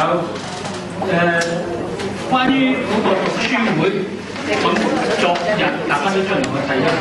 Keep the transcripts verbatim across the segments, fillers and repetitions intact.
誒、呃、關於嗰個讀書會，咁昨日大家都出嚟去睇啦，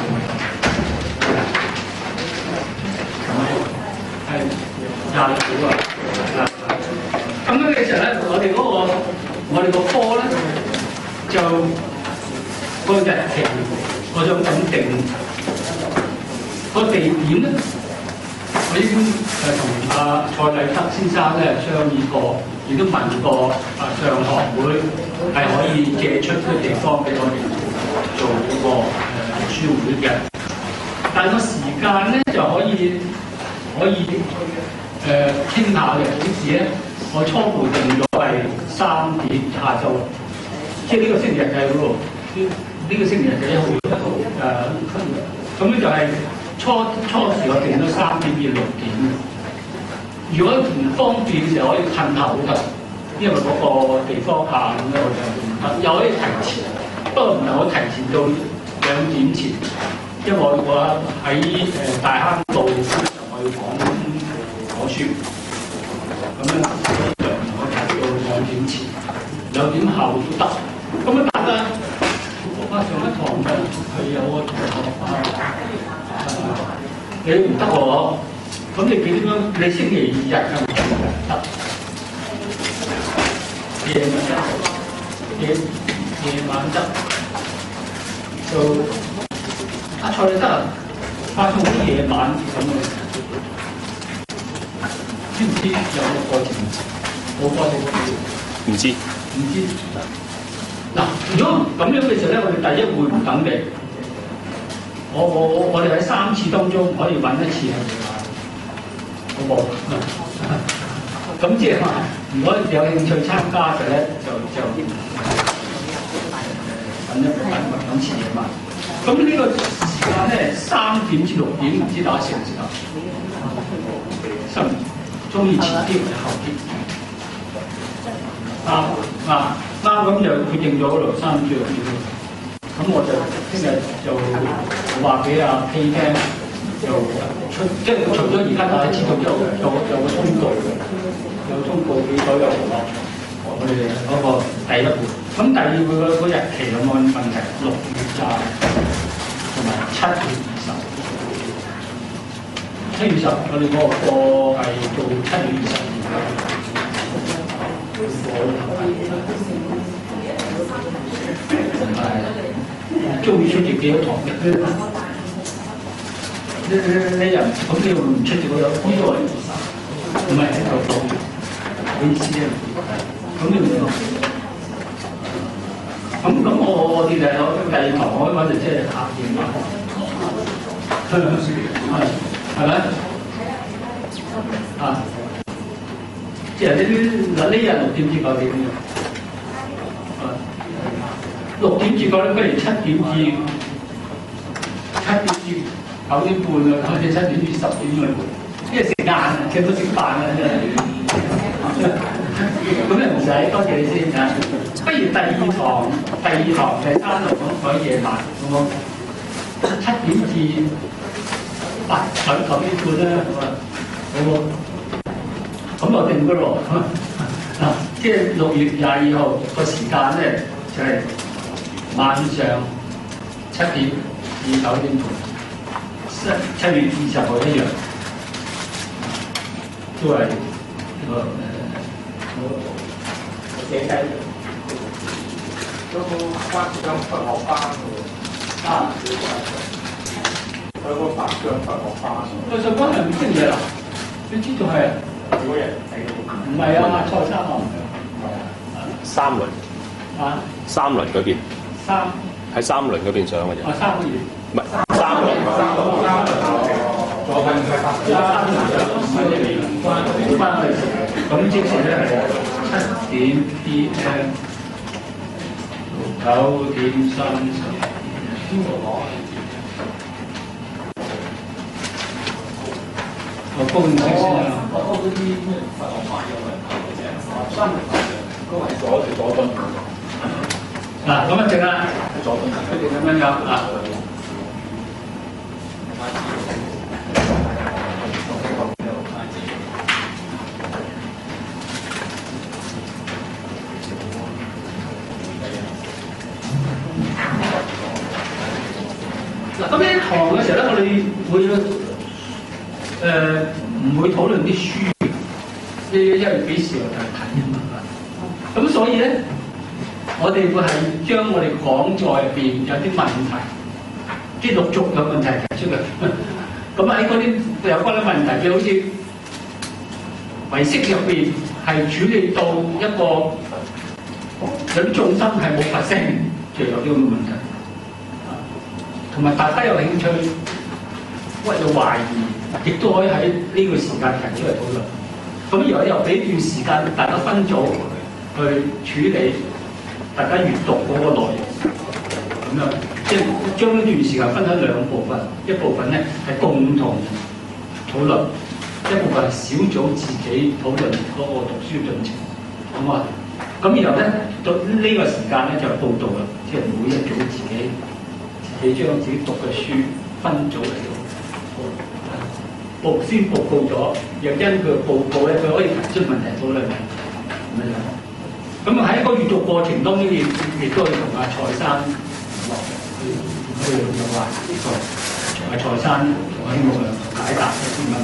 係廿六號啊。咁樣嘅時候咧，我哋嗰、那個我哋個科咧就個日期，我想咁定個地點咧，我已經誒同阿蔡禮德先生咧商議過，亦都問過啊上學會係可以借出個地方俾我哋做嗰個誒讀書會嘅，但個時間咧就可以可以誒傾下嘅，幾時咧？我初步定咗係三點下晝，即係呢個星期日嘅嗰度，呢、呢個星期日嘅一號一號誒，咁、呃、咧就係初初時我定咗三點至六點。如果唔方便嘅時候可以褪後㗎，因為嗰個地方下咁咧我就唔得，又可以提前，不過唔係我提前到兩點前，因為我我喺誒大坑道我要講講書。咁樣就唔可以提到兩點前，兩點後都得。咁樣大家我翻上一堂嘅係有個同學啊，你唔得喎，咁你幾點樣？你星期日嘅唔得，夜晚得，夜夜晚得，就阿蔡禮德發送啲夜晚咁樣。知唔知有冇過程？冇過程唔知，唔知。嗱，如果咁樣嘅時候咧，我哋第一會唔等你。我我我哋喺三次當中可以揾一次係好冇？咁即係話，如果有興趣參加嘅咧，就就揾一揾揾次夜晚。咁呢個時間咧，三點至六點，唔知大家識唔識啊？三中意前啲定後啲？啱啱啱咁就決定咗嗰度三點六點。咁我就聽日就話俾阿 K 聽，就出即係除咗而家大家知道有有有個通告，有通告俾所有同學，我哋嗰個第一會。咁第二會個日期有冇問題？六月廿同埋七月二十。七月十，我哋個課係做七月二十二係中意出席幾多堂嘅？呢呢人咁你會唔出席嗰有呢個唔係喺度講嘅意思咧？咁你唔講？咁咁我我哋就有第二堂，我嗰陣即係客電話，係係咪？啊！即係呢啲嗱呢日六點至九點嘅，啊六點至九點，不如七點至七點至九點半啊，或者七點至十點啊，呢個時間啊，幾多食飯啊真係。咁又唔使，多謝你先啊！不如第二堂、第二堂第三堂講講夜晚，好冇？七點至八九九點半啦，好啊，好冇？咁就定㗎咯。嗱，即係六月廿二號個時間咧，就係、是、晚上七點至九點半，七七月二十號一樣，都係呢個誒。我寫低都翻上佛學班喎，啊，有個白上佛學班。佛學班係唔識嘢啦，你知道係嗰日唔係啊，蔡生啊， 三輪啊， 三輪嗰邊， 三喺三輪嗰邊上嘅啫。 啊，三個月， 唔係三輪，三輪，三輪。左邊係八點，三輪喺呢邊翻翻去。咁即係咧七點 P M 到九點三十。我高唔識先啊！我嗰啲咩佛學班有問題嘅啫，三輪嗰個係左左蹲。嗱，咁啊正啦，左蹲佢哋咁樣樣啊。 哋會誒唔會討論啲書嘅，因因為幾時又睇睇啊嘛。咁所以咧，我哋會係將我哋講座入邊有啲問題，即係陸續有問題提出嘅。咁喺嗰啲有關啲問題，譬如好似唯識入邊係處理到一個有啲重心係冇發聲，就有啲咁嘅問題。同埋大家有興趣或者懷疑，亦都可以喺呢個時間提出嚟討論。咁然後又俾段時間大家分組去處理大家閱讀嗰個內容，咁樣即係將呢段時間分開兩部分，一部分咧係共同討論，一部分係小組自己討論嗰個讀書進程，好嘛？咁然後咧到呢個時間咧就報道啦，即係每一組自己自己將自己讀嘅書分組嚟報報先報告咗，又因佢嘅報告咧，佢可以提出問題討論嘅，咁樣。咁啊喺個閱讀過程當中，亦亦都可以同阿蔡生落去去又話呢個同阿蔡生同阿希望解答一啲問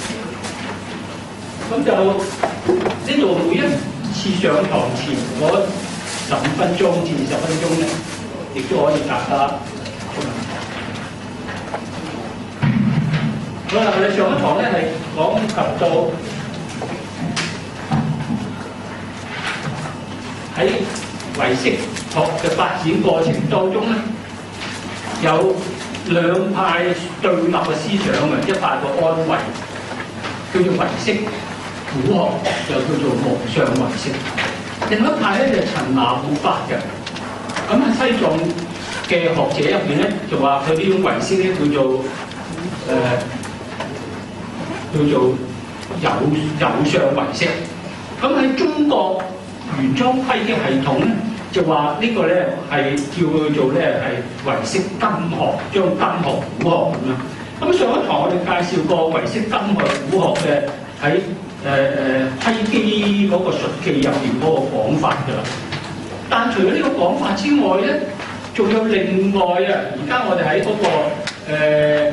題。咁就呢度每一次上堂前嗰十五分鐘至二十分鐘咧，亦都可以大家出問題。好啦，我哋上一堂咧係講及到喺唯識學嘅發展過程當中咧，有兩派對立嘅思想嘅，一派個安慧，叫做唯識古學，又叫做無上唯識；另一派咧就係陳那護法嘅。咁喺西藏嘅學者入邊咧，就話佢呢種唯識咧叫做誒、呃、叫做有有上唯識。咁喺中國原裝批嘅系統咧，就話呢個咧係叫佢做咧係唯識根學，將根學古學咁樣。咁上一堂我哋介紹過唯識根學古學嘅喺誒誒批基嗰個述記入邊嗰個講法㗎啦。但除咗呢個講法之外咧，仲有另外啊！而家我哋喺嗰個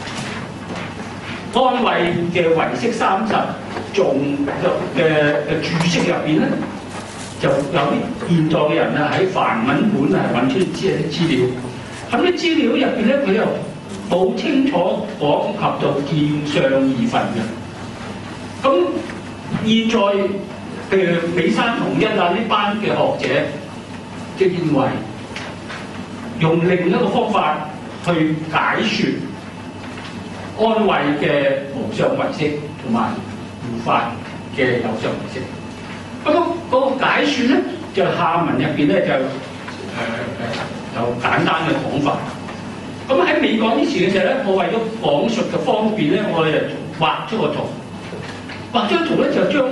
誒安慧嘅唯識三十頌嘅嘅注釋入邊咧，就有啲現在嘅人啊喺梵文本啊揾出啲資料，喺啲資料入邊咧，佢又好清楚講及到見相二分嘅。咁現在譬如美山同一啊呢班嘅學者，就認為用另一個方法去解説安慧嘅無上唯識同埋護法嘅有上唯識。咁嗰個解説咧，就下文入邊咧就誒誒、呃、有簡單嘅講法。咁喺未講之前嘅時候咧，我為咗講述嘅方便咧，我哋就畫咗個圖。畫張圖咧就將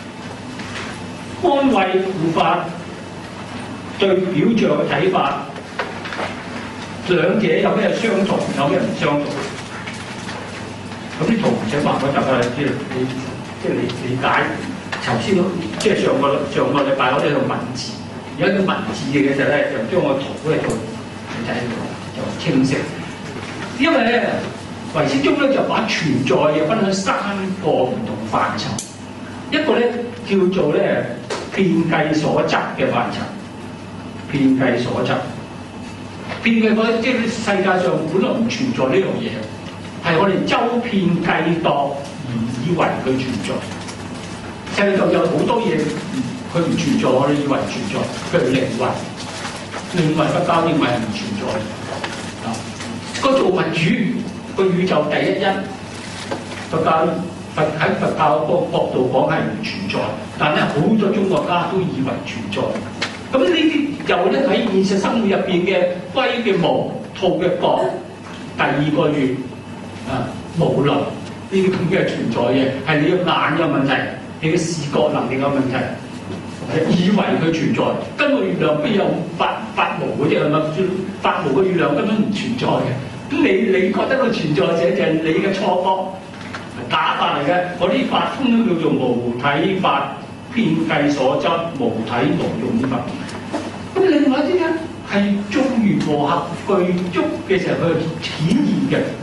安慧護法對表象嘅睇法，兩者有咩相同，有咩唔相同？咁啲圖唔使畫，我大概知道你即係理理解。頭先即係上個上個禮拜我哋用文字，有一個文字嘅時候咧，就將個圖咧做睇就清晰。因為咧唯識中咧就把存在嘅分開三個唔同範疇，一個咧叫做咧遍計所執嘅範疇，遍計所執，遍計嗰即係世界上本來唔存在呢樣嘢，係我哋周遍計度而以為佢存在。世界上有好多嘢佢唔存在，我哋以為存在，譬如靈魂，靈魂佛教認為係唔存在啊。個造物主個宇宙第一因，佛教佛喺佛教個角度講係唔存在，但係好多中國家都以為存在。咁呢啲又咧喺現實生活入邊嘅龜嘅毛、兔嘅角，第二個月啊無能呢啲咁嘅存在嘅係你嘅眼有問題。你嘅視覺能力有問題，係以為佢存在，根本月亮邊有發發毛嗰啲係咪？發毛嘅月亮根本唔存在嘅。咁你你覺得個存在者就係你嘅錯覺，假法嚟嘅。嗰啲法通通叫做無體法，遍計所執，無體無用法。咁另外一啲咧係眾緣和合具足嘅時候，佢係顯現嘅。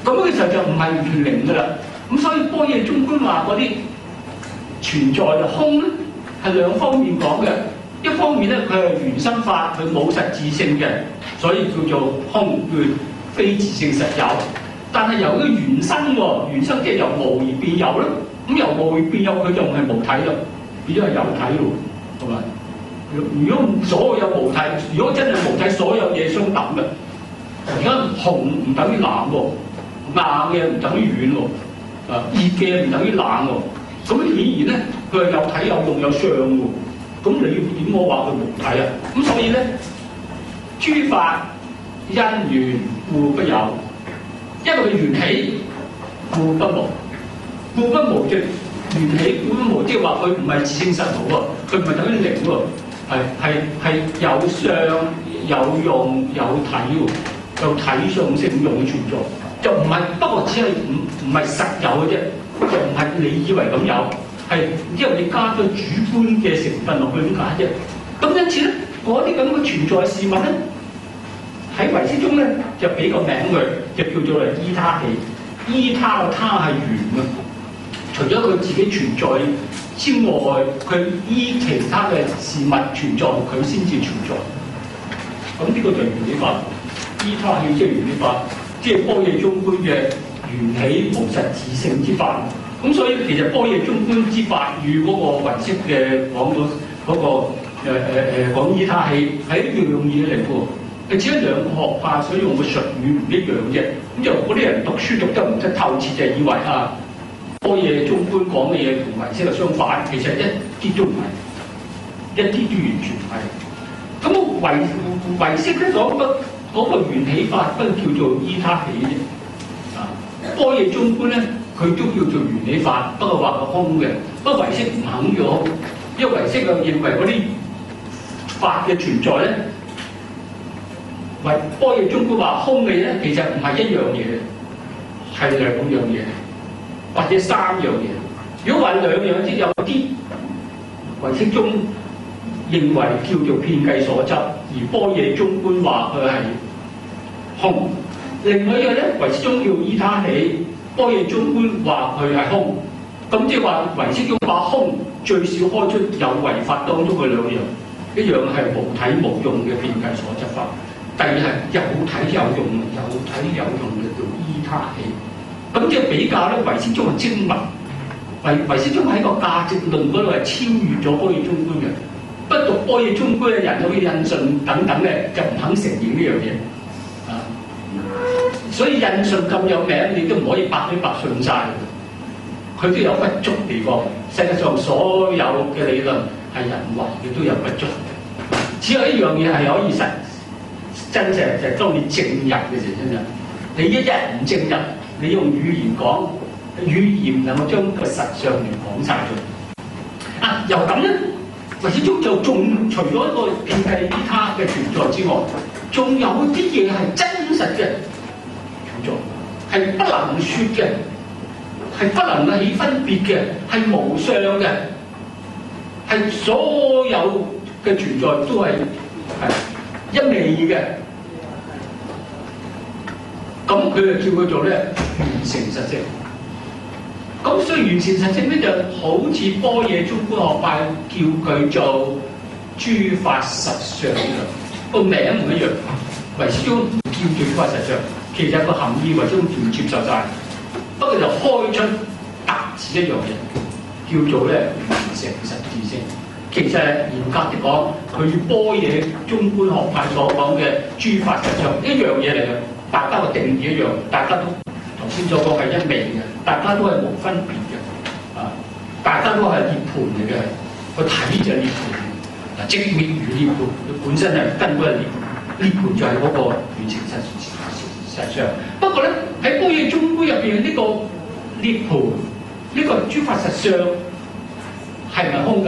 咁嘅時候就唔係完全零㗎啦。咁所以般若中觀話嗰啲存在嘅空咧，係兩方面講嘅。一方面咧，佢係原生法，佢冇實質性嘅，所以叫做空，叫非自性實有。但係由佢原生喎，原生即係由無而變有啦。咁由無而變有，佢就唔係無體啦，變咗係有體咯，係咪？如果所有無體，如果真係無體，所有嘢相等嘅，而家紅唔等於藍喎，硬嘅唔等於軟喎，啊熱嘅唔等於冷喎，咁顯然咧，佢係有體有用有相喎。咁你要點我話佢無體啊？咁所以咧，諸法因緣故不有，因為佢緣起故不無，故不無即緣起故不無，即係話佢唔係自性實無喎，佢唔係等於零喎，係係係有相有用有體喎，有體相性用嘅存在，就唔係不過只係唔唔係實有嘅啫，就唔係你以為咁有。係因為你加咗主觀嘅成分落去點解啫？咁因此咧，嗰啲咁嘅存在事物咧，喺唯識中咧就俾個名佢，就叫做嚟依他起。依他個他係緣啊，除咗佢自己存在之外，佢依其他嘅事物存在，佢先至存在。咁呢個就係緣起法。依他起即係緣起法，即係般若中觀嘅緣起無實自性之法。咁所以其實般若中觀之法與嗰個唯識嘅講到嗰個誒誒誒講依他起係一樣嘢嚟㗎，係只係兩個學派所用嘅術語唔一樣啫。咁就嗰啲人讀書讀得唔得透徹，就以為啊般若中觀講嘅嘢同唯識係相反，其實一啲都唔係，一啲都完全唔係。咁唯唯識咧講嘅嗰個緣起法，不過叫做依他起啫。啊，般若中觀咧。佢都叫做緣起法，不過話個空嘅。不過唯識唔肯叫空，因為唯識就認為嗰啲法嘅存在咧，唯般若中觀話空嘅咧，其實唔係一樣嘢，係兩樣嘢，或者三樣嘢。如果話兩樣之有啲唯識中認為叫做遍計所執，而般若中觀話佢係空。另外一個咧，唯識中叫依他起。般若中觀話佢係空，咁即係話唯識中把空最少開出有為法當中嘅兩樣，一樣係無體無用嘅遍計所執法，第二係有體有用，有體有用嘅叫依他起。咁即係比較咧，唯識中係精密，唯唯識中喺個價值論嗰度係超越咗般若中觀嘅。不讀般若中觀嘅人，好似印順等等咧，就唔肯承認呢樣嘢。所以印順咁有名，你都唔可以百分百信晒，佢都有不足地方。世界上所有嘅理論係人為嘅，都有不足。只有一樣嘢係可以實真實，就係當你證入嘅時真係。你一日唔證入，你用語言講，語言能夠將個實相嚟講晒咗。啊，由咁咧，唯識中就仲除咗一個遍計依他嘅存在之外，仲有啲嘢係真實嘅。係不能説嘅，係不能起分別嘅，係無相嘅，係所有嘅存在都係係一味嘅。咁佢就叫佢做咧完成實性。咁所以完成實性咧就好似般若中觀學派叫佢做諸法實相嘅，個名唔一樣。唯識中唔叫諸法實相。其實個含義唯識中唔接受晒，不過就開出特指一樣嘢，叫做咧完成實自性。其實嚴格啲講，佢與般若中觀學派所講嘅諸法實相一樣嘢嚟嘅，大家個定義一樣，大家都頭先所講係一味嘅，大家都係無分別嘅，啊，大家都係涅槃嚟嘅，個體就係涅槃，嗱即滅如涅槃，佢本身係根本係涅涅槃就係嗰個完成實實相。不過咧喺般若中觀入邊呢個涅槃呢個諸法實相係咪空㗎？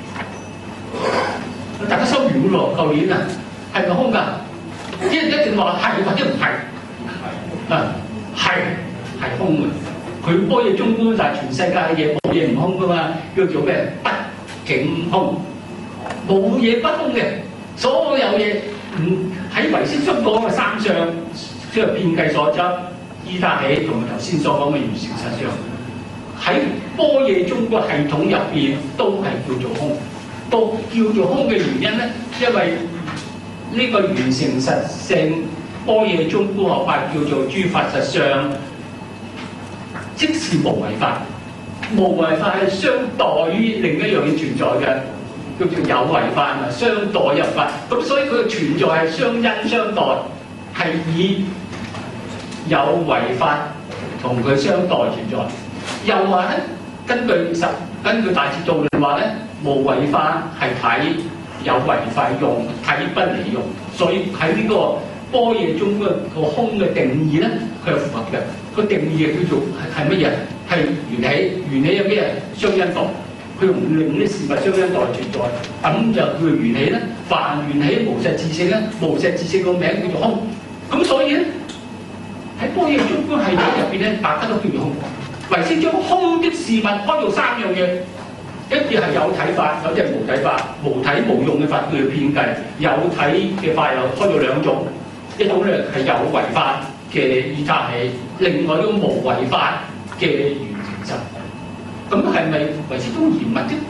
大家收完㗎咯，舊年啊係咪空㗎？一一定話係或者唔係啊？係係空嘅。佢般若中觀，但係全世界嘅嘢冇嘢唔空㗎嘛，叫做咩？畢竟空，冇嘢不空嘅，所有嘢唔喺唯識中講嘅三相，即係遍計所執、 伊塔起同埋頭先所講嘅完成實相，喺般若中個系統入邊都係叫做空。都叫做空嘅原因咧，因為呢個完成實性般若中觀學法叫做諸法實相，即是無為法。無為法係相待於另一樣嘢存在嘅，叫做有為法啊，相待入法。咁所以佢嘅存在係相因相待，係以有為法同佢相待存在。又話咧，根據十根據大徹度論話咧，無為法係睇有為法用，睇不離用。所以喺呢個般若中個個空嘅定義咧，佢係符合嘅。個定義係叫做係係乜嘢？係緣起，緣起有咩啊？相因度，佢用另啲事物相因度存在，咁就叫做緣起咧。凡緣起無實質性咧，無實質性個名叫做空。咁所以咧，喺般若中觀系統入邊咧，大家都叫做空。唯先將空的事物開做三樣嘢，一啲係有體法，有啲係無體法。無體無用嘅法叫做遍計，有體嘅法又開咗兩種，一種咧係有為法嘅伊塔起，另外一種無為法嘅完成實。咁係咪唯先中嚴密啫？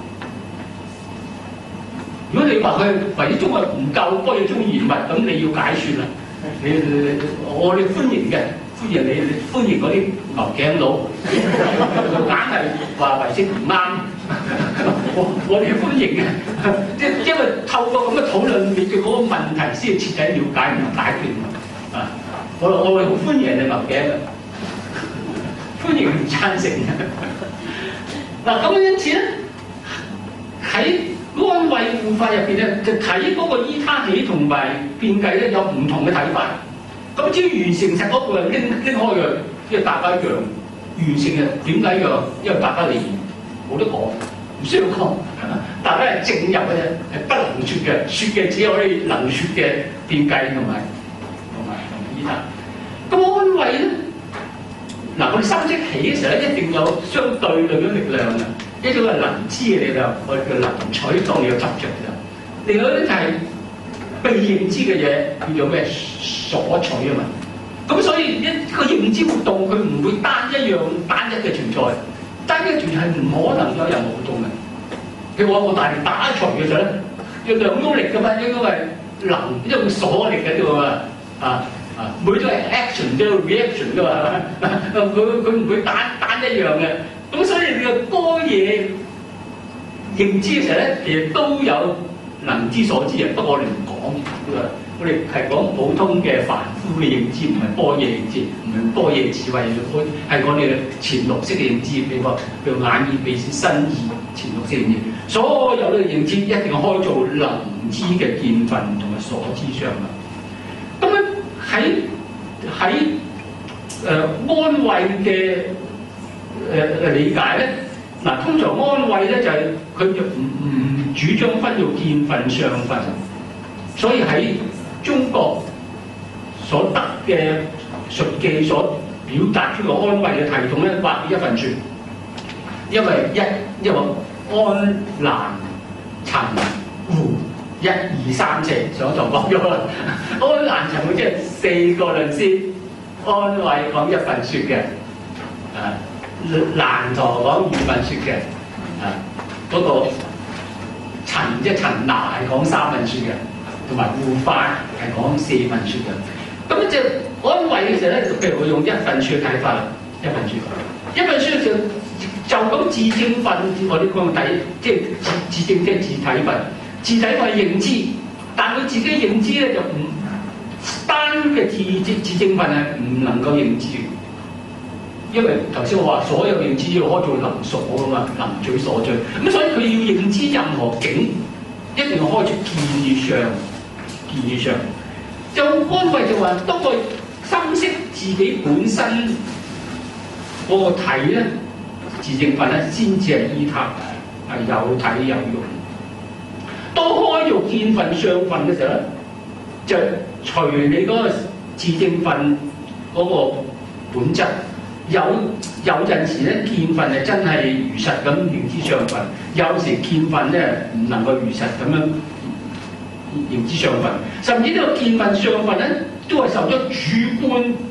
如果你話佢唯先中係唔夠，般若中嚴密，咁你要解説啦。你你我哋歡迎嘅。歡迎你，你歡迎嗰啲牛頸佬，硬係話唯識唔啱，我我哋歡迎嘅，即係因為透過咁嘅討論，你對嗰個問題先徹底了解同解決啊！我我會好歡迎你牛頸嘅，歡迎唔贊成嘅。嗱咁因此咧，喺安慧護法入邊咧，就睇嗰個伊他起同埋遍計咧有唔同嘅睇法。咁至於完成實嗰個拎拎開嘅，因為大家一樣完成嘅，點解一樣？因為大家嚟冇得講，唔需要講，大家係正入嘅啫，係不能説嘅，説嘅只可以能説嘅遍計同埋同埋同埋伊他。咁安慧咧，嗱我哋心識起嘅時候咧，一定有相對類嘅力量嘅，一種係能知嘅力量，我哋叫能取，當你有執着嘅；另外咧就係被認知嘅嘢，叫做咩？所取啊嘛，咁所以一個認知活動佢唔會單一樣單一嘅存在，單一嘅存在係唔可能有任何活動嘅。譬如我我大力打一錘嘅時候咧，要兩種力㗎嘛，應該係能一種鎖力嘅啫嘛，啊啊，每種係 action 都有 reaction 㗎嘛，佢佢唔會單單一樣嘅。咁所以你個般若認知嘅時候咧，其實都有能知所知嘅，不過我哋唔講㗎。我哋係講普通嘅凡夫嘅認知，唔係般若認知，唔係般若智慧，係我哋嘅前六識嘅認知，譬如話譬如眼耳鼻舌身意前六識認知，所有嘅認知一定開做能知嘅見分同埋所知相啊。咁咧喺喺誒安慧嘅誒誒理解咧，嗱通常安慧咧就係佢就唔唔主張分做見分相分，所以喺中國所得嘅述記所表達出個安慧嘅系統咧，畫一份説，因為一因為安難陳胡一二三四所就講咗啦。安難陳胡即係四個論師，安慧講一份説嘅，啊難陀講二份説嘅，啊嗰、那個陳即係陳那係講三份説嘅。同埋護法係講四份説嘅，咁咧就安慧嘅時候咧，譬如我用一份説睇法啦，一份説，一份説就就咁自證分，我哋講睇，即係自自證即係自體分，自體分係認知，但佢自己認知咧就唔單嘅自證自證分係唔能夠認知，因為頭先我話所有認知要開做能所噶嘛，能取所取，咁所以佢要認知任何境，一定要開出見與相。見與相，就安慧就話，當我深識自己本身嗰個體咧，自證分咧，先至係依他，係有體有用。當開做見分相分嘅時候咧，就隨你嗰個自證分嗰個本質，有有陣時咧見分係真係如實咁認知相分，有時見分咧唔能夠如實咁樣認知相分，甚至呢個見分相分咧，都係受咗主觀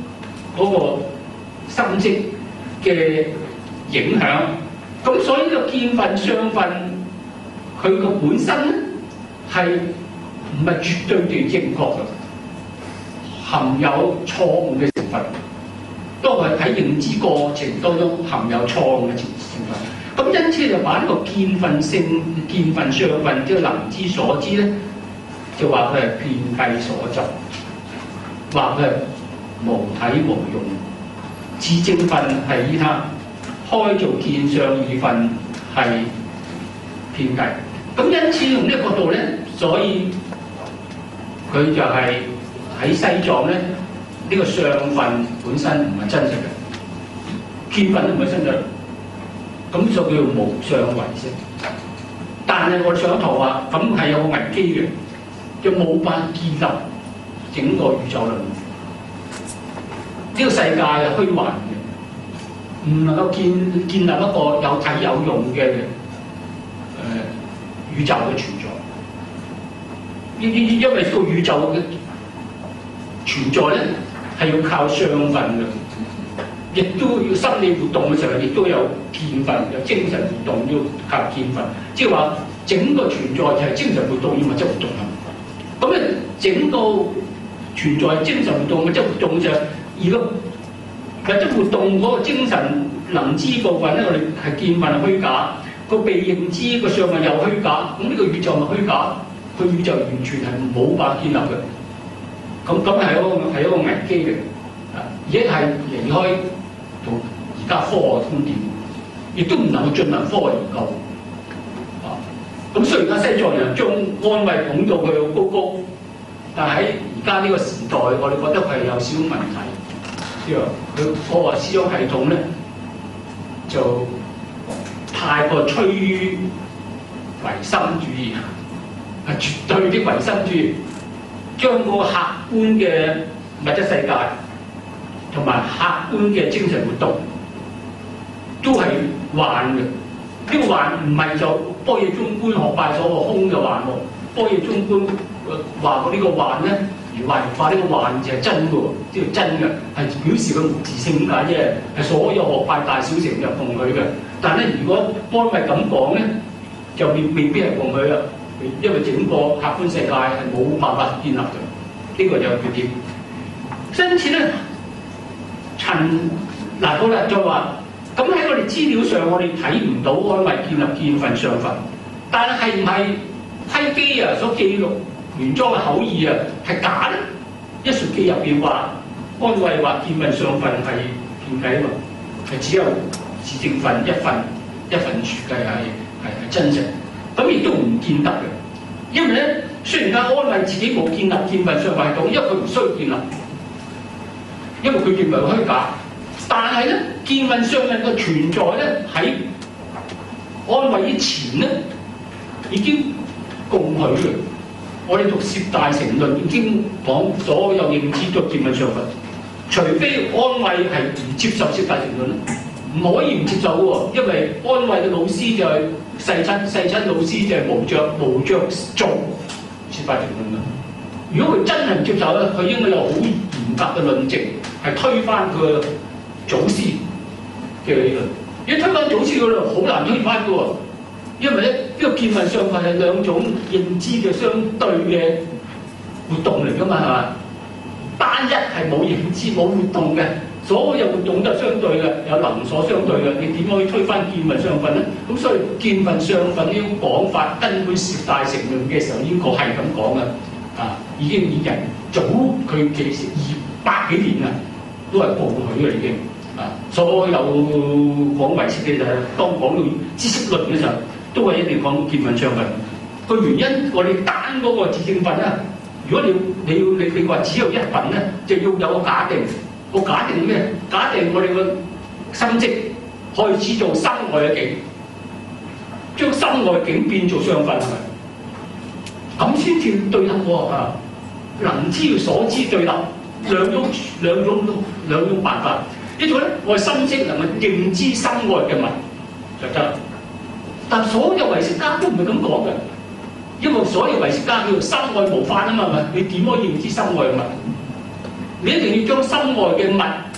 嗰個心識嘅影響。咁所以呢個見分相分，佢個本身咧係唔係絕對地正確嘅，含有錯誤嘅成分。都係喺認知過程當中含有錯誤嘅成分。咁因此就把呢個見分性、見分相分即係能之所知咧，就話佢係遍計所執，話佢係無體無用。自正分係依他，開造見相二分係遍計。咁因此從呢個角度咧，所以佢就係喺西藏咧。呢個相分本身唔係真實嘅，見分都唔係真實，咁就叫做無相唯識。但係我上堂話，咁係有個危機嘅，就冇法建立整個宇宙論。呢、這個世界係虛幻嘅，唔能夠建建立一個有體有用嘅誒、呃、宇宙嘅存在。因因因為個宇宙嘅存在咧。係要靠相分嘅，亦都要心理活動嘅時候，亦都有見分，有精神活動要靠見分。即係話整個存在就係精神活動與物質活動啊。咁咧整個存在精神活動、物質活動就係如果物質活動嗰個精神能知部分咧，我哋係見分係虛假，個被認知個相分又虛假，咁呢個宇宙咪虛假？個宇宙完全係冇法建立嘅。咁咁係一個係一個危機嘅，啊！而家係離開同而家科學嘅觀點，亦都唔能夠進行科學研究，啊！咁雖然而家西藏人將安慰捧到佢好高高，但係喺而家呢個時代，我哋覺得佢係有少少問題，即係佢科學思想系統咧就太過趨於唯心主義，係絕對的唯心主義。將個客觀嘅物質世界同埋客觀嘅精神活動都係幻嘅。呢、這個幻唔係就般若中觀學派所個空嘅幻喎。般若中觀話過呢個幻咧，如幻化呢個幻就係真嘅喎，即係真嘅，係表示佢無自性咁解啫。係所有學派大小乘就奉佢嘅。但係咧，如果幫咪咁講咧，就未未必係奉佢啦。因為整個客觀世界係冇辦法建立嘅，呢、這個就有缺點。因此咧，陳嗱好啦，就話咁喺我哋資料上，我哋睇唔到安慧建立見分相分，但係係唔係批基啊所記錄原裝嘅口義啊係假咧？一說記入邊話安慧話見分相分係遍計啊嘛，係只有自正分一份一份處計係係係真實。咁亦都唔見得嘅，因為咧，雖然阿安慧自己冇建立見分相分系統，因為佢唔需要建立，因為佢認為虛假。但係咧，見分相分嘅存在咧，喺安慧之前咧，已經共許嘅。我哋讀《攝大乘論》已經講所有認知都見分相分，除非安慧係唔接受《攝大乘論》，唔可以唔接受喎，因為安慧嘅老師就係、是。世親世親老師就係無著無著做攝大乘論啦。如果佢真係唔接受咧，佢應該有好嚴格嘅論證，係推翻佢嘅祖師嘅理論。如果推翻祖師嘅理論，好難推翻嘅喎，因為咧呢、這個見分相分係兩種認知嘅相對嘅活動嚟㗎嘛，係嘛？單一係冇認知冇活動嘅。所有活動都係相對嘅，有能所相對嘅，你點可以推翻見分相分咧？咁所以見分相分呢種講法，根本攝大乘論嘅時候已經係咁講嘅，啊，已經以人早佢幾時二百幾年啊，都係共許嘅已經，啊，所有講唯識嘅就係當講到知識論嘅時候，都係一定講見分相分。個原因我哋揀嗰個自正分啊，如果你你要你你話只有一份咧，就要有個假定。個假定咩？假定我哋個心識開始做心外嘅境，將心外嘅境變做相分係咪？咁先至對立喎啊！能知與所知對立，兩種兩種兩種辦法。呢種咧，我哋心識能夠認知心外嘅物就得。但所有唯識家都唔係咁講嘅，因為所有唯識家叫做心外無法啊嘛，係咪？你點可以認知心外嘅物？你一定要將心外嘅物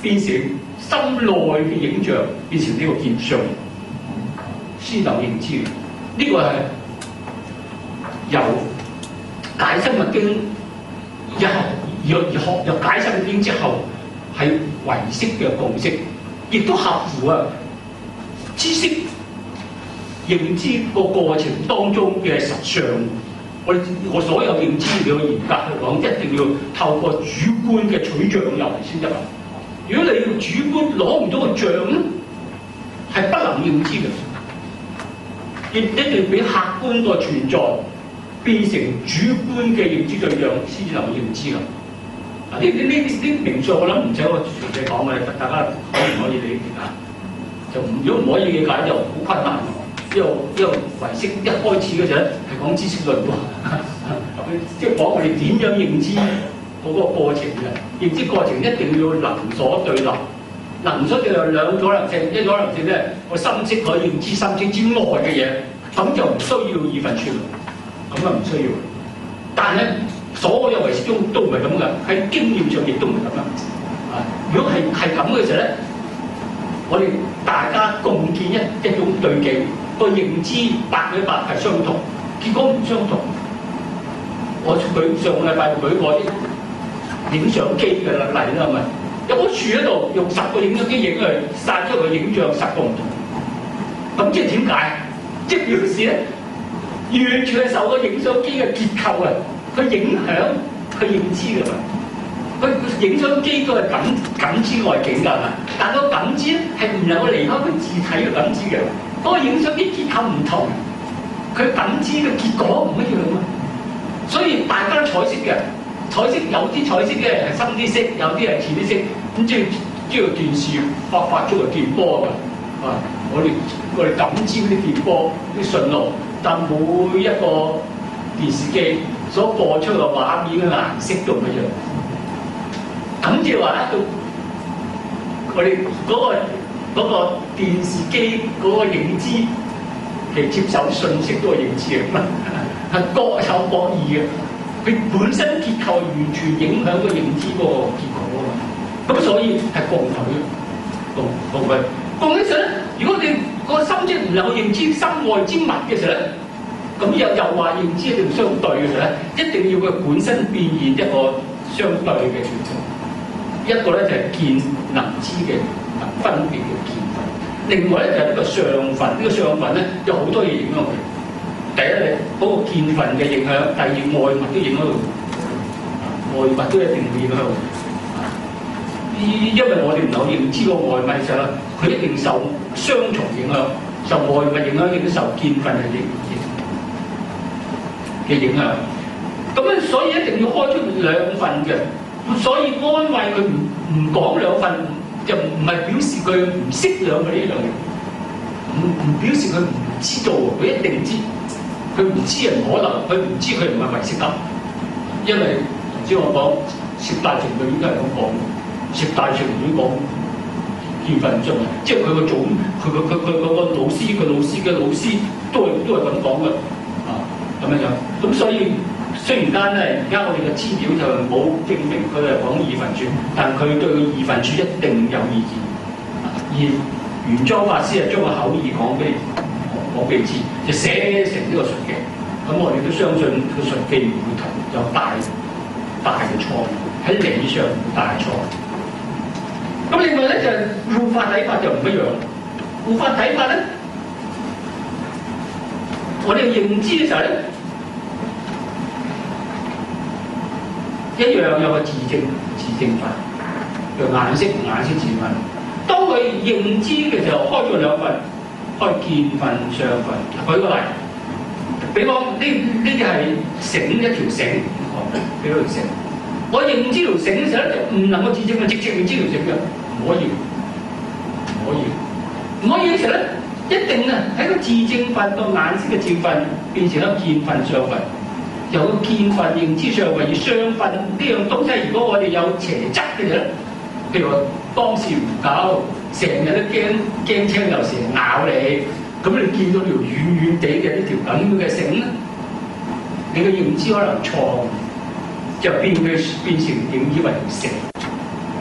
變成心內嘅影像，變成呢個現象，先能認知。呢、這個係由解深密經一學而學入解深密經之後，係唯識嘅共識，亦都合乎啊知識認知個過程當中嘅實相。我我所有認知要嚴格去講，一定要透過主觀嘅取像入嚟先得。如果你用主觀攞唔到個像咧，係不能認知嘅。亦一定要俾客觀個存在變成主觀嘅認知對象先至能認知㗎。啊！呢呢呢啲名相我諗唔使我詳細講嘅，大家可唔可以理解啊？就如果唔可以理解就好困難。因為因為唯識一開始嗰陣係講知識論喎，即係講我哋點樣認知嗰個過程嘅。認知過程一定要能所對立，能所對立兩種可能性，一種可能性咧，我心識可以認知心識之外嘅嘢，咁就唔需要二分處，咁啊唔需要。但係所有唯識中都唔係咁嘅，喺經驗上亦都唔係咁樣。啊，如果係係咁嘅時候咧，我哋大家共建一一種對境。個認知百分之百係相同，結果唔相同。我舉上個禮拜舉過啲影相機嘅例啦，係咪？有棵樹喺度，用十個影相機影去曬出個影像，十個唔同。咁即係點解？即係表示咧，完全係受個影相機嘅結構啊，佢影響佢認知㗎嘛。佢影相機都係感感知外景㗎嘛，但個感知咧係唔能夠離開佢自體嘅感知嘅。嗰個影相機結構唔同，佢感知嘅結果唔一樣啊！所以大家都彩色嘅，彩色有啲彩色嘅係深啲色，有啲係淺啲色。咁即係即係電視發發出個電波㗎，啊！我哋我哋感知嗰啲電波啲訊號，但每一個電視機所播出嘅畫面嘅顏色都唔一樣。咁即係話咧，我哋嗰個。嗰個電視機嗰個認知其接受信息嗰個認知啊，係各有各異嘅。佢本身結構完全影響個認知嗰個結果啊嘛。咁所以係共許共共許共許時咧，如果你個心即係唔能夠認知心外之物嘅時候咧，咁又又話認知一定相對嘅時候咧，一定要佢本身變現一個相對嘅存在。一個咧就係見能知嘅分別嘅見分，另外咧就係呢個相分，呢、這個相分咧有好多嘢影響佢。第一咧嗰、那個見分嘅影響，第二外物都影響佢，外物都一定會影響。因為我哋唔能夠認知個外物嘅時候，佢一定受雙重影響，受外物影響，亦都受見分嘅影嘅影響。咁咧，所以一定要開出兩份嘅。所以安慰佢唔唔講兩份，就唔係表示佢唔識兩個呢樣嘢，唔唔表示佢唔知道，佢一定知。佢唔知係唔可能，佢唔知佢唔係唯識得。因為頭先我講攝大乘佢應該係咁講，攝大乘會講見分相，即係佢個總，佢個佢佢佢個老師，佢老師嘅老師都係都係咁講嘅，啊咁樣樣。咁所以。雖然間咧，而家我哋嘅資料就冇證明佢係講二分處，但佢對二分處一定有意見。而玄奘法師係將個口意講俾講俾你知，就寫成呢個述記。咁我哋都相信個述記唔會同有大大嘅錯誤，喺理上大錯。咁另外咧就係護法睇法就唔一樣。護法睇法咧，我哋認知嘅時候咧。一樣有個自證自證法，叫眼識眼識自分。當佢認知嘅時候，開咗兩份，開見分相分。舉個例，比方呢呢啲係繩一條繩，俾條繩。我認知條繩嘅時候咧，就唔能夠自證嘅，直接認知條繩嘅，唔可以，唔可以，唔可以嘅時候咧，一定啊喺個自證法個眼識嘅證分變成咗見分相分。有個見分認知上為相分呢樣東西，如果我哋有邪執嘅啫，譬如話當時唔搞，成日都驚驚青有蛇咬你，咁你見到條遠遠地嘅呢條咁樣嘅繩咧，你嘅認知可能錯，就變佢變成認以為條蛇，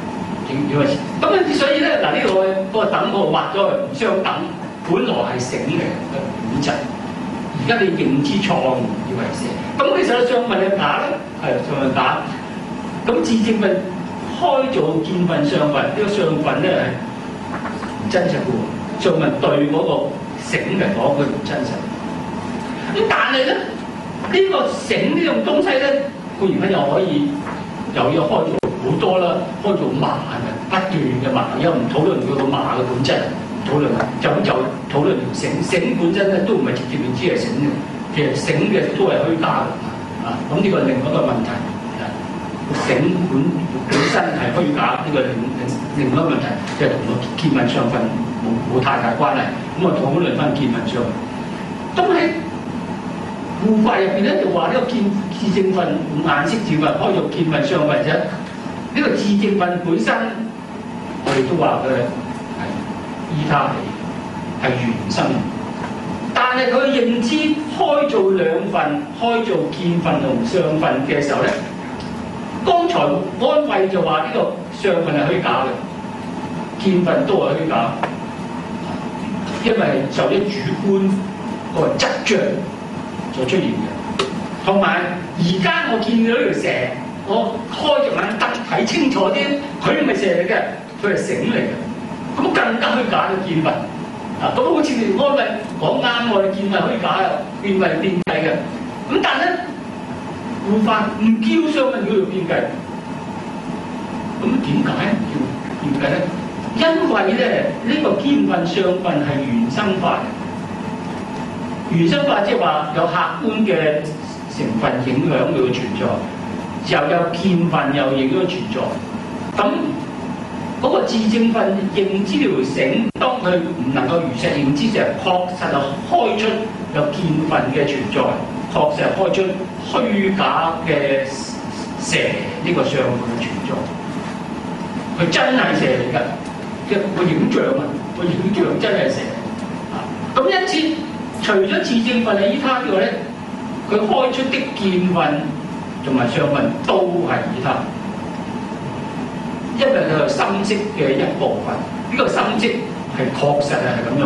以為咁啊，所以咧嗱，呢、這個嗰、那個等號畫咗係唔相等，本來係繩嚟嘅本質。而家你認知錯誤以為蛇，咁其實上文係假咧，係上文假。咁自證份開造見分上份，呢、這個上份咧係唔真實嘅喎。上文對嗰個繩嚟講，佢唔真實。咁但係咧，呢、這個繩呢種東西咧，固然咧又可以又要開造好多啦，開造麻嘅不斷嘅麻，又唔討論佢個麻嘅本質。討論就咁就討論條繩，繩本身咧都唔係直接認知係繩嘅，其實繩嘅都係虛假嘅啊！咁呢個係另外一個問題啊，繩本本身係虛假，呢、這個另另另外一個問題，即係同個見分上份冇冇太大關係。咁我討論翻見分上份。咁喺護法入邊咧就話呢個見自證份顏色字份開造見分上份啫。呢、這個自證份本身，我哋都話佢係依他起，係原生，但係佢認知開造兩份，開造見分同上份嘅時候咧，剛才安慰就話呢個上份係虛假嘅，見分都係虛假，因為係受咗主觀個執著所出現嘅。同埋而家我見到條蛇，我開隻眼燈睇清楚啲，佢唔係蛇嚟嘅，佢係繩嚟嘅。咁更加虛假嘅見分啊！咁好似安慰講啱我哋見分虛假嘅，見分變計嘅。咁但係咧，護法唔叫上份叫做變計。咁點解唔叫變計咧？因為咧呢、這個見分上份係原生法，原生法即係話有客觀嘅成分影響佢嘅存在，又有見分又影響存在。咁嗰個自證份認知條繩，當佢唔能夠如實認知時，確實係開出有見分嘅存在，確實係開出虛假嘅蛇呢個上份嘅存在。佢真係蛇嚟㗎，即係個影像啊，個影像真係蛇啊！咁因此，除咗自證份係依他之外咧，佢開出的見分同埋上份都係依他。因為佢係心識嘅一部分，呢、這個心識係確實係咁樣。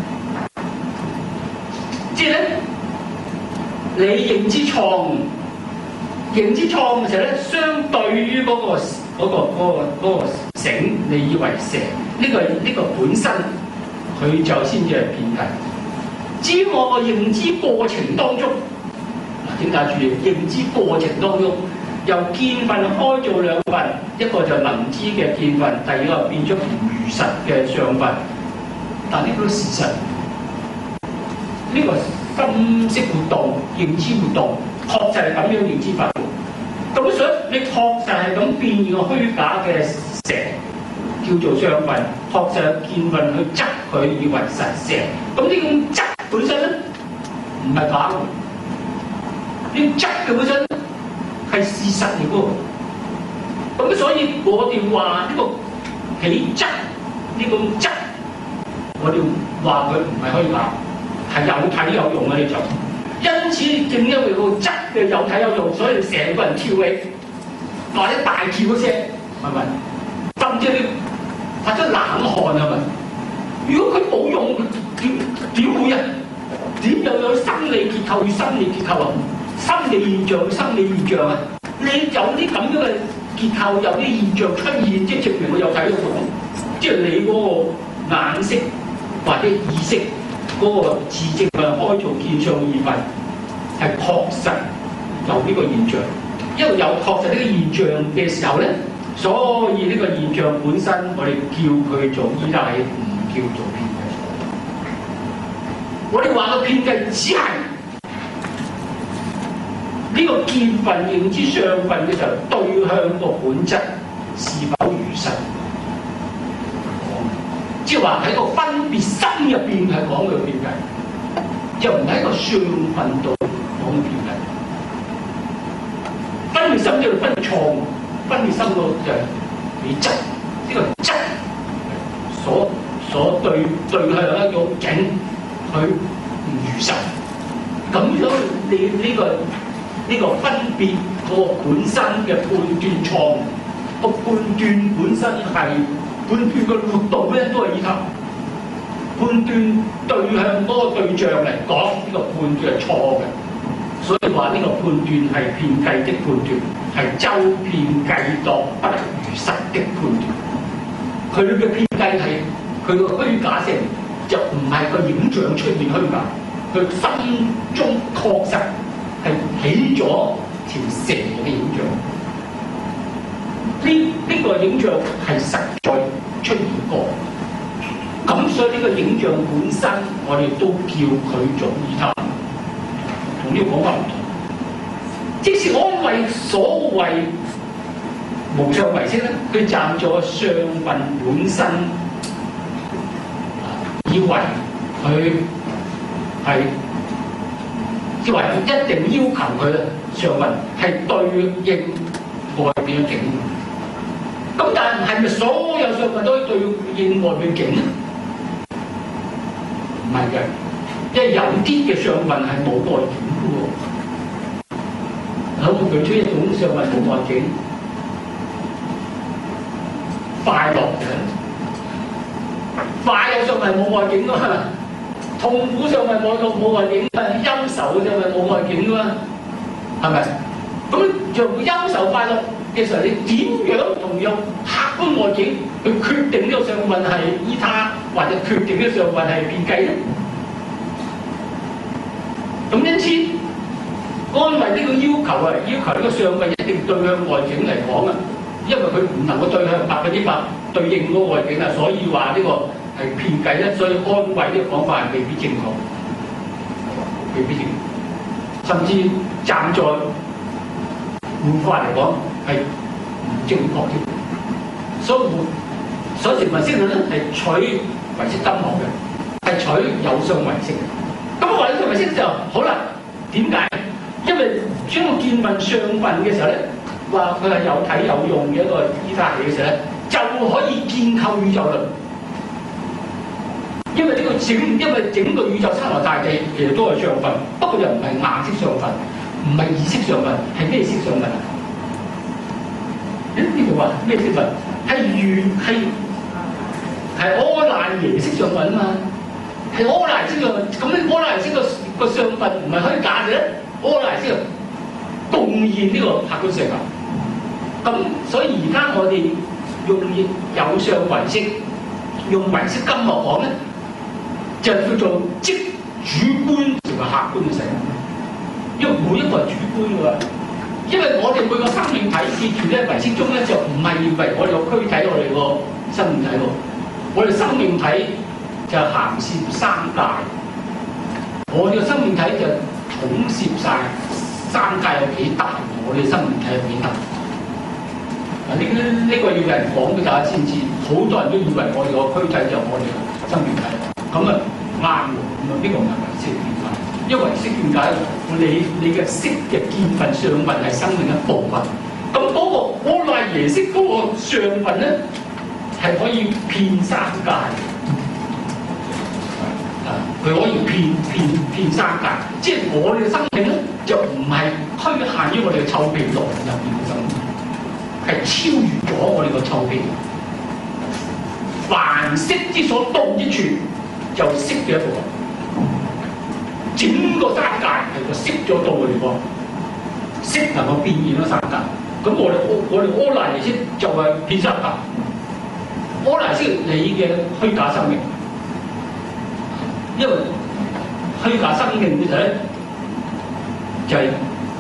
即係咧，你認知錯誤，認知錯誤嘅時候咧，相對於嗰、那個嗰、那個嗰、那個嗰、那個繩，你以為蛇呢、這個呢、這個本身，佢就先至係變計。至於我個認知過程當中，嗱點解注意認知過程當中？由見分開造兩份，一個就能知嘅見分，第二個變咗唔如實嘅上份。但呢個事實，呢、這個心識活動、認知活動，確實係咁樣認知法。咁所以你確實係咁變個虛假嘅蛇，叫做上份，確實有見分去執佢以為實蛇。咁呢種執本身咧，唔係假嘅，呢執嘅本身。係事實嚟嘅喎，咁所以我哋話呢個起質呢個質，我哋話佢唔係虛假，係有體有用嘅呢種。因此正因為個質嘅有體有用，所以成個人跳起，或者大跳嗰聲，係咪？甚至你發出冷汗係咪？如果佢冇用，點點會啊？點又有生理結構與心理結構啊？生理現象、生理現象啊！你有啲咁樣嘅結構，有啲現象出現，即係證明我有體有用。即係你嗰個眼識或者意識嗰個自證份開造見上二份，係確實有呢個現象。因為有確實呢個現象嘅時候咧，所以呢個現象本身我哋叫佢做依他起，唔叫做變計。我哋話個變計只係呢個見分認知上份嘅時候，對向個本質是否如實講，即係話喺個分別心入邊係講佢變計，又唔喺個上份度講佢變計。分別心即係分錯誤，分別心度就係你質呢、這個質所所對對向一個境，佢唔如實，咁樣你呢、這個。呢個分別嗰個本身嘅判斷錯誤， 個判斷本身係判斷嘅活動咧，都係依靠判斷對向嗰個對象嚟講，呢、這個判斷係錯嘅。所以話呢個判斷係騙計的判斷，係周遍計度不如實的判斷。佢嘅騙計係佢個虛假性，就唔係個影像出現虛假，佢心中確實係起咗條蛇嘅影像。呢呢、這個影像係實在出現過，咁所以呢個影像本身，我哋都叫佢做意他，同呢個講法唔同。即是安慰所謂無相唯識咧，佢站咗相分本身，以為佢係以為一定要求佢相分係對應外邊嘅境。咁但係係咪所有相分都對應外邊境咧？唔係嘅，因為有啲嘅相分係冇外境嘅喎。好，我舉出一種相分冇外境，快樂嘅，快樂相分冇外境㗎嘛，痛苦相分冇冇外境，憂愁嘅相分冇外境㗎嘛，係咪？咁就憂愁快樂嘅時候，你點樣同樣客觀外境去決定呢個相分係依他，或者決定呢個相分係騙計咧？咁因此，安慰呢個要求啊，要求呢個相分一定對向外境嚟講啊，因為佢唔能夠對向百分之百對應嗰個外境啊，所以話呢個係騙計咧。所以安慰呢個講法係未必正確，未必正確，甚至站在換法嚟講係唔正確添。所以所以成唯識論咧係取唯識根學嘅，係取有相唯識嘅。咁我話有相唯識就好啦。點解？因為將個見分相分嘅時候咧，話佢係有體有用嘅一個依他嚟嘅時候咧，就可以建構宇宙論。因為呢個整，因為整個宇宙山河大地其實都係相分，不過又唔係硬式相分，唔係意識相分，係咩式相分啊？誒呢度話咩式分？係緣係係柯賴耶識相分啊嘛，係柯賴識相分。咁呢柯賴識個個相分唔係虛假嘅咧？柯賴識貢獻呢個客觀世界。咁所以而家我哋用有相唯識，用唯識根學講咧，就叫做即主觀同埋客觀嘅世界。因為每一個係主觀㗎喎。因為我哋每個生命體記住咧，唯識中咧就唔係以為我哋個軀體，我哋個生命體喎。我哋生命體就涵攝三界，我哋個生命體就統攝晒三界有幾大，我哋生命體有幾大。嗱，呢呢個要有人講俾大家先知，好多人都以為我哋個軀體就我哋個生命體，咁啊啱喎，咁啊呢個唔係唯識見解，因為唯識見解你你嘅識嘅見分相分係生命嘅部分，咁嗰個柯賴耶識嗰個相分咧係可以遍三界，啊，佢可以遍遍遍三界，即係我哋嘅生命咧就唔係侷限於我哋嘅臭皮囊入邊嘅生命。係超越咗我哋個臭皮，凡識之所到之處，就識嘅一部分。整個三界係個識咗到嘅地方，識能夠變現咗三界。咁我哋我哋柯賴耶識就係變三界。柯賴識你嘅虛假生命，因為虛假生命嘅時候咧，就係、是。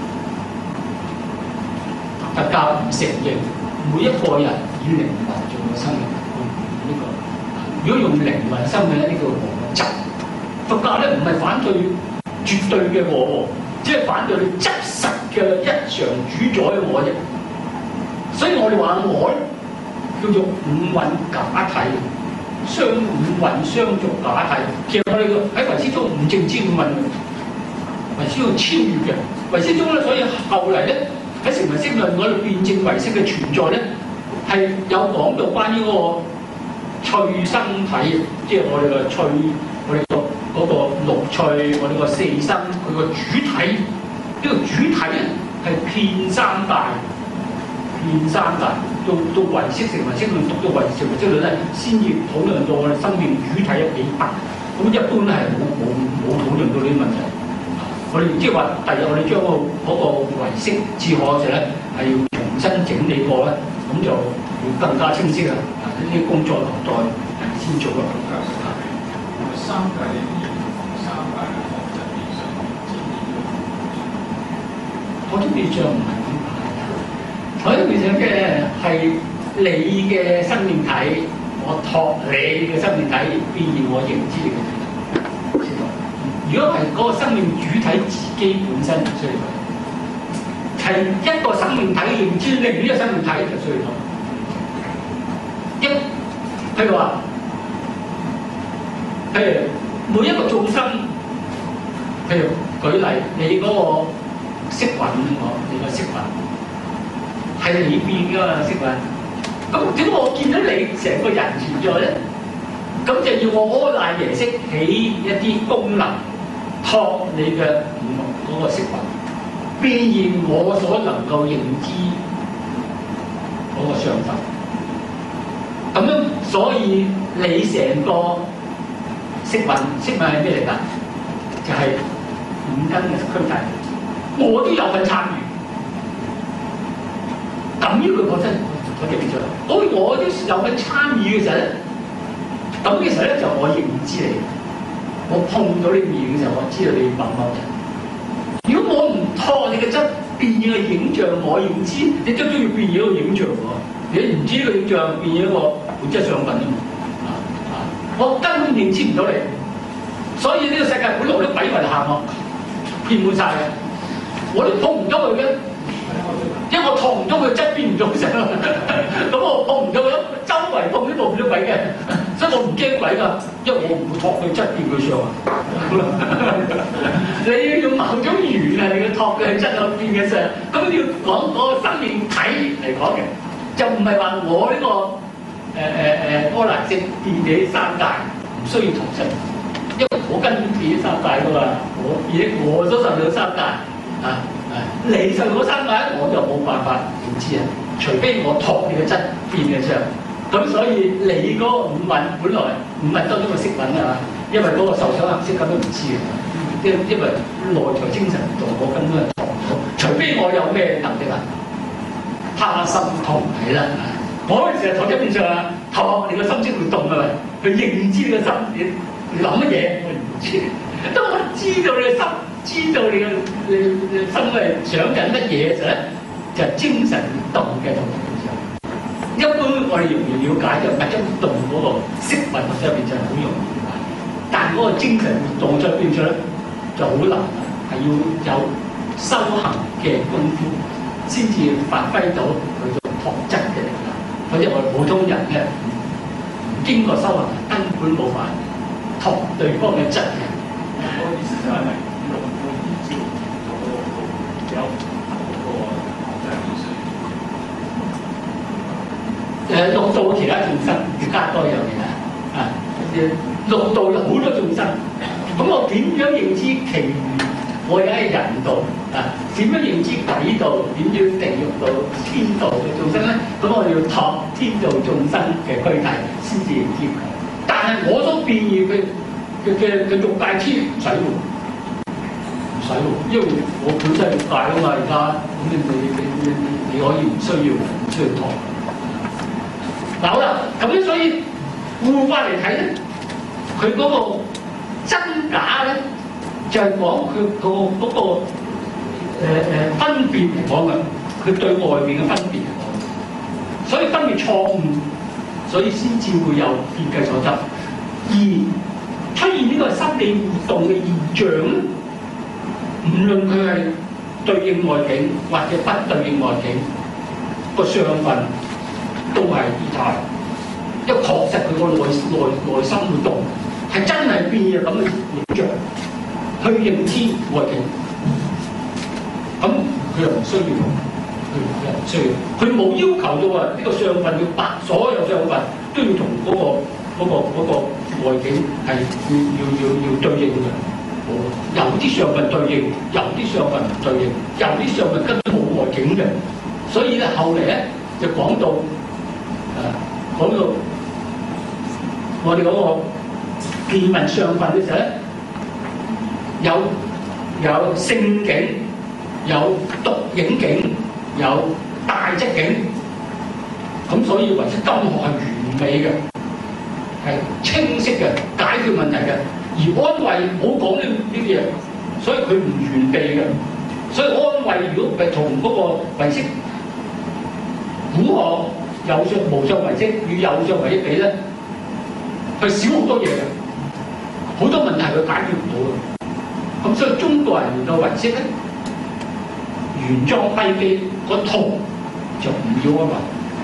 佛教唔承認每一個人以靈魂做嘅生命，呢、這個如果用靈魂生命咧，呢、這個我執。佛教咧唔係反對絕對嘅我，只係反對你執實嘅一常主宰嘅我啫。所以我哋話我叫做五蘊假體，雙五蘊相續假體。其實我哋喺唯識中唔淨止五蘊，唯識要超越嘅。唯識中咧，所以後嚟咧。喺成唯識論嗰度辯證唯識嘅存在咧，係有講到關於嗰個趣生體，即係我哋個趣，我哋個嗰個六趣，我哋個四生，佢個主體，呢、這個主體咧係遍三界，遍三界。 到到唯識成唯識論，讀到唯成唯識論咧，先至討論到我哋生命主體嘅幾百。咁一般咧係冇冇冇討論到呢啲問題。我哋即係話，第日我哋將個嗰個唯識哲學嘅咧係要重新整理過咧，咁就會更加清晰啦。呢啲工作留待先做咯。 三界嘅意義同三界嘅學習面上正面嘅， 學習面上唔係點解啊？學習面上嘅係你嘅生命體，我託你嘅生命體變現我認知嘅。如果係嗰個生命主體自己本身唔需要，係一個生命體認知另一個生命體就需要。一譬如話，譬如每一個眾生，譬如舉例，你嗰個色蘊喎，你個色蘊係你變㗎嘛色蘊。咁點解我見到你成個人存在咧？咁就要我阿賴耶識起一啲功能。託你嘅嗰個色蘊，變現我所能夠認知嗰個相分。咁樣，所以你成個色蘊，色蘊係咩嚟㗎？就係、是、五根嘅軀體，我都有份參與。咁呢個我真我記唔記得？我我都有份參與嘅時候咧，咁嘅時候咧就我認知你。我碰到你面嘅時候，我知道你某某人。如果我唔託你嘅質變現嘅影像，我認知你都都要變現一個影像喎。你唔知呢個影像變現一個本質相分啊嘛。啊，我根本認知唔到你，所以呢個世界本來都鬼魂行喎，變滿晒嘅。我都碰唔到佢嘅，因為我託唔到佢質變唔到成，咁我碰唔到佢，周圍碰都碰唔到鬼嘅。所以我唔驚鬼㗎，因為我唔會託佢質變佢相啊。你要用某種緣啊，你要託佢質有變嘅相。咁你要講嗰個生命體嚟講嘅，就唔係話我呢、這個誒誒誒阿賴識變起三界，唔需要重生，因為我跟變起三界㗎嘛，我變我都受到三界啊，你受到三界，我就冇辦法唔知啊，除非我託你嘅質變嘅相。咁所以你嗰個五蘊本來五蘊當中嘅色蘊啊，因為嗰個受想行識根本唔知嘅，因因為內在精神唔動，我根本係託唔到。除非我有咩能力啊，他心同體啦，我嗰陣時係託一面上啊，託你個心識會動啊，去認知你個心，你你諗乜嘢我唔知。當我知道你嘅心，知道你嘅你你心係想緊乜嘢嘅時候咧，就係、是、精神活動嘅同。一般我哋容易了解就物質活動嗰個色蘊上邊就係好容易了解，但係嗰個精神活動上邊上咧就好難啦，係要有修行嘅功夫先至發揮到佢種託質嘅力量。或者我哋普通人咧唔經過修行根本冇法託對方嘅質嘅。 我意思就係用用依照嗰個有嗰個學習意識。 誒六道其他眾生要加多樣嘢啊！六道有好多眾生，咁我點樣認知其餘？我而家喺人道啊，點樣認知鬼道？點樣地獄道、天道嘅眾生咧？咁我哋要託天道眾生嘅軀體先至認知佢。但係我都變異佢嘅嘅嘅欲界天唔使喎，唔使喎，因為我本身係欲界啊嘛，而家咁你你你你你可以唔需要唔需要託。嗱好啦，咁樣所以互法嚟睇咧，佢嗰個真假咧，就係講佢個嗰個誒誒、呃、分別嚟講嘅，佢對外邊嘅分別嚟講，所以分別錯誤，所以先至會有變計所執，而出現呢個心理活動嘅現象咧，無論佢係對應外境或者不對應外境，個相分。都係異態，因為確實佢個內內內心活動係真係變嘅咁嘅影像，去認知外境，咁佢又唔需要，佢又唔需要，佢冇要求到啊！呢、這個相分要白，所有相分都要同嗰、那個嗰、那個那個、外境係要要要要對應嘅。有啲相分對應，有啲相分唔對應，有啲相分根本冇外境嘅，所以咧後嚟咧。 就講到誒講到我哋嗰個見聞上分嘅時候咧，有有聖境，有獨影境，有大質境，咁所以唯識金學係完美嘅，係清晰嘅，解決問題嘅。而安慧冇講呢呢啲嘢，所以佢唔完備嘅。所以安慧如果係同嗰個唯識古學有相無相唯識與有相唯識比咧，佢少好多嘢嘅，好多問題佢解決唔到嘅。咁所以中國人研究唯識咧，原裝歸基個圖就唔要安慧，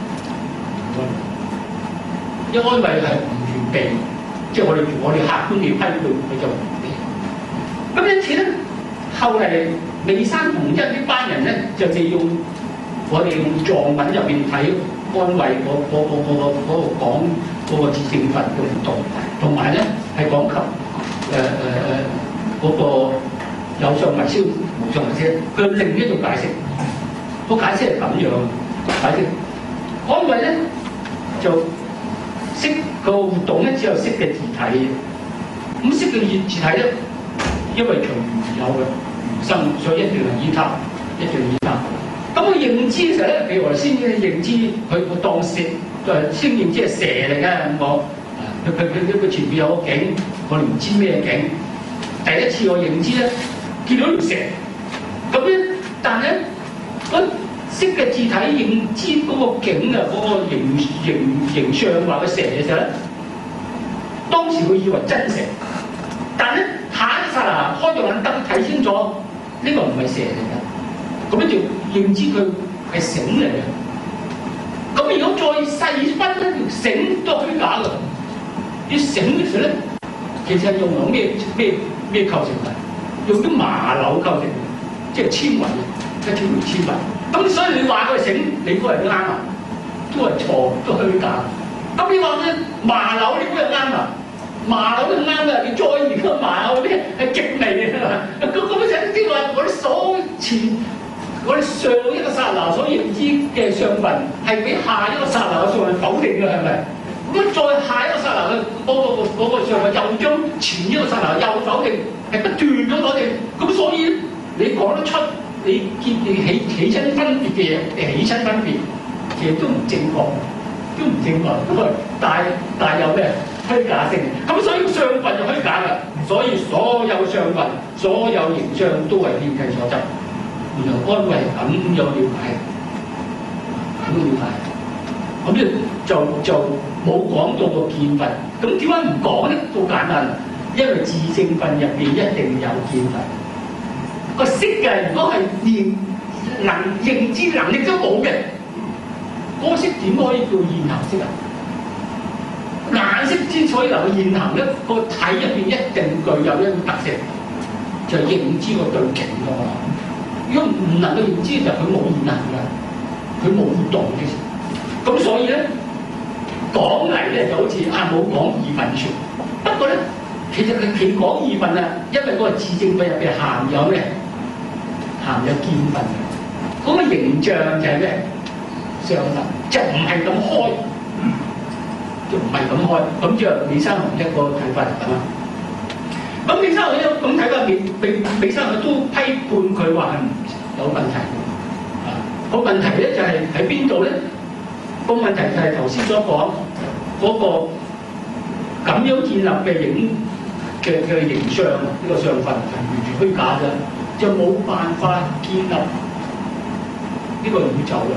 因為安慧係唔完備，即係我哋我哋客觀地批判佢就唔完備。咁因此咧，後嚟微山弘一呢班人咧，就借用我哋用藏文入邊睇安慧嗰嗰嗰嗰個嗰個講嗰個自性分嘅唔同，同埋咧係講及誒誒誒嗰個有相唯識無相唯識，佢另一種解釋。個解釋係咁樣解釋，安慧咧就識個活動咧只有識嘅字體，咁識嘅字體咧，因為隨緣而有嘅緣生，所以一定係依他，一定係依他。咁佢認知嘅時候咧，譬如話先認知佢佢當蛇，誒先認知係蛇嚟嘅咁講，佢佢佢佢前面有個景，我哋唔知咩景。第一次我認知咧，見到條蛇，咁咧，但咧嗰識嘅字體認知嗰個景啊，嗰、嗰個形形形象話佢蛇嘅時候咧，當時佢以為真蛇，但咧下一剎那開咗眼燈睇清楚，呢、呢個唔係蛇嚟嘅。咁咧就認知佢係繩嚟嘅。咁如果再細分咧，條繩都虛假嘅。啲繩嘅時候咧，其實係用咗咩咩咩構成嘅？用啲麻柳構成嘅，即係纖維，一條條纖維。咁所以你話佢係繩，你都係啱啊，都係錯，都虛假。咁你話咧麻柳，你都係啱啊，麻柳都啱嘅。你再而家麻柳嗰啲係極微嘅，咁咁就即係話我哋所前。我哋上一個剎那所認知嘅相分係比下一個剎那嘅相分否定嘅，係咪？咁再下一個剎那嘅嗰個嗰個相分又將前一個剎那又否定，係不斷咁否定。咁所以你講得出，你見你起起親分別嘅嘢，你起親分別，其實都唔正確，都唔正確，因為帶帶有咩虛假性。咁所以相分就虛假嘅，所以所有相分、所有形象都係遍計所執。原來安慧咁有了解，咁了解，咁咧就就冇講到個見分。咁點解唔講咧？好簡單，因為自性分入邊一定有見分。個識嘅如果係認能認知能力都冇嘅，嗰個識點可以叫現行識啊？眼識之所以能夠現行咧，個體入邊一定具有一種特色，就係認知個對境㗎嘛。如果唔能夠認知，就佢冇現行嘅，佢冇活動嘅。咁所以咧講嚟咧就好似啊冇講二分處。不過咧，其實佢佢講二分啊，因為嗰個自性分入邊含有咩？含有見分。嗰、那個形象就係咩？相分，就唔係咁開，就唔係咁開。咁就微山弘一個睇法係咁啊。咁微山弘一咁睇法，微微微山弘一都批判佢話係有問題。啊，個問題咧就係喺邊度咧？個問題就係頭先所講嗰個咁樣建立嘅影嘅嘅形象，呢、這個相分係完全虛假嘅，就冇辦法建立呢個宇宙啦。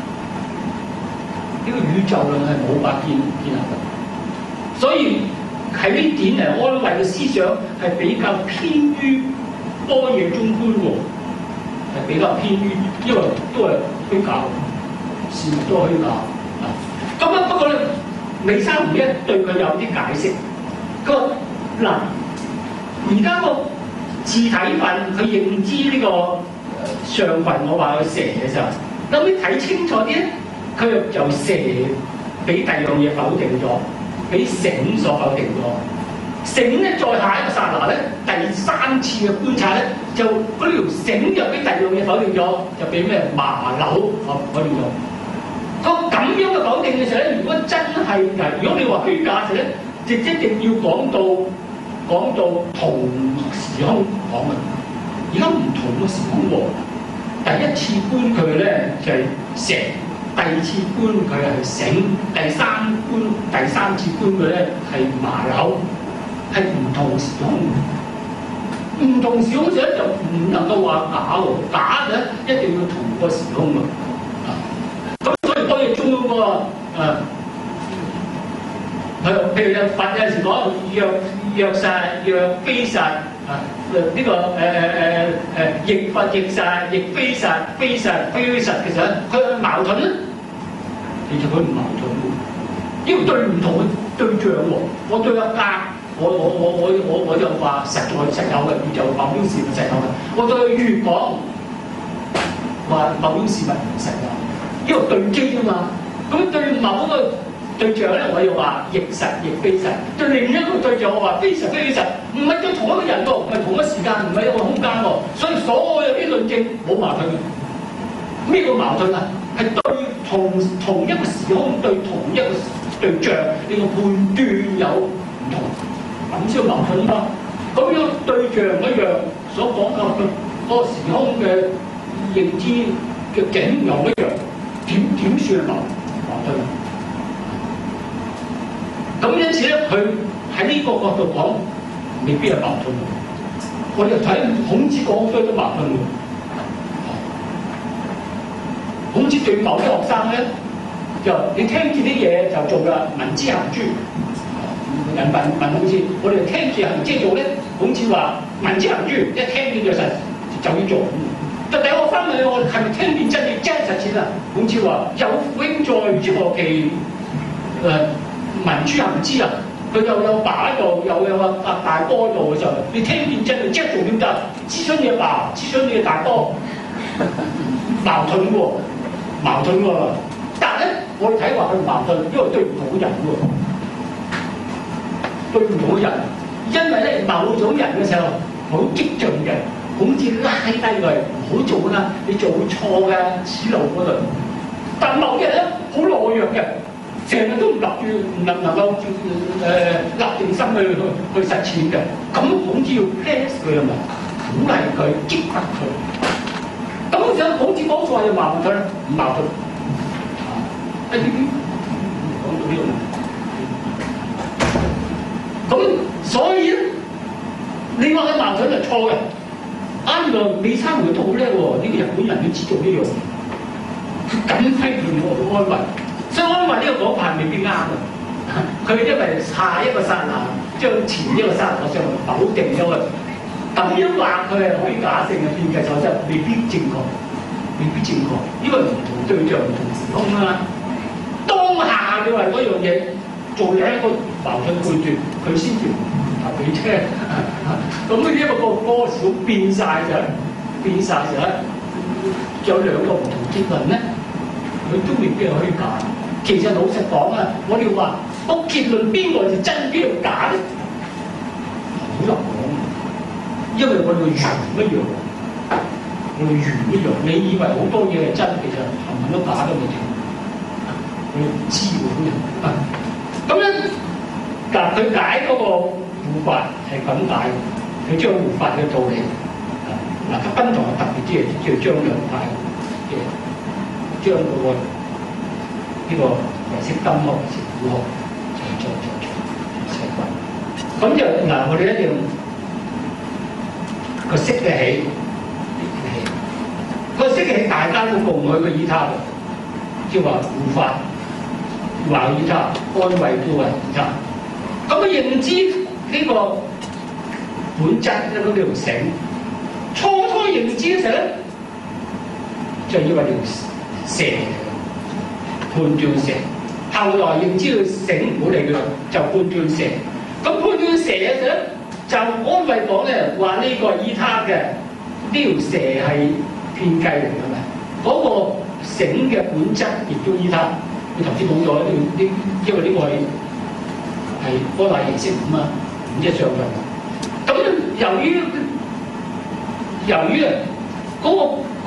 呢、這個宇宙論係冇法建建立嘅，所以。喺呢點嚟安慧嘅思想係比較偏於般若中觀喎，係比較偏於，因為都係虛假，事物都係虛假啊。咁啊不過咧，微山弘一對佢有啲解釋。佢話嗱，而家個自體分佢認知呢個相分，我話佢蛇嘅時候，後尾睇清楚啲咧，佢又由蛇俾第二樣嘢否定咗。俾繩所否定咗，繩咧再下一個剎那咧，第三次嘅觀察咧，就嗰條繩又俾第二樣嘢否定咗，就俾咩麻柳否否定咗。 個咁樣嘅否定嘅時候咧，如果真係嗱，如果你話虛假嘅時候咧，就一定要講到講到同時空講嘅。而家唔同嘅時空喎，第一次觀佢咧就係、是、石，第二次觀佢係繩，第三觀第三次觀佢咧係麻柳，係唔同時空。唔同時空時咧就唔能夠話假喎，假嘅一定要同個時空喎。咁所以當然中嗰個誒係譬如有佛有陣時講若若實若非實啊，呢、這個誒誒誒誒亦佛亦實亦非實非實非實嘅時候，佢係矛盾咧，其實佢唔矛盾喎，因為對唔同嘅對象喎，我對一格。我我我我我我就話實在實有嘅，宇宙某種事物實有嘅。我對越講話某種事物唔實有，因為對機啫嘛。咁對某一個對象咧，我又話亦實亦非實；對另一個對象，我話非實非實。唔係對同一個人喎，唔係同一時間，唔係一個空間喎。所以所有啲論證冇矛盾嘅。咩叫矛盾啊？係對同同一個時空對同一個對象，你個判斷有唔同。咁先矛盾嘛？咁樣對象一樣，所講嘅嗰個時空嘅認知嘅境又一樣，點點算係矛矛盾啊？咁因此咧，佢喺呢個角度講，未必係矛盾。我哋睇孔子講都都矛盾嘅。孔子對某啲學生咧，就你聽住啲嘢就做啦，聞之行之。人問問孔子，我哋聽住行之做咧，孔子話聞之行之，一聽見就實就要做。就第一個翻問我係咪聽見真理真實踐啊？孔子話有父兄在，如何其誒聞之行之啊？佢又有爸喺度，又有阿阿大哥喺度嘅時候，你聽見真理即係做點得？諮詢你阿爸，諮詢你嘅大哥，矛盾喎，矛盾喎。但係咧，我哋睇話佢矛盾，因為對唔同嘅人喎。對唔同嘅人，因為咧某種人嘅時候好激進嘅，孔子拉低佢，唔好做啦，你做錯嘅此路嗰度。但某啲人咧好懦弱嘅，成日都唔立住，唔能能夠誒、呃、立定心去去去實踐嘅。咁孔子要 press 佢啊嘛，鼓勵佢，激發佢。咁時候孔子講錯有矛盾咧，唔矛盾。啊，呢啲講到呢個問題。咁所以咧，你話佢矛盾係錯嘅。啊，原來李參會都好叻喎，呢、這個日本人都知道呢樣，佢咁批判我安慰，所以安慰呢個講法未必啱嘅。佢因為下一個剎那將前一個剎那上否定咗佢，咁樣話佢係虛假性嘅變計，就真係未必正確，未必正確，因為唔同對象唔同時空啊嘛。當下佢話嗰樣嘢。做另一個矛盾判斷，佢先至合理啫。咁呢啲一個個個時空變曬就變曬就咧，有兩個唔同結論咧，佢都未必係虛假。其實老實講啊，我哋話個結論邊個係真邊個假咧，好難講。因為我哋個圓一樣，我哋圓一樣。你以為好多嘢係真，其實冚唪唥都假都未定。你唔知喎啲人。咁咧，嗱佢解嗰個護法係咁解，佢將護法嘅道理，嗱佢賓堂係特別啲嘅，即係將兩派嘅，將嗰個呢個唯識金學、唯識古學，就就就就齊分。咁就嗱，我哋一定個識嘅起，個識嘅起大家都共佢嘅依他，即係話護法。話依他安慰都係依他，咁啊認知呢個本質咧，嗰條繩，初初認知嘅時候咧，就以為條蛇判斷蛇，後來認知佢繩唔好理佢，就判斷蛇。咁判斷蛇嘅時候咧，就安慰講咧話呢個依他嘅呢條蛇係騙計嚟㗎嘛，嗰、那個繩嘅本質亦都依他。佢頭先講咗呢個呢，因為呢個係係波大形式五啊，五即係上上。咁由於由於啊嗰個嗰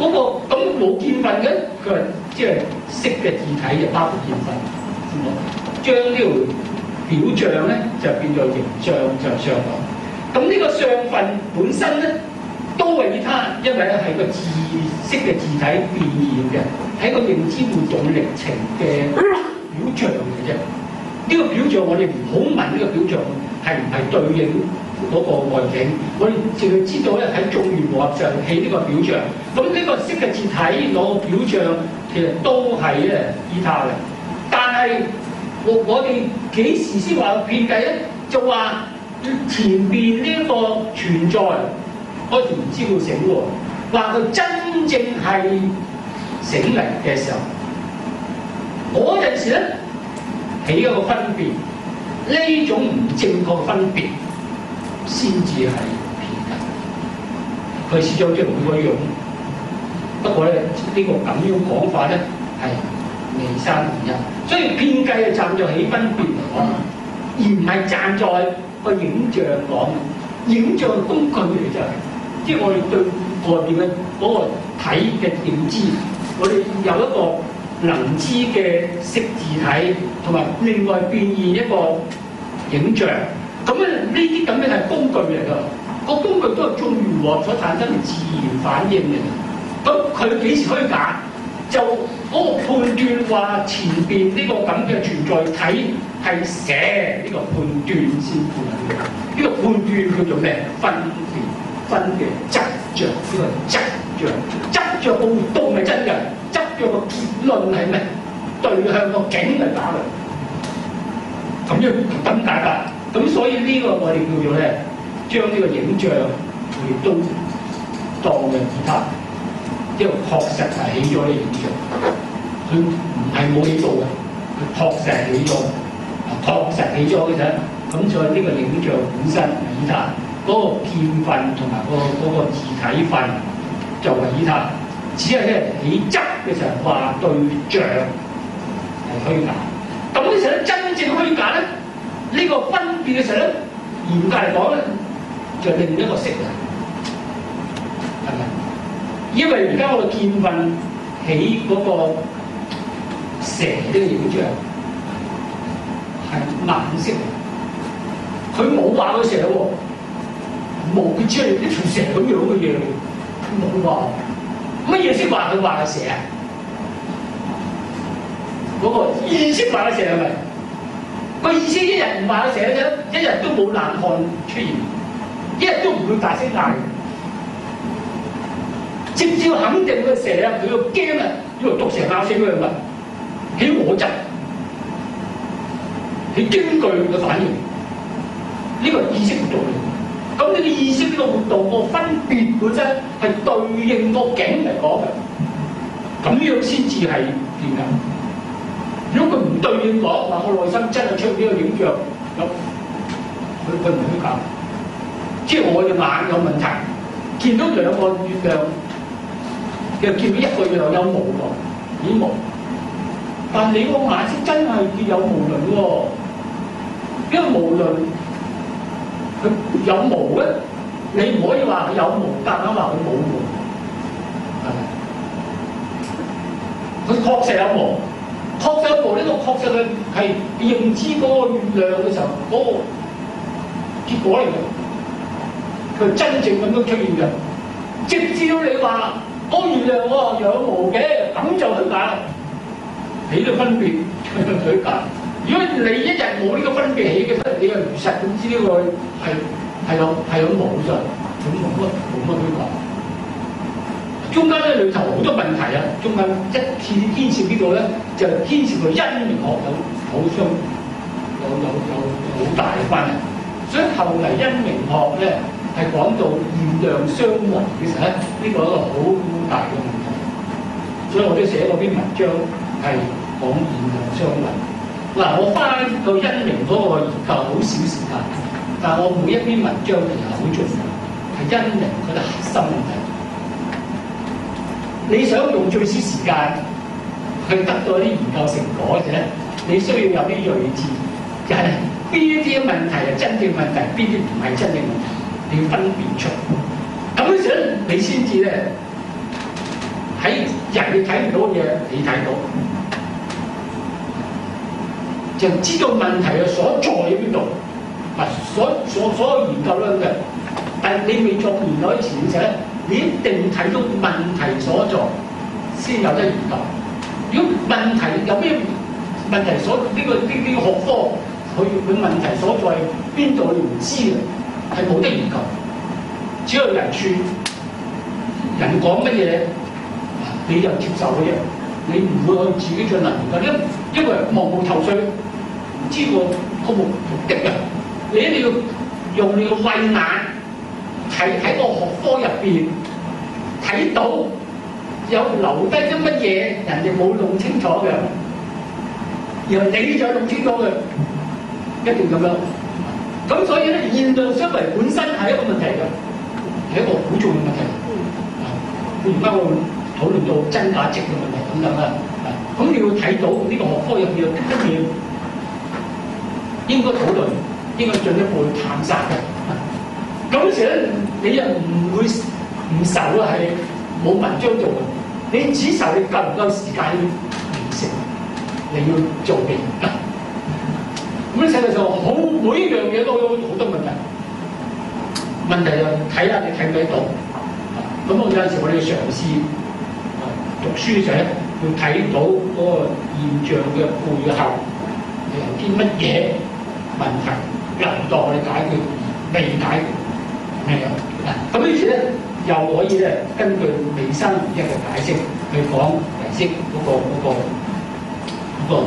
嗰、那個咁冇見分嘅，佢話即係色嘅字體就包括見分，將呢條表象咧就變做形象就上來。咁呢個相分本身咧都係依他，因為咧係個字色嘅字體變現嘅，係個認知活動歷程嘅表象嘅啫。呢、這個表象我哋唔好問呢個表象係唔係對應嗰個外景，我哋淨係知道咧喺眾緣和合上起呢個表象。咁呢個色嘅字體攞個表象，其實都係咧依他嘅。但係我我哋幾時先話遍計咧？就話前邊呢一個存在，嗰時唔知佢醒喎，話佢真正係醒嚟嘅時候，嗰陣時咧起一個分別，呢種唔正確嘅分別先至係遍計。佢試咗將佢個樣，不過咧呢、這個咁樣講法咧係未生原因，所以遍計係站在起分別嚟講，而唔係站在個影像講。影像工具嚟就係、是，即係我哋對外邊嘅嗰個體嘅認知，我哋有一個能知嘅色字體，同埋另外變現一個影像。咁咧呢啲咁樣係工具嚟㗎，個工具都係眾緣和合所產生嘅自然反應嚟。咁佢幾時虛假？就嗰個判斷話前邊呢個咁嘅存在體係寫呢個判斷先判斷。呢、這個判斷叫做咩？分別分嘅執着，呢個執着執着個活動係真嘅，執着個結論係咩？對向個境嚟打佢，咁樣咁解法。咁所以呢個我哋叫做咧，將呢個影像亦都當嘅其他。因為確實係起咗呢影像，佢唔係冇起到嘅，佢確實係起咗，確實起咗嘅啫。咁所以呢個影像本身係依他，嗰、那個片分同埋個嗰個字體分就係依他，只係咧起質嘅時候話對象係虛假。咁嘅時候咧，真正虛假咧，呢、這個分別嘅時候咧，嚴格嚟講咧，就另一個色啦，係咪？因為而家我哋見分起嗰個蛇呢個影像係顏色，佢冇話佢蛇喎，冇佢只係一條蛇咁樣嘅嘢，冇話乜嘢識話佢話係蛇啊？嗰、那個意識話係蛇係咪？個意識一日唔話係蛇啫，一日都冇冷汗出現，一日都唔會大聲嗌。直至肯定個蛇啊，佢個驚啊，以為毒蛇咬死佢係咪？起我執，起驚懼嘅反應，呢、這個意識活動嚟。咁呢個意識呢個活動個分別本身係對應個境嚟講嘅，咁樣先至係變㗎。如果佢唔對應講，話我內心真係出呢個影像，咁佢佢唔虛假，即係我隻眼有問題，見到兩個月亮。又見到一個樣有毛喎，咦毛？但你個顏色真係見有毛輪喎，因為毛輪佢有毛咧，你唔可以話佢有毛，夾硬話佢冇毛，係咪？佢確實有毛，確實有毛呢、這個確實係係認知嗰個月亮嘅時候嗰、那個結果嚟嘅，佢真正咁樣出現嘅，直至到你話。嗰月亮喎有毛嘅，咁就虛假，起咗分別虛假。如果你一日冇呢個分別起嘅，你又如實咁知呢個係係有係有毛嘅，咁冇乜冇乜虛假。中間咧裏頭好多問題啊，中間一次牽涉呢個咧就牽涉到因明學有好相有有有好大嘅關係。所以後嚟因明學咧。係講到現量相違嘅時候咧，呢、這個係一個好大嘅問題。所以我都寫過篇文章係講現量相違。嗱，我翻到因明嗰個研究好少時間，但係我每一篇文章其實好重要，係因明嗰個核心問題。你想用最少時間去得到啲研究成果嘅咧，你需要有啲睿智，就係邊啲問題係真正問題，邊啲唔係真正問題。要分辨出，咁嘅時候你先至咧喺人哋睇唔到嘅嘢，你睇到，就知道問題嘅所在喺邊度。嗱，所所所有研究咧嘅，但係你未做研究之前嘅，你一定睇到問題所在先有得研究。如果問題有咩問題所呢、呢個呢呢、呢個學科，佢佢問題所在邊度你唔知嘅，係冇得研究。只有人説人講乜嘢，你就接受嘅啫，你唔會去自己進行研究，因因為茫無頭緒，唔知個個目的啊！你一定要用你個慧眼睇喺個學科入邊睇到有留低啲乜嘢人哋冇弄清楚嘅，然後你再弄清楚嘅，一定咁樣。咁所以咧，現象思維本身係一個問題嘅，係一個好重要嘅問題。啊，而家我討論到真假值嘅問題等等啦。啊，咁你要睇到呢個學科入邊有啲乜嘢應該討論。應該進一步去探索嘅，咁時咧你又唔會唔愁啊，係冇文章做嘅，你只愁你夠唔夠時間完成你要做嘅。咁世界上好每一樣嘢都有好多問題，問題就睇下你睇唔睇到。咁我有陣時我哋嘗試讀書嘅時候咧，要睇到嗰個現象嘅背後有啲乜嘢問題。留待我哋解決，未解決，係啊。嗱，咁於是咧，又可以咧根據微生物一個解釋去講解釋嗰個嗰個嗰個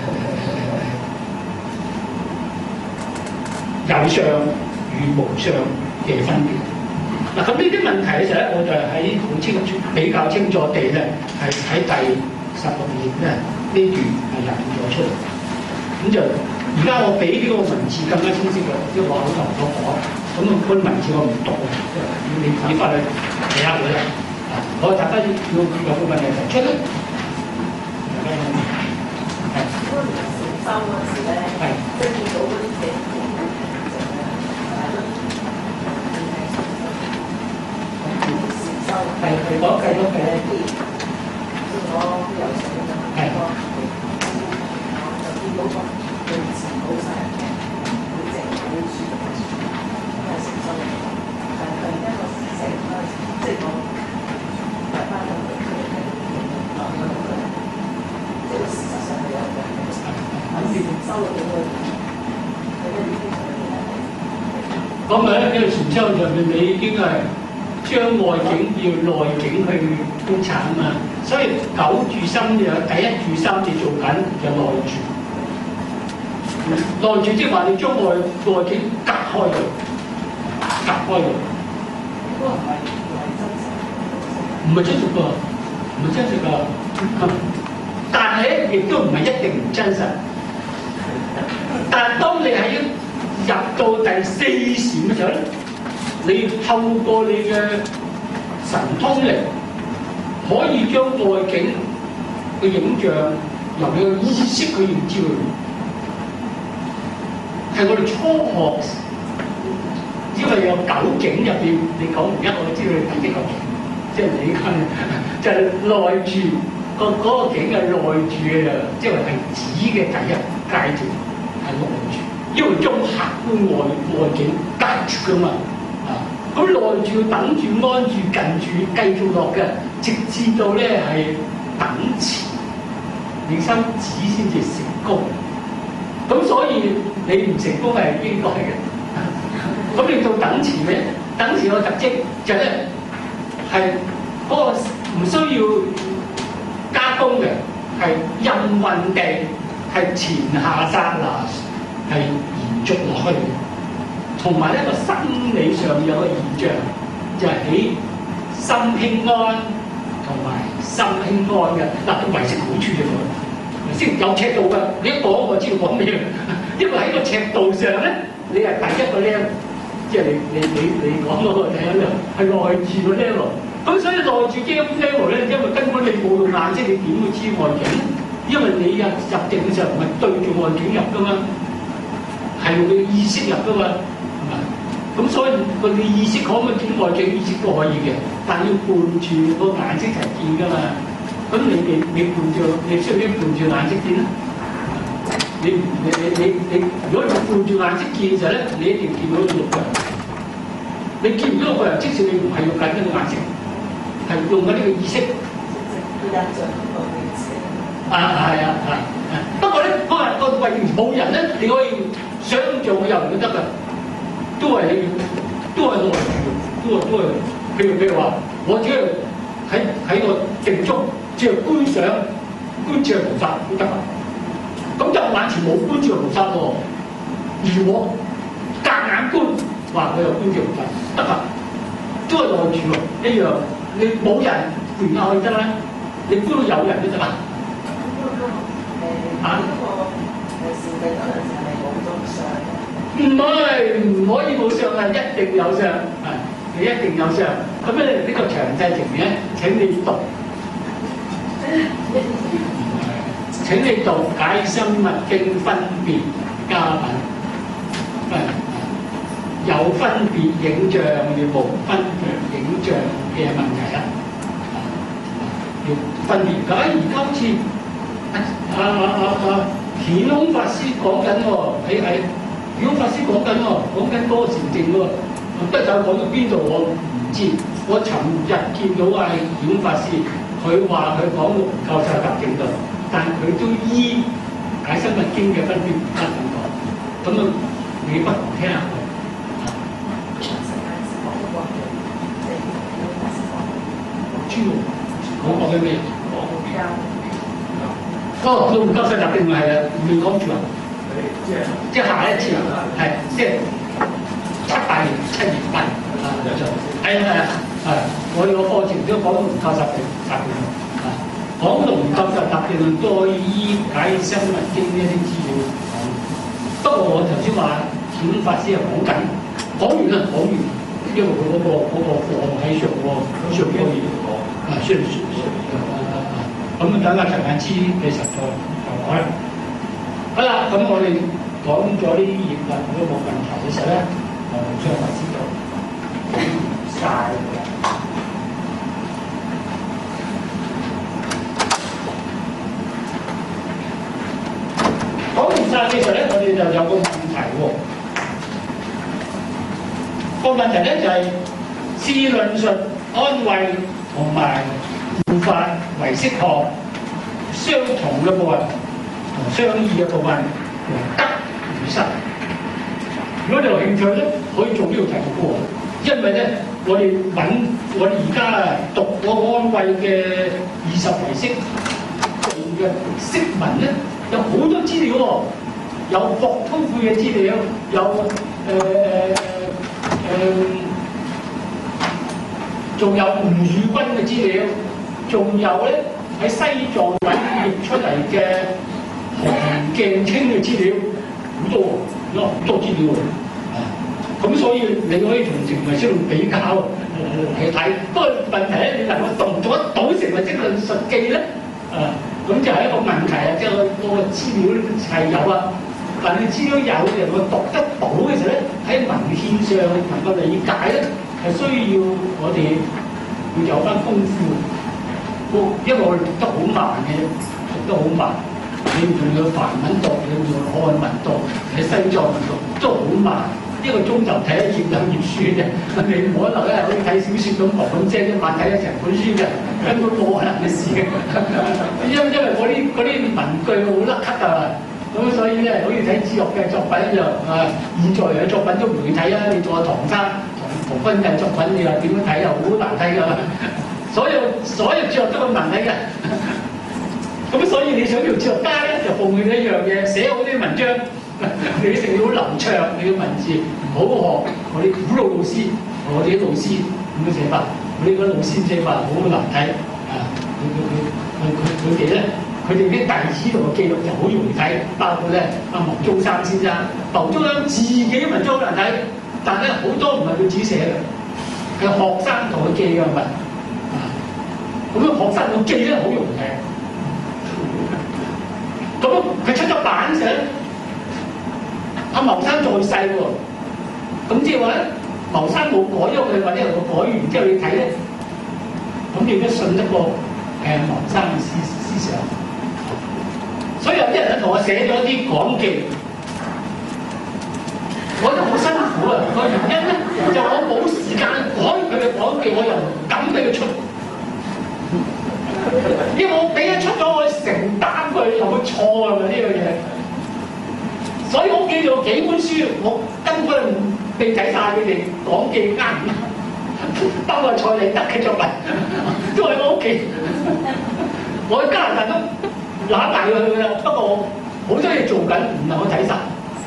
有相與無相嘅分別。嗱，咁呢啲問題嘅時候咧，我就喺好清楚、比較清楚地咧，係喺第十六頁咧呢段係引咗出嚟，咁就。而家我比呢個文字更加清晰嘅，即係話好頭所講，咁啊嗰啲文字我唔讀啊，你自己翻去睇下佢啦。我大家要要有個問題提出咧，係。嗰個收嗰陣時咧，係即係見到嗰啲嘢，係係講計咗計咧，我有時係就見到個。對自己好晒，好靜好舒服，係承受力。但係突然間個成個即係我大班人嚟睇睇，即係事實上係有嘅。咁你收到幾多？你嘅意思係點？講明呢個傳銷上面，你已經係將外境要內境去觀察啊嘛。所以九住心就第一住心你做緊就內住。內住即係話你將外外境隔開佢，隔開佢。嗰個唔係唔係真實㗎，唔係真實㗎。但係亦都唔係一定唔真實。但係當你喺入到第四禪嘅時候咧，你透過你嘅神通力，可以將外境嘅影像由你嘅意識去認知佢。係我哋初學，因為有九境入邊，你講唔一，我知道你第一個境，即係你講就係內住個嗰個境嘅內住嘅，即係係指嘅第一階段係內住，因為將客觀外外境隔住噶嘛，啊，咁內住要等住安住近住繼續落嘅，直至到咧係等持，你心止先至成功。咁所以你唔成功係應該嘅。咁你到等持咧，等持個特徵就咧係嗰個唔需要加工嘅，係任運地係前下剎那係延續落去嘅。同埋呢個生理上有個現象，就係、是、起心輕安同埋心輕安嘅。嗱，唯識好處就係先有尺度㗎，你一講我知道講咩，因為喺個尺度上咧，你係第一個 level， 即係你你你你講嗰個第一 level 係內住個 level， 咁所以內住嘅 level 咧，因為根本你冇用眼睛，你點會知外境？因為你入入定嘅時候唔係對住外境入㗎嘛，係用你意識入㗎嘛，係咪？咁所以佢嘅意識可唔可以見外境？意識都可以嘅。 但要伴住個顏色齊見㗎嘛。咁你哋你伴住，你需唔需要伴住顏色見咧？你你你你你，如果你伴住顏色見嘅時候咧，你一定見到個肉嘅。你見唔到個人，即使你唔係用緊呢個顏色，係用緊呢個意識。啊係啊啊！不過咧，嗰個個位冇人咧，你可以想像有人都得㗎，都係你，都係內住，都係都係。譬如譬如話，我只係喺喺個靜中，只係觀想觀照菩薩都得㗎。咁就眼前冇觀照菩薩喎，而我夾硬觀，話佢有觀照菩薩得㗎，都係內住喎，一樣。你冇人陪下去得啦，你觀到有人都得啦。啊！唔係唔可以冇相啊，一定有相啊！你一定有相。咁咧呢個詳細情面咧，請你讀。請你讀《解深密經分別家品》。係有分別影像與無分別影像嘅問題啦。要分別㗎，而家好似〜啊啊啊啊！顯空法師講緊喎，喺喺顯空法師講緊喎，講緊嗰個禪淨喎，不就講到邊度我唔知。我尋日見到啊顯空法師，佢話佢講唔夠晒特證度，但佢都依解深密經嘅分別唔得咁講。咁啊，你不妨聽下佢。知喎，我講緊咩？哦，都唔夠晒特定係啊，未講住啊，即係即係下一次啊，係即係七八年七月份啊，就就係啊係啊係，我哋個課程都講唔夠特定特定啊，講到唔夠晒特定論都可以依解深密經呢啲資料講。不過我頭先話顯空法師係講緊，講完啦講完，因為佢嗰個嗰個課喺上喎，上可以講啊，雖然雖然。咁等阿陳眼知你實在就好啦。好啦，咁我哋講咗呢啲業論嗰個問題嘅時候咧，我哋將來知道晒講完晒嘅時候咧，我哋就有個問題喎。個問題咧就係試論述安慰同埋護法唯識學相同嘅部分同相異嘅部分，得與失。如果你有興趣咧，可以做呢個題目嘅，因為咧我哋揾我哋而家啊讀個安慰嘅二十唯識做嘅釋文咧，有好多資料喎，有博通會嘅資料，有誒誒仲有吳宇君嘅資料。仲有咧喺西藏揾譯出嚟嘅韓鏡清嘅資料好多，有好多資料啊！咁所以你可以同成唯識論比較嚟睇。不過問題咧，你能夠讀咗到成唯識論述記咧，啊咁就係一個問題啊！即係個個資料係有啊，但係資料有嘅，我讀得到嘅時候咧，喺文獻上能夠理解咧，係需要我哋要有翻功夫。因為我哋讀得好慢嘅，讀得好慢。你用個梵文讀，你用漢文讀，你西藏文讀都好慢。一個鐘就睇一頁兩頁書嘅，你唔可能咧好似睇小説咁忙咁精一晚睇一成本書嘅，根本冇可能嘅事嘅。因因為嗰啲嗰啲文句好甩咳啊，咁所以咧好似睇哲學嘅作品一樣啊。現在嘅作品都唔會睇啊，你做阿唐生、唐唐君嘅作品，你話點樣睇啊？好難睇㗎。所有所有哲學都咁難睇嘅，咁所以你想做哲學家咧，就奉勸一樣嘢，寫好啲文章，你一定要好流暢，你嘅文字唔好學我哋古老老師，我哋啲老師咁嘅寫法，我哋嗰老師寫法好難睇啊！佢佢佢佢佢哋咧，佢哋啲弟子同嘅記錄就好容易睇，包括咧阿牟宗三先生，牟宗三自己嘅文章好難睇，但係咧好多唔係佢自己寫嘅，係學生同佢記嘅文。咁樣學生個記咧好容易睇，咁佢出咗版時，阿牟生在世喎，咁即係話咧，牟生冇改咗佢，或者佢改完之後你睇咧， 咁你都信得過誒牟生嘅思思想。所以有啲人咧同我寫咗啲講記，我覺得好辛苦啊！個原因咧就我冇時間改佢嘅講記，我又唔敢俾佢出，因為我俾佢出咗，我承擔佢有冇錯啊嘛呢樣嘢。所以我屋企有幾本書，我根本未睇晒佢哋講記啱唔啱，包括蔡理德嘅作品都喺我屋企。我喺加拿大都攬埋佢㗎啦，不過好多嘢做緊，唔能夠睇晒。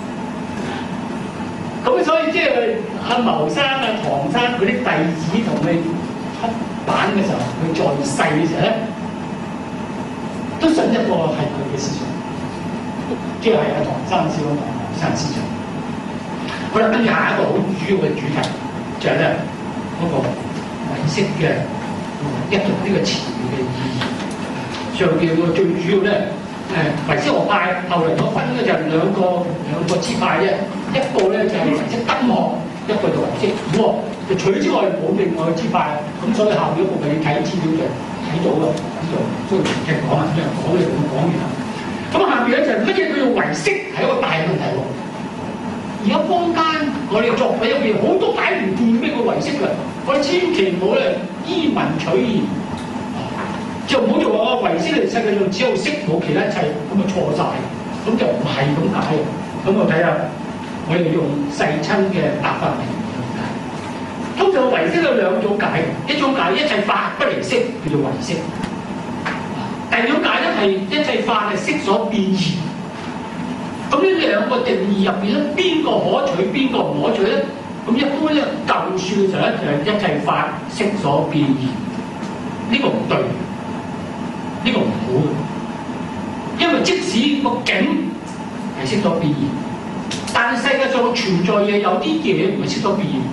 咁所以即係阿牟生、阿唐生嗰啲弟子同佢出版嘅時候，佢在世嘅時候咧，都信一個係佢嘅思想。即係阿唐生思想同牟生思想。好啦，跟住下一個好主要嘅主題就係咧嗰個唯識嘅一讀呢個詞語嘅意義。上邊個最主要咧，誒唯識學派後嚟我分咧就係兩個兩個支派啫，一個咧就係唯識根學，一個就唯識古學。就除之外冇另外嘅支派，咁所以下邊一部分你睇資料就睇到啦，呢度所以唔聽講啊，因為講嘢咁講完啦。咁下邊咧就係乜嘢叫做唯識係一個大問題喎。而家坊間我哋作品入邊好多解唔掂咩叫唯識㗎，我哋千祈唔好咧依文取義，就唔好做話唯識嚟世界上只有識冇其他一切，咁啊錯晒，咁就唔係咁解。咁我睇下我哋用世親嘅答法嚟解。通常唯識有兩種解，一種解一切法不離識叫做唯識。第二種解咧係一切法係識所變現，咁呢兩個定義入邊咧，邊個可取，邊個唔可取咧？咁一般咧舊書嘅時候咧就係一切法識所變現，呢個唔對，呢個唔好嘅，因為即使個境係識所變現，但係世界上存在嘅有啲嘢唔係識所變現。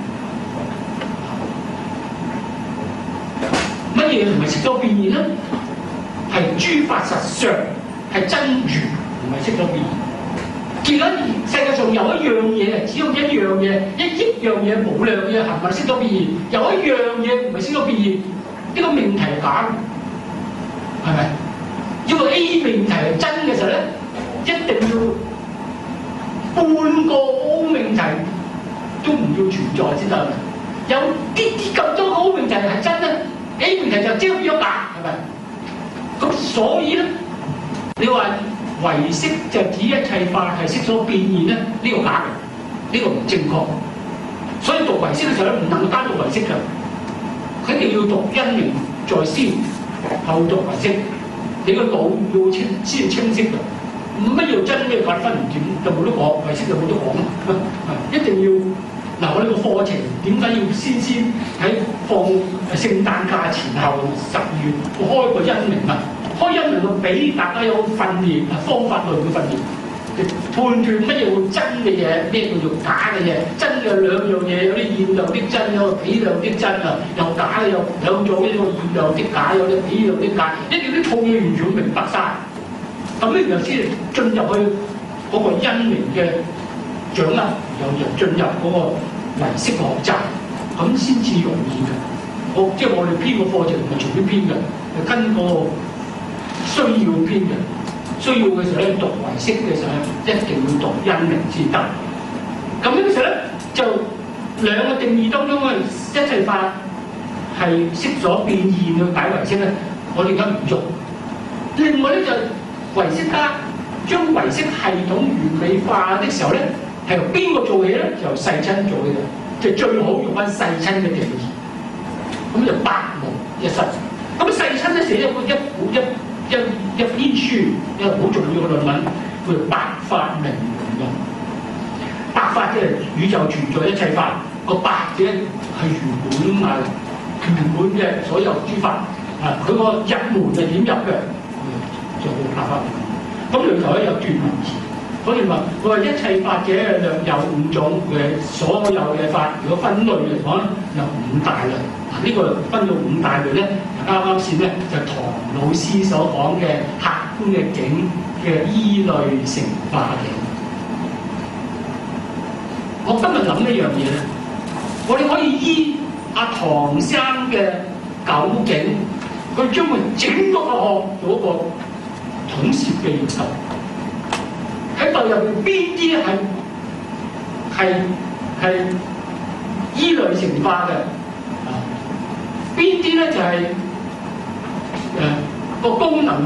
乜嘢唔係識所變現咧？係諸法實相，係真如，唔係識所變現。結果世界上有一樣嘢，只有一樣嘢，一億樣嘢無量嘢，係咪識所變現？有一樣嘢唔係識所變現，呢個命題係假嘅，係咪？因為 A 命題係真嘅時候咧，一定要半個 O 命題都唔要存在先得。有啲啲咁多個 O 命題係真咧 ，A 命題就遮咗假，係咪？咁所以咧，你話唯識就指一切法係識所變現咧，呢、這個假嘅，呢、這個唔正確。所以讀唯識嘅時候咧，唔能夠單讀唯識嘅，佢一定要讀因明在先，後讀唯識。你個腦要清先清晰嘅，乜嘢真咩假分唔掂就冇得講，唯識就冇得講。一定要嗱，我呢個課程點解要先先喺放聖誕假前後十月開個因明啊？開因明就俾大家有訓練，方法論嘅訓練，判斷乜嘢會真嘅嘢，咩叫做假嘅嘢？真嘅兩樣嘢，有啲現量的真，有個比量的真啊，有假嘅有兩種，一個現量的假，有啲比量的假，一定啲套嘢完全明白晒。咁呢樣先進入去嗰個因明嘅掌握，又又進入嗰個唯識學習，咁先至容易嘅。我即係我哋編個課程唔係隨便編嘅，係跟個需要編嘅。需要嘅時候咧，讀唯識嘅時候咧，一定要讀因明先得。咁呢個時候咧，就兩個定義當中嘅一切法係識所變現去解唯識咧，我哋而家唔用。另外咧就唯識家將唯識系統完美化的時候咧，係由邊個做起咧？就由世親做起嘅，即係最好用翻世親嘅定義。咁就百無一失。咁世親咧寫一本一本一一一篇書，一個好重要嘅論文，叫做《百法明門論》。百法即係宇宙存在一切法，個百者係圓滿啊，圓滿嘅所有諸法啊，佢個入門係點入嘅？就叫百法明門。咁裏頭咧有段文字，所以話佢話一切法者略有五種嘅，所有嘅法如果分類嚟講有五大類。嗱、這、呢個分到五大類咧，啱啱先咧就係、唐老師所講嘅客觀嘅境嘅依類成化境。我今日諗一樣嘢咧，我哋可以依阿唐生嘅究竟佢將會整個個學做一個統攝嘅研究，喺度入邊邊啲係係係依類成化嘅，啊邊啲咧就係誒個功能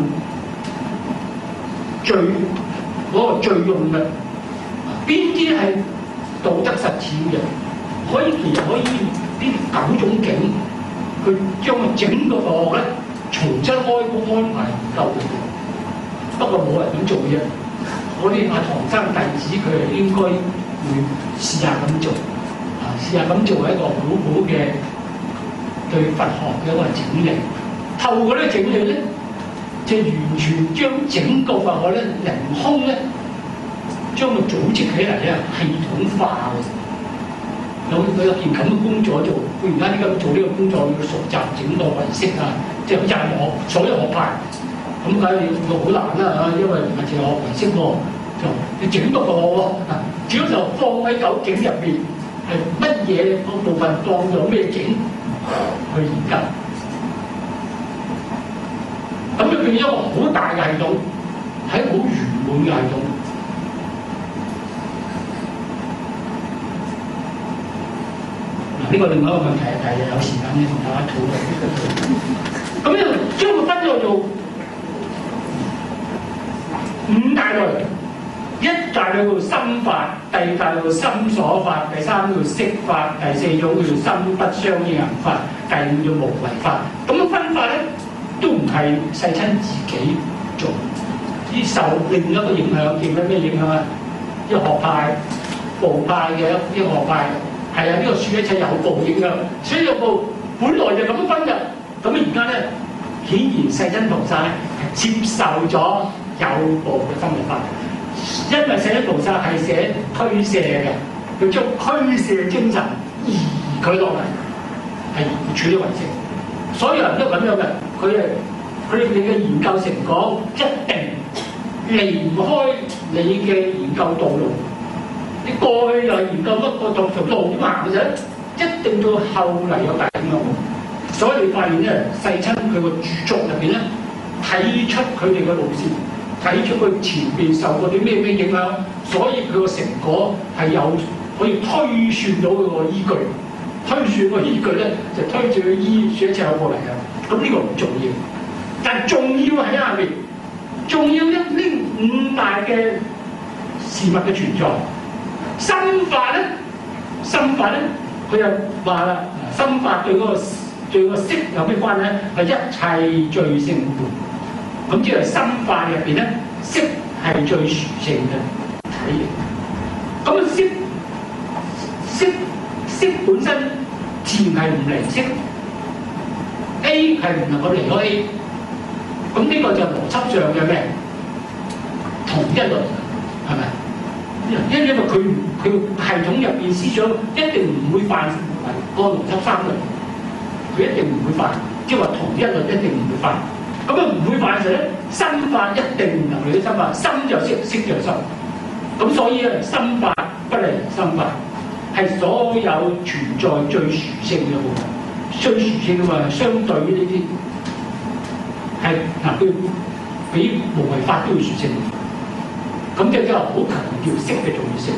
最嗰、嗰個最用嘅，邊啲係道德實踐嘅，可以其實可以呢九種境，佢將整個個學咧重新開工安排研究。不過冇人咁做啫。嗰啲阿唐生弟子佢係應該會試下咁做，啊試下咁做係一個好好嘅對佛學嘅一個整理。透過呢個整理咧，就完全將整個佛學咧凌空咧，將佢組織起嚟咧系統化嘅。有佢有件咁嘅工作做，佢而家呢咁做呢個工作要熟習整個唯識啊，即係好似係學所有學派。咁梗係要好難啦嚇，因為唔係淨係學唯識喎，就要整個個喎。主要就放喺九境入邊，係乜嘢個部分放咗咩境去研究，咁就變咗一個好大嘅系統，係好圓滿嘅系統。嗱，呢個另外一個問題係第日有時間咧同大家討論。咁咧將佢分咗做五大類，一大類叫做心法，第二大類叫做心所法，第三叫做色法，第四種叫做心不相應行法，第五叫無為法。咁樣分法咧都唔係世親自己做，啲受另一個影響，另一咩影響啊？一學派、部派嘅一個學派，係啊，呢、這個書一切有部影響，所以有部本來就咁樣分嘅，咁而家咧顯然世親菩薩咧係接受咗有部嘅分類法，因為世親菩薩係寫俱舍嘅，佢將俱舍精神移佢落嚟，係處理唯識。所有人都咁樣嘅，佢係佢哋嘅研究成果一定離唔開你嘅研究道路。你過去又研究乜個道條路點行嘅啫，一定到後嚟有大影響。所以你發現咧，世親佢個著作入邊咧，睇出佢哋嘅路線。睇出佢前邊受過啲咩咩影響，所以佢個成果係有可以推算到佢個依據。推算個依據咧，就推住佢依算一切有過嚟嘅。咁呢個唔重要，但係重要喺下面，重要一呢五大嘅事物嘅存在。心法咧，心法咧，佢又話啦，心法對嗰個對個色有咩關係咧？係一切最勝觀。咁即係心法入邊咧，色係最殊勝嘅體型。咁啊，色色色本身自然係唔離色 ，A 係唔能夠離開 A。咁呢個就邏輯上嘅咩？同一律係咪？因因為佢佢系統入邊思想一定唔會犯個邏輯三律，佢一定唔會犯，即係話同一律一定唔會犯。咁啊唔會犯嘅時候咧，心法一定唔能離開心法，心就色，色就心。咁所以咧，心法不離心法，係所有存在最殊勝嘅部分。最殊勝嘅嘛，相對於呢啲係嗱，佢比無為法都要殊勝。咁即係好強調色嘅重要性。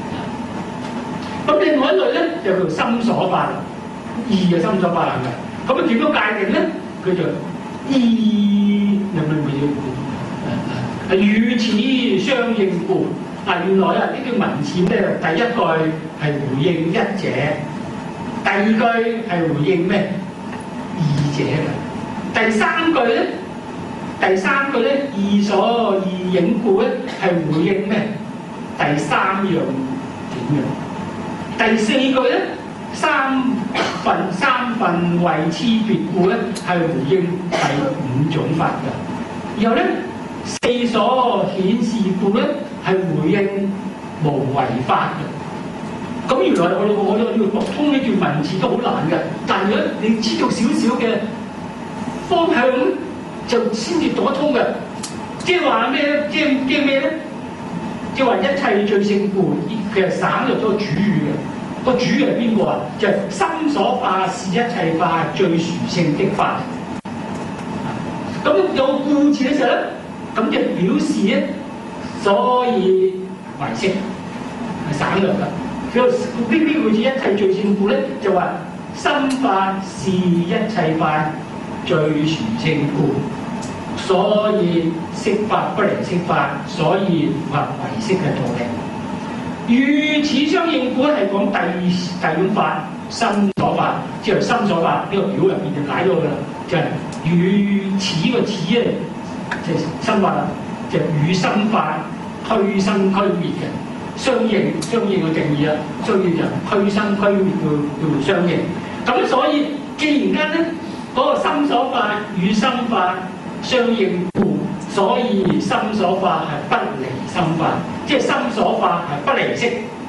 咁另外一類咧，就叫做心所法，二嘅心所法係咪？咁啊點樣界定咧？佢就意有冇冇要？誒與此相應故。嗱，原來啊呢句文字咧，第一句係回應一者，第二句係回應咩？二者嘅。第三句咧，第三句咧，意所異影故咧，係回應咩？第三樣點樣？第四句咧，三分三分為差別故咧，係回應第五種法嘅。然後咧，四所顯示故咧，係回應無為法嘅。咁原來我我我要讀通呢段文字都好難嘅，但係如果你知道少少嘅方向，就先至讀得通嘅。即係話咩咧？即係即係咩咧？即係話一切最勝故，其實省略咗主語嘅。 個主係邊個啊？就係、是、心所化是一切法最殊勝的法。咁有故字嘅時候咧，咁就表示咧，所以唯識係省略啦。佢呢啲故字一切最勝故咧，就話心法是一切法最殊勝故，所以色法不離色法，所以符合唯識嘅道理。與此相應故係講第二第二種法，心所法，即係心所法呢、這個表入邊就解咗㗎啦，就係、是、與此個此咧，就係、是、心法，就與、是、心法俱生俱滅嘅相應，相應嘅定義啊，所以就俱生俱滅叫叫做相應。咁所以既然間咧嗰、那個心所法與心法相應故，所以心所法係不離心法，即係心所法係不離色，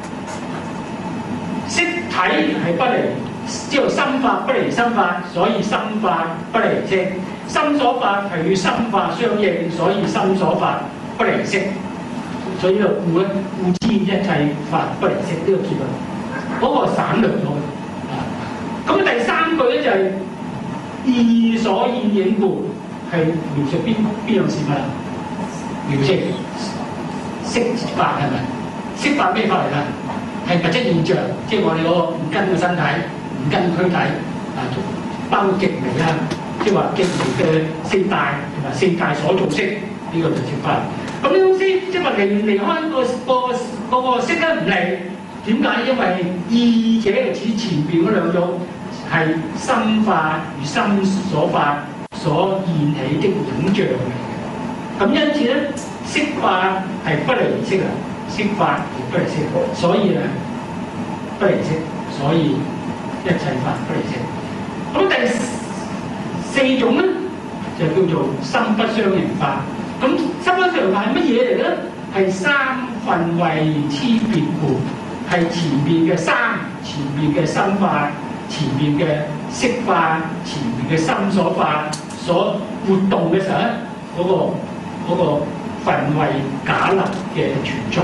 色體係不離，即係心法不離心法，所以心法不離色。心所法係與心法相應，所以心所法不離色。所以呢個故咧，故知一切法不離色呢個結論，嗰、那個省略咗嘅。咁第三句咧就係、是、意所現影故，係描述邊邊樣事物啊？描述色法係咪？色法咩法嚟㗎？係物質現象，即係我哋嗰個五根嘅身體、五根軀體啊，包括極微啊，即係話極微嘅四大同埋四大所造色，呢、這個就色法。咁呢種色即係話離唔離開、那個、那個嗰、那個色咧唔離？點解？因為意者係指前邊嗰兩種係心法與心所法所現起的影像嚟嘅。咁因此咧，色法係不離色啊，色法亦不離色，所以咧不離色，所以一切法不離色。咁第四種咧就叫做心不相應法。咁心不相應法係乜嘢嚟咧？係三分位差別故，係前面嘅三，前面嘅心法，前面嘅色法，前面嘅心所法所活動嘅時候咧，嗰、那個嗰、那個分位假立嘅存在。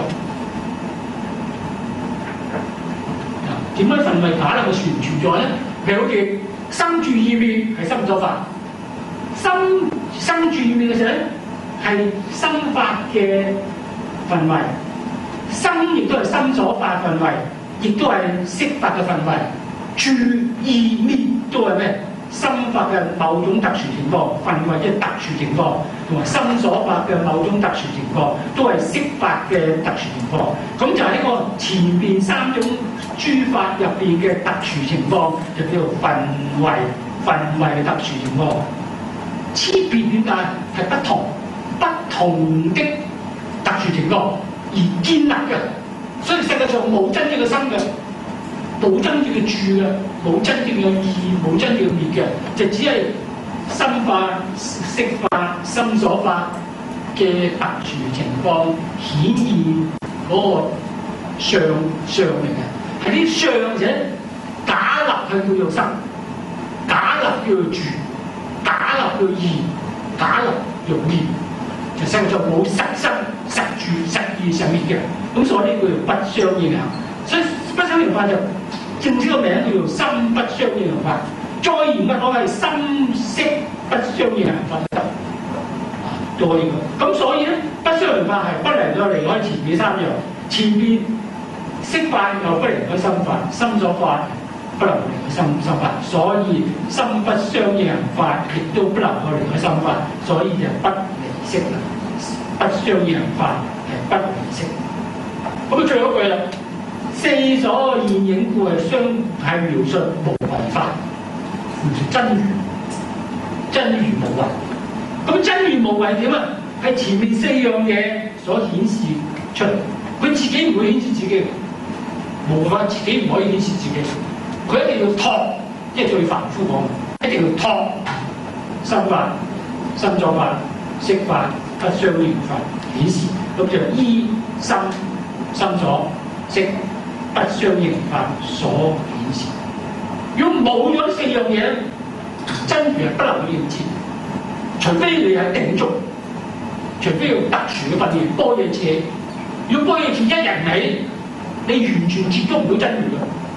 點解分位假立嘅存唔存在咧？譬如好似生住意滅係心所法，心生住意滅嘅時候咧係心法嘅分位，心亦都係心所法分位，亦都係色法嘅分位。住意滅都係咩？心法嘅某種特殊情況，分位嘅特殊情況，同埋心所法嘅某種特殊情況，都係色法嘅特殊情況。咁就係呢個前邊三種諸法入邊嘅特殊情況，就叫做分位，分位嘅特殊情況。差別點解？係不同不同的特殊情況而建立嘅，所以世界上冇真正嘅心嘅。冇真正嘅住嘅，冇真正嘅意，冇真正嘅滅嘅，就只係心法、色法、心所法嘅特殊情況顯現嗰個相相嚟嘅。係啲相者假立係叫做心，假立叫做住，假立叫做意，假立叫做滅。就世界上冇實心、實住、實意、實滅嘅，咁所以呢叫做不相應行。所以不相應法就正式個名叫做心不相應行法，再嚴格講係心色不相應行法得。再咁所以咧，不相應法係不能夠離開前面三樣，前邊色法又不離開心法，心所法不能夠離開心心法，所以心不相應行法亦都不能夠離開心法，所以就不離色啦。不相應行法係不離色。咁啊，最後一句啦。四所現影故係相係描述無為法，描述真如，真如無為。咁真如無為點啊？係前面四樣嘢所顯示出嚟，佢自己唔會顯示自己，無法自己唔可以顯示自己，佢一定要託，即係最凡夫講，一定要託心法、心所法、色法不相應法顯示，咁就依心、心所、色。不相應法所顯示。如果冇咗四樣嘢，真如係不能夠應知，除非你係定足，除非用特殊嘅訓練般若智。如果般若智一人起，你完全接觸唔到真如嘅，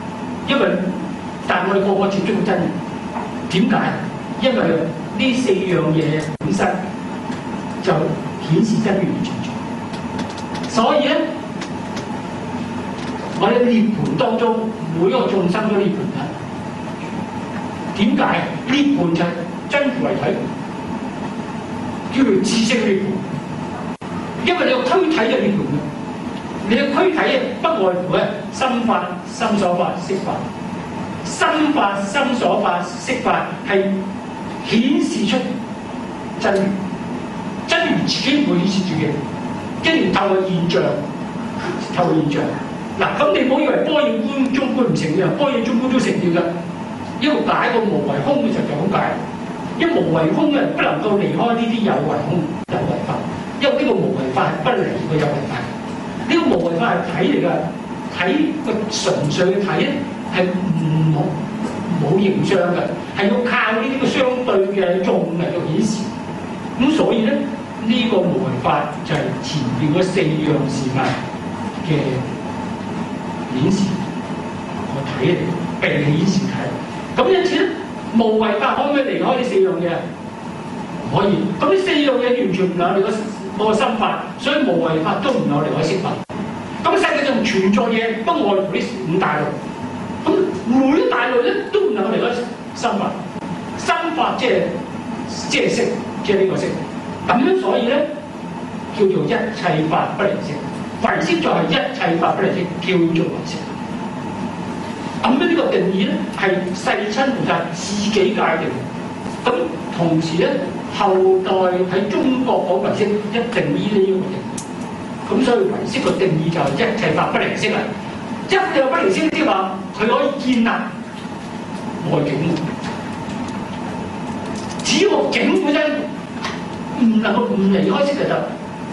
因為但係我哋個個接觸到真理，點解？因為呢四樣嘢本身就顯示真理嘅存在，所以咧，我哋涅槃當中每一個眾生都涅槃嘅。點解？涅槃就係真如為體，叫做知識涅槃。因為你個軀體就涅槃嘅，你個軀體啊不外乎咧心法、心所法、識法。心法、心所法、識法係顯示出真如，真如自己唔會顯示自己，跟住透過現象，透過現象。嗱，咁你唔好以為般若觀、中觀唔成嘅，般若中觀都成嘅㗎。一個解個無為空嘅時候就好解，因為無為空嘅人不能夠離開呢啲有為空、有為法，因為呢個無為法係不離個有為法。呢、這個無為法係體嚟㗎，體個純粹嘅體咧。係唔冇冇形象嘅，係要靠呢啲個相對嘅用嚟到顯示。咁所以咧，呢、這個無為法就係前邊嗰四樣事物嘅顯示個體嚟，並係顯示體。咁因此咧，無為法可唔可以離開呢四樣嘢？唔可以。咁呢四樣嘢完全唔能離開嗰個心法，所以無為法都唔能離開識法。咁世界上存在嘢不外乎呢五大類。咁每一大類咧都唔能夠離開心法，心法即係即係識，即係呢個識。咁樣所以咧叫做一切法不離識，唯識就係一切法不離識，叫做唯識。咁樣呢個定義咧係世親菩薩自己界定。咁同時咧後代喺中國講唯識一定依呢個定義。咁所以唯識個定義就係一切法不離識啊！一切不離識即係話佢可以建立外境，只要個境本身唔能夠唔離開識就得。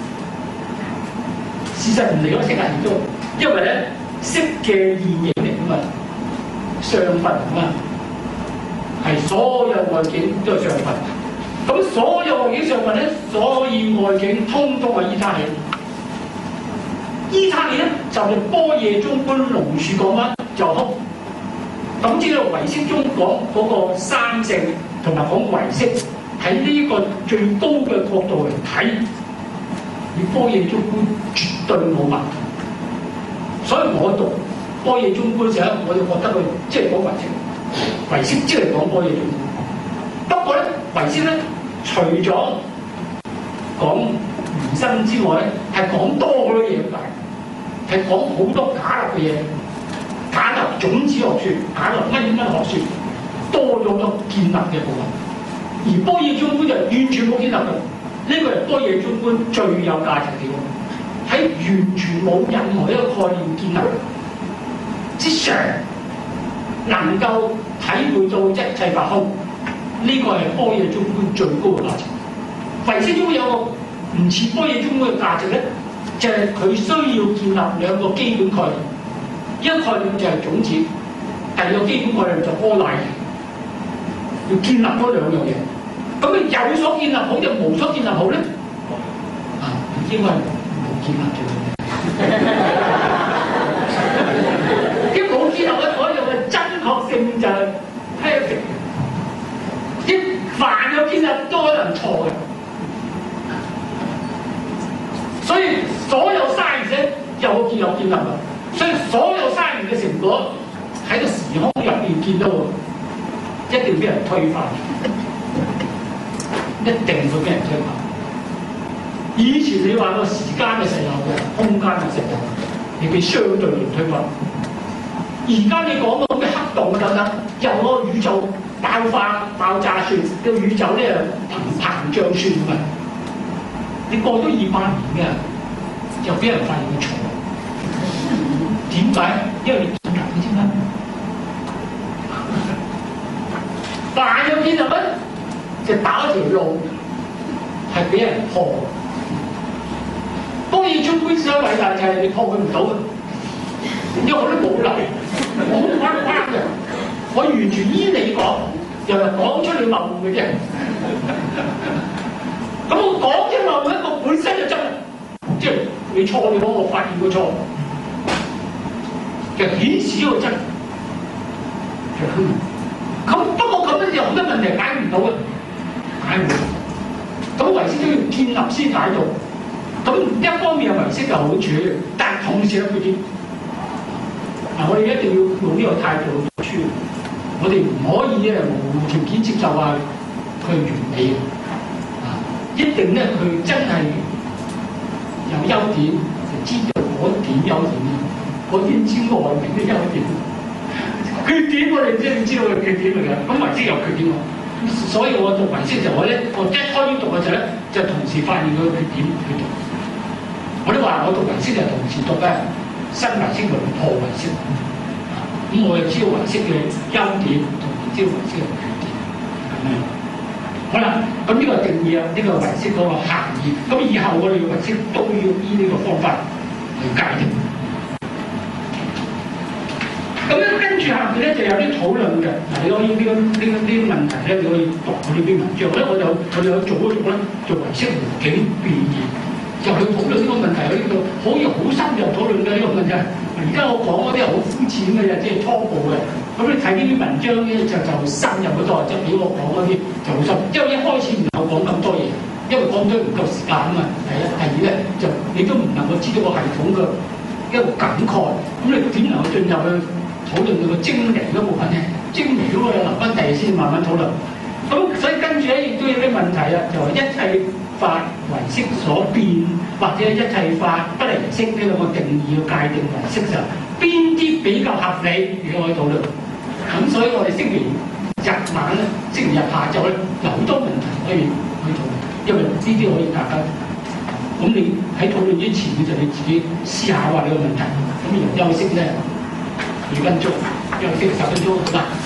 事實唔離開識係亦都，因為咧識嘅現形嚟㗎嘛，相分啊嘛，係所有外境都係相分。咁所有外境相分咧，所以外境通通係依他起。依他起咧就係般若中觀龍樹講乜就好。咁知道唯識中講嗰個三性同埋講唯識喺呢個最高嘅角度嚟睇，與般若中觀絕對冇矛盾。所以我讀般若中觀嘅時候，我就覺得佢即係講唯識，唯識即係講般若中觀。不過咧，唯識咧除咗講原生之外咧，係講多好多嘢咁解。係講好多假立嘅嘢，假立種子學説，假立乜乜學説，多咗好多建立嘅部分。而般若中觀就完全冇建立嘅，呢、這個係般若中觀最有價值嘅地方。喺完全冇任何一個概念建立之上，能夠體會到一切法空，呢、這個係般若中觀最高嘅價值。唯識中有個唔似般若中觀嘅價值咧。就係佢需要建立兩個基本概念，一個概念就係種子，第二個基本概念就阿賴耶，要建立多兩樣嘢。咁你有所建立好定無所建立好咧？啊，應該係冇建立嘅。啲冇建立嘅嗰樣嘅真確性就係 perfect，啲凡有建立都可能錯嘅。所以所有生意者有個建立建立啊！所以所有生意嘅成果喺個時空入邊見到，一定俾人推翻，一定會俾人推翻。以前你話個時間嘅石油嘅，空間嘅石油，你俾相對嚟推翻。而家你講個咩黑洞等等，由個宇宙爆發爆炸算，個宇宙咧膨膨脹算啊！你過咗二百年嘅，就俾人發現佢錯。點解？因為你建立嘅啫嘛。但有建立咧，就打一條路，係俾人破。當然中觀所偉大就係你破佢唔到嘅，因為我都冇嚟，我冇關關嘅，我完全依你講，又係講出你謬誤嘅啫。咁我講嘅謬誤一個本身就真，即係你錯，你講我發現個錯，就顯示咗個真。 咁不過咁樣有好多問題解唔到嘅，解唔到。咁唯識都要建立先解到。咁一方面有唯識嘅好處，但同時有缺點。嗱，我哋一定要用呢個態度去處理。我哋唔可以咧無條件接受話佢完美嘅，啊，一定咧佢真係有優點，就知道嗰點優點，嗰點之外邊嘅優點。缺點我哋真係知道佢缺點嚟嘅，咁唯識有缺點喎。所以我讀唯識就我咧，我一開始讀嘅時候咧，就同時發現佢嘅缺點去讀。我都話我讀唯識就同時讀嘅新唯識同破唯識。咁我哋知道唯識嘅優點，同埋知道唯識嘅缺點，係咪？好啦，咁呢個定義啊，呢、這個唯識嗰個涵義，咁以後我哋唯識都要依呢個方法去界定。咁樣跟住下邊咧就有啲討論嘅，嗱，你可以呢個呢個呢啲問題咧，你可以讀我呢篇文章咧，我就我哋有做一做咧，做唯識弧境變現。就去討論呢個問題，呢個可以好深入討論嘅呢個問題。而家我講嗰啲係好膚淺嘅啫，即係初步嘅。咁你睇呢啲文章咧，就就深入好多，即係比我講嗰啲就好深。因為一開始唔能夠講咁多嘢，因為講咗唔夠時間啊嘛。第一，第二咧就你都唔能夠知道個系統嘅一個感慨。咁你點能夠進入去討論佢個精微嗰部分咧？精微嗰個留翻第二先慢慢討論。咁所以跟住咧亦都有啲問題啊，就話一切法唯識所變，或者一切法不離識呢兩個定義嘅界定唯識就邊啲比較合理？你可以討論。咁所以我哋星期日晚咧，星期日下晝咧有好多問題可以去討論，因為呢啲可以大家。咁你喺討論之前就你自己思考下呢個問題。咁然後休息咧幾分鐘，休息十分鐘好啦。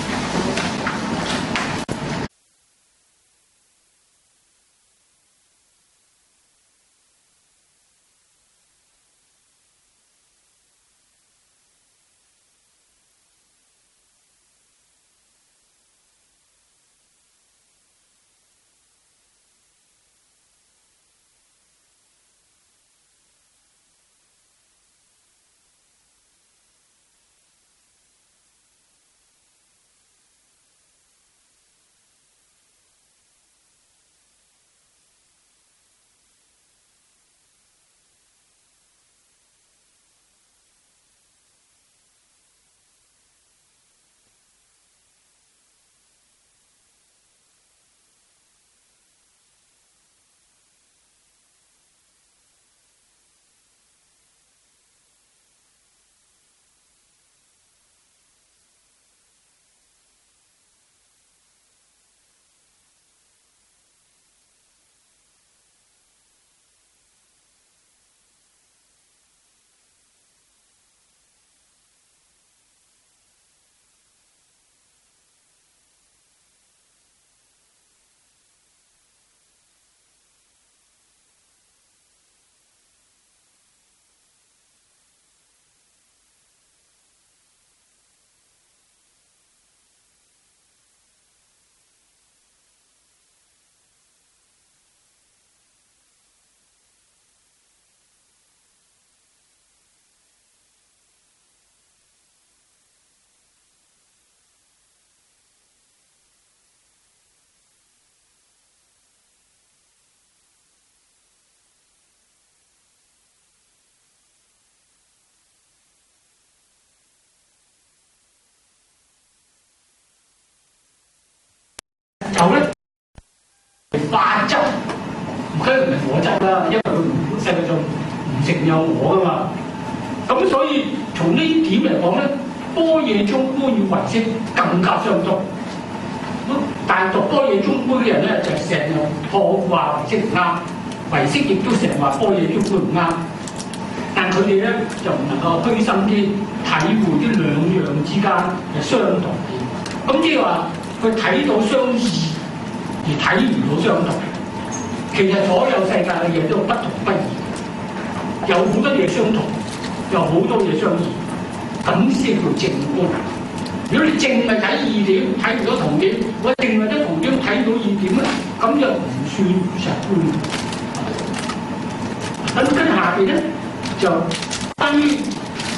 就咧化質，佢唔係火質啦，因為佢唔世界上唔成有我噶嘛。咁所以從呢點嚟講咧，般若中觀與唯識更加相當。但係讀般若中觀嘅人咧，就成日破話唯識唔啱，唯識亦都成日話般若中觀唔啱。但佢哋咧就唔能夠虛心啲體會啲兩樣之間嘅相同點。咁即係話佢睇到相異，而睇唔到相同。其實所有世界嘅嘢都不同不異，有好多嘢相同，有好多嘢相異，咁先叫正觀。如果你淨係睇異點，睇唔到同點，我淨係得同點睇到異點咧，咁就唔算實觀。咁跟下邊咧就關於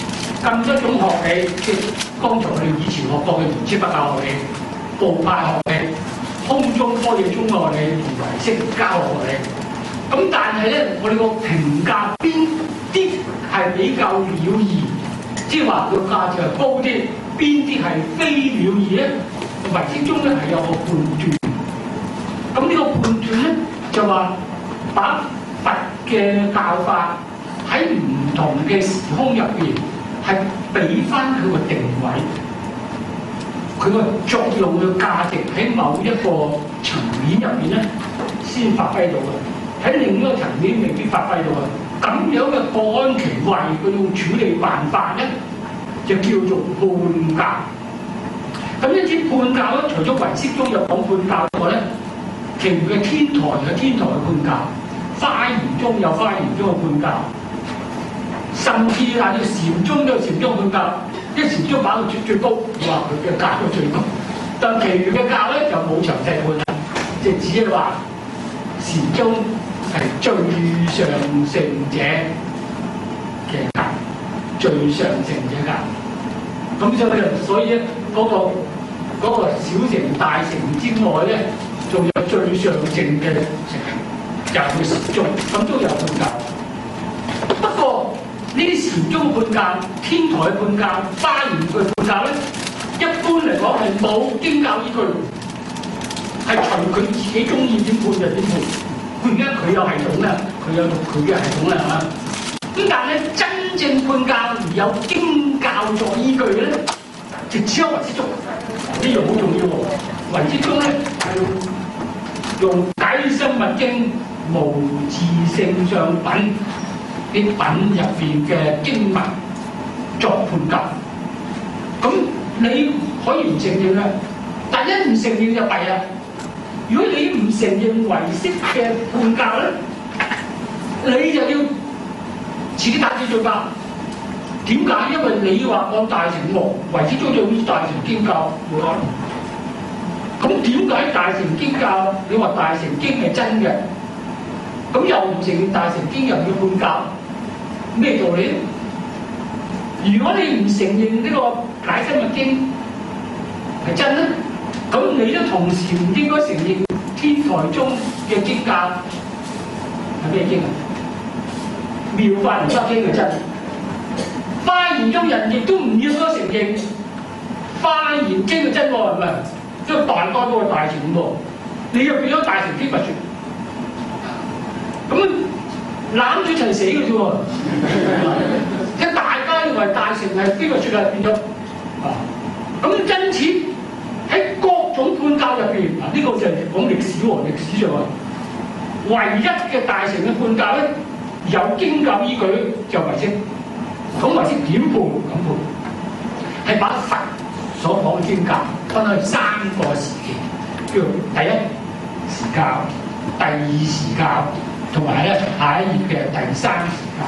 咁多種學理，即係剛才我哋以前學過嘅原子筆教學理、部派學理、空中科嘅中學理同埋式交學理。咁但係咧，我哋個評價邊啲係比較了義，即係話個價值係高啲，邊啲係非了義咧？唯識宗咧係有個判斷。咁呢個判斷咧就話把佛嘅教法喺唔同嘅時空入邊係俾翻佢個定位，佢個作用嘅價值喺某一個層面入邊咧先發揮到嘅，喺另一個層面未必發揮到嘅。咁樣嘅個安其位嗰種處理辦法咧，就叫做判教。咁因此判教咧，除咗唯識宗有講判教之外咧，其餘嘅天台有天台嘅判教，華嚴宗有華嚴宗嘅判教，甚至係要禪宗都有禪宗判教。啲禪宗搞到最最高，話佢嘅價都最高，但其餘嘅教咧就冇詳細判啦，即係只係話禪宗係最上乘者嘅教，最上乘者教。咁所以所以咧嗰個嗰個小乘大乘之外咧，仲有最上乘嘅乘，就係佢禪宗，咁都有判教。不過呢啲禪宗判教、天台判教、華嚴嘅判教咧，一般嚟講係冇經教依據，係隨佢自己中意點判就點判。佢而家佢有系統啦，佢有佢嘅系統啦嚇。咁但係咧，真正判教而有經教作依據嘅咧，就只有唯識宗。呢樣好重要喎。唯識宗咧係用解深密經無自性相品啲品入邊嘅經文作判教。咁你可以唔承認啦，但一唔承認就弊啦。如果你唔承認唯識嘅判教咧，你就要自己打自己嘴巴。點解？因為你話講大乘喎，唯識宗就好似大乘經教冇可能。咁點解大乘經教你話大乘經係真嘅，咁又唔承認大乘經又要判教？咩道理咧？如果你唔承認呢個解深密經係真咧，咁你都同時唔應該承認天台宗嘅經教係咩經啊？妙法蓮華經係真。華嚴宗人亦都唔應該承認華嚴經係真喎，係咪？因為大家都係大乘喎，你又變咗大乘經密説，咁攬住一齊死嘅啫喎！即係大家認為大乘係經密説係變咗啊！咁因此喺各種判教入邊，嗱、這、呢個就係講歷史喎，歷史上啊，唯一嘅大乘嘅判教咧，有經教依據就唯識。咁唯識點判？咁判係把佛所講嘅經教分開三個時期，叫第一時教、第二時教，同埋咧下一頁嘅第三時教。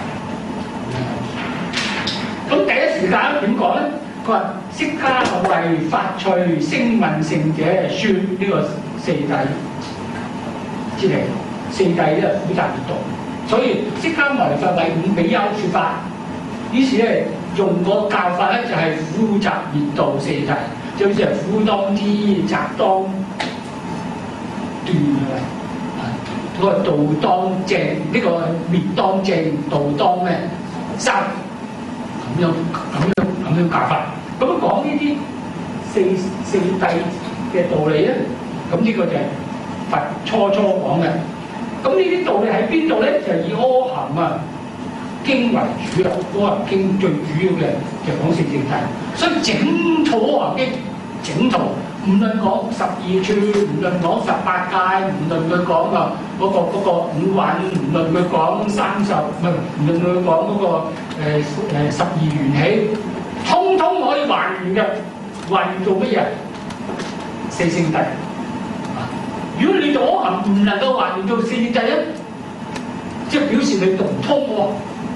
咁第一時教點講咧？佢話釋迦牟為發趣聲聞乘者説呢個四諦之理，四諦咧苦集滅道，所以釋迦牟尼佛為五比丘説法。於是咧用個教法咧就係苦集滅道四諦，就好似係苦當知、集當斷啊！嗰個道當正，呢、這個滅當正，道當咩生？咁樣咁樣咁樣教法。咁講呢啲四四諦嘅道理咧，咁呢個就係佛初初講嘅。咁呢啲道理喺邊度咧？就係、以阿含啊經為主啦，阿含經最主要嘅就講四聖諦，所以整套阿含經整套，唔論講十二處，唔論講十八界，唔論佢講啊嗰個嗰個五蘊，唔論佢講三十，唔係唔論佢講嗰個誒誒十二緣起，通通可以還原嘅，還原做乜嘢？四聖諦。如果你阿含唔能夠還原做四聖諦咧，即係表示你讀唔通喎。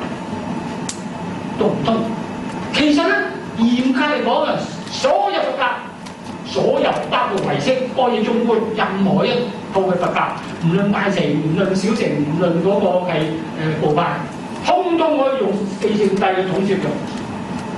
讀唔通，其實咧嚴格嚟講啊，所有佛教，所有包括唯識、般若中觀，任何一套嘅佛教，唔論大乘，唔論小乘，唔論嗰個係誒部派，通通可以用四聖諦嘅統攝嘅。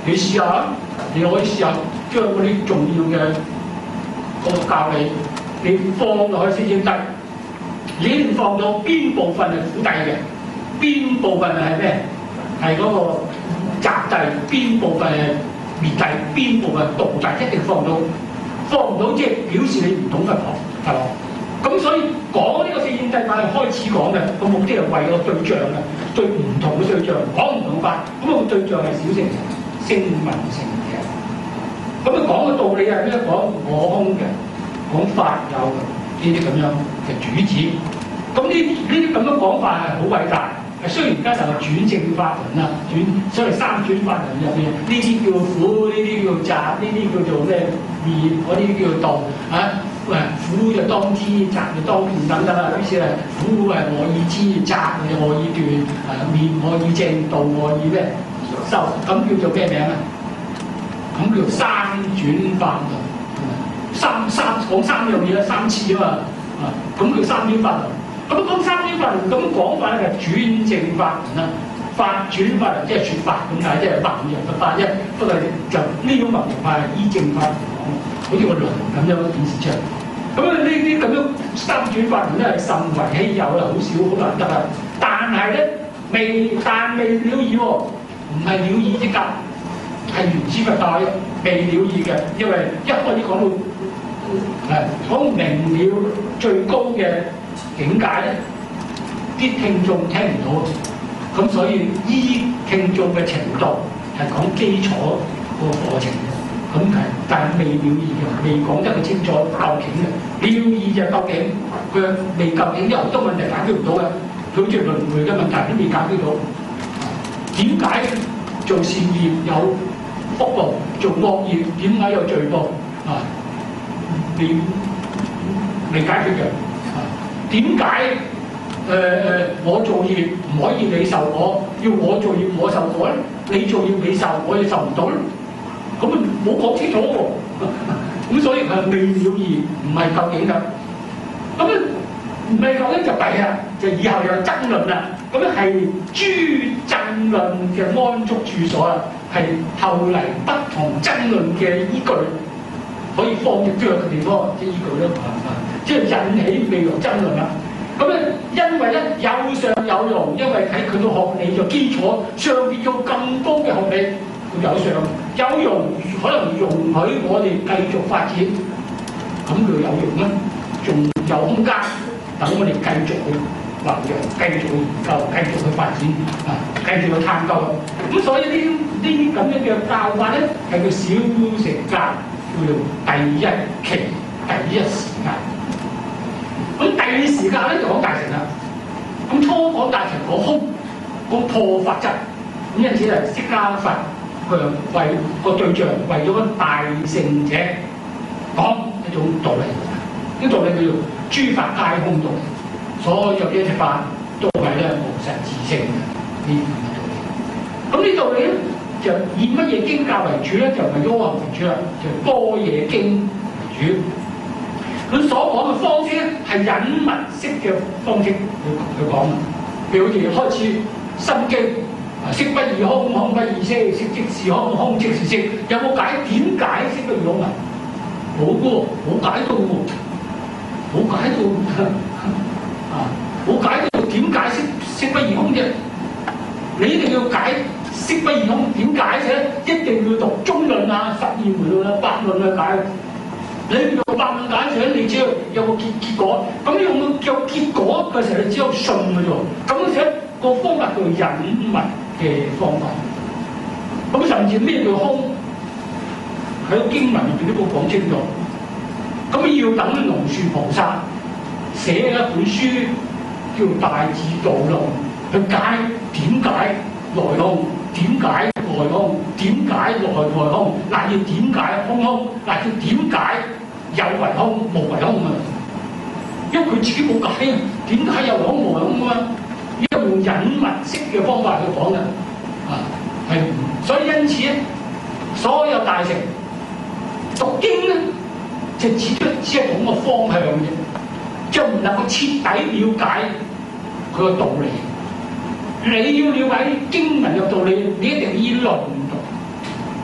你試下，你可以試下將嗰啲重要嘅嗰個教理，你放落去四聖諦，你一定放到邊部分係苦諦嘅，邊部分係咩？係嗰個集諦，邊部分係滅諦，邊部分係道諦，一定放到。放唔到即係表示你唔懂佛學，係嘛？咁所以講呢個四聖諦法係開始講嘅，個目的係為個對象嘅，對唔同嘅對象講唔同法。咁、那個對象係小乘聲聞乘嘅。咁啊講嘅道理係咩？講我空嘅，講法有呢啲咁樣嘅主旨。咁呢呢啲咁樣講法係好偉大。雖然而家就係轉正法輪啦，轉所謂三轉法輪入邊，呢啲叫苦，呢啲叫集，呢啲叫做咩滅，嗰啲叫道啊。誒苦就當知，集就當斷等等啦。於是係苦係我已知，集係我已斷，誒滅我已證，道我已咩受，咁叫做咩名啊？咁叫三轉法輪，三三講三樣嘢啦，三次啊嘛，啊咁叫三轉法輪。咁講三轉法輪咁講法咧，就轉正法輪啦，法轉法輪即係説法咁解，即係法唔入嘅法啫。不過就呢種文法係依正法嚟講，好似個輪咁樣顯示出嚟。咁啊呢啲咁樣三轉法輪咧係甚為稀有啦，好少好難得啊。但係咧未但未了義喎，唔係了義即格，係原始佛教未了義嘅，因為一開始講到係講明了最高嘅境界咧，啲聽眾聽唔到，咁所以依聽眾嘅程度係講基礎個課程嘅，咁係但係未了義嘅，未講得佢清楚究竟嘅。了義就究竟佢未究竟，有好多問題解決唔到嘅，佢好似輪迴嘅問題都未解決到。點解做善業有福報，做惡業點解有罪報啊？未未解決嘅。點解誒誒我做業唔可以你受我，要我做業我受我咧？你做業你受，我亦受唔到咧？咁啊冇講清楚喎，咁所以係未了義，唔係究竟㗎。咁啊唔係究竟就弊啦，就以後有爭論啦。咁咧係諸爭論嘅安足處所啦，係後嚟不同爭論嘅依據可以放入腳嘅地方，即係依據咧。即係引起未來爭論啦。咁咧，因為咧有上有容，因為喺佢個學理嘅基礎上邊有更高嘅學理，佢有上有容，可能容許我哋繼續發展。咁佢有容咧，仲有空間等我哋繼續去弘揚、繼續去研究、繼續去發展啊，繼續去探究。咁所以呢呢啲咁樣嘅教法咧，係個小乘教叫做第一期、第一時間。咁第二時間咧就講大乘啦。咁初講大乘講空，講破法則。咁因此係釋迦佛佢為個對象，為咗個大乘者講一種道理。呢道理叫做諸法皆空道理，所有嘅一切法都係咧無實自性嘅呢啲道理。咁呢道理咧就以乜嘢經教為主咧？就唔係阿含為主啦，就般若經為主。佢所講嘅方式咧係隱密式嘅方式去去講嘅，譬如好似開始心經，色不異空，空不異色，色即是空，空即是色。有冇解？點解色不異空啊？冇嘅喎，冇解到喎，冇解到啊，冇解到點解色色不異空啫？你一定要解色不異空點解啫？一定要讀中論啊、十二門論啊、百論去解。你用百論解釋，你只要有個結結果。咁用有結果嘅時候，你只有信嘅啫。咁而且個方法叫隱密嘅方法。咁甚至咩叫空？喺個經文入邊都冇講清楚。咁要等龍樹菩薩寫一本書叫《大智度論》，去解點解來空。點解外空？點解內外空？嗱，要點解空空？嗱，要點解有為空無為空啊？因為佢自己冇解啊，點解有為空無為空啊？呢個用隱密式嘅方法去講嘅啊，係所以因此咧，所有大乘讀經咧，就只出只係講個方向嘅，就唔能夠徹底了解佢個道理。你要了解經文嘅道理，你一定要依論讀，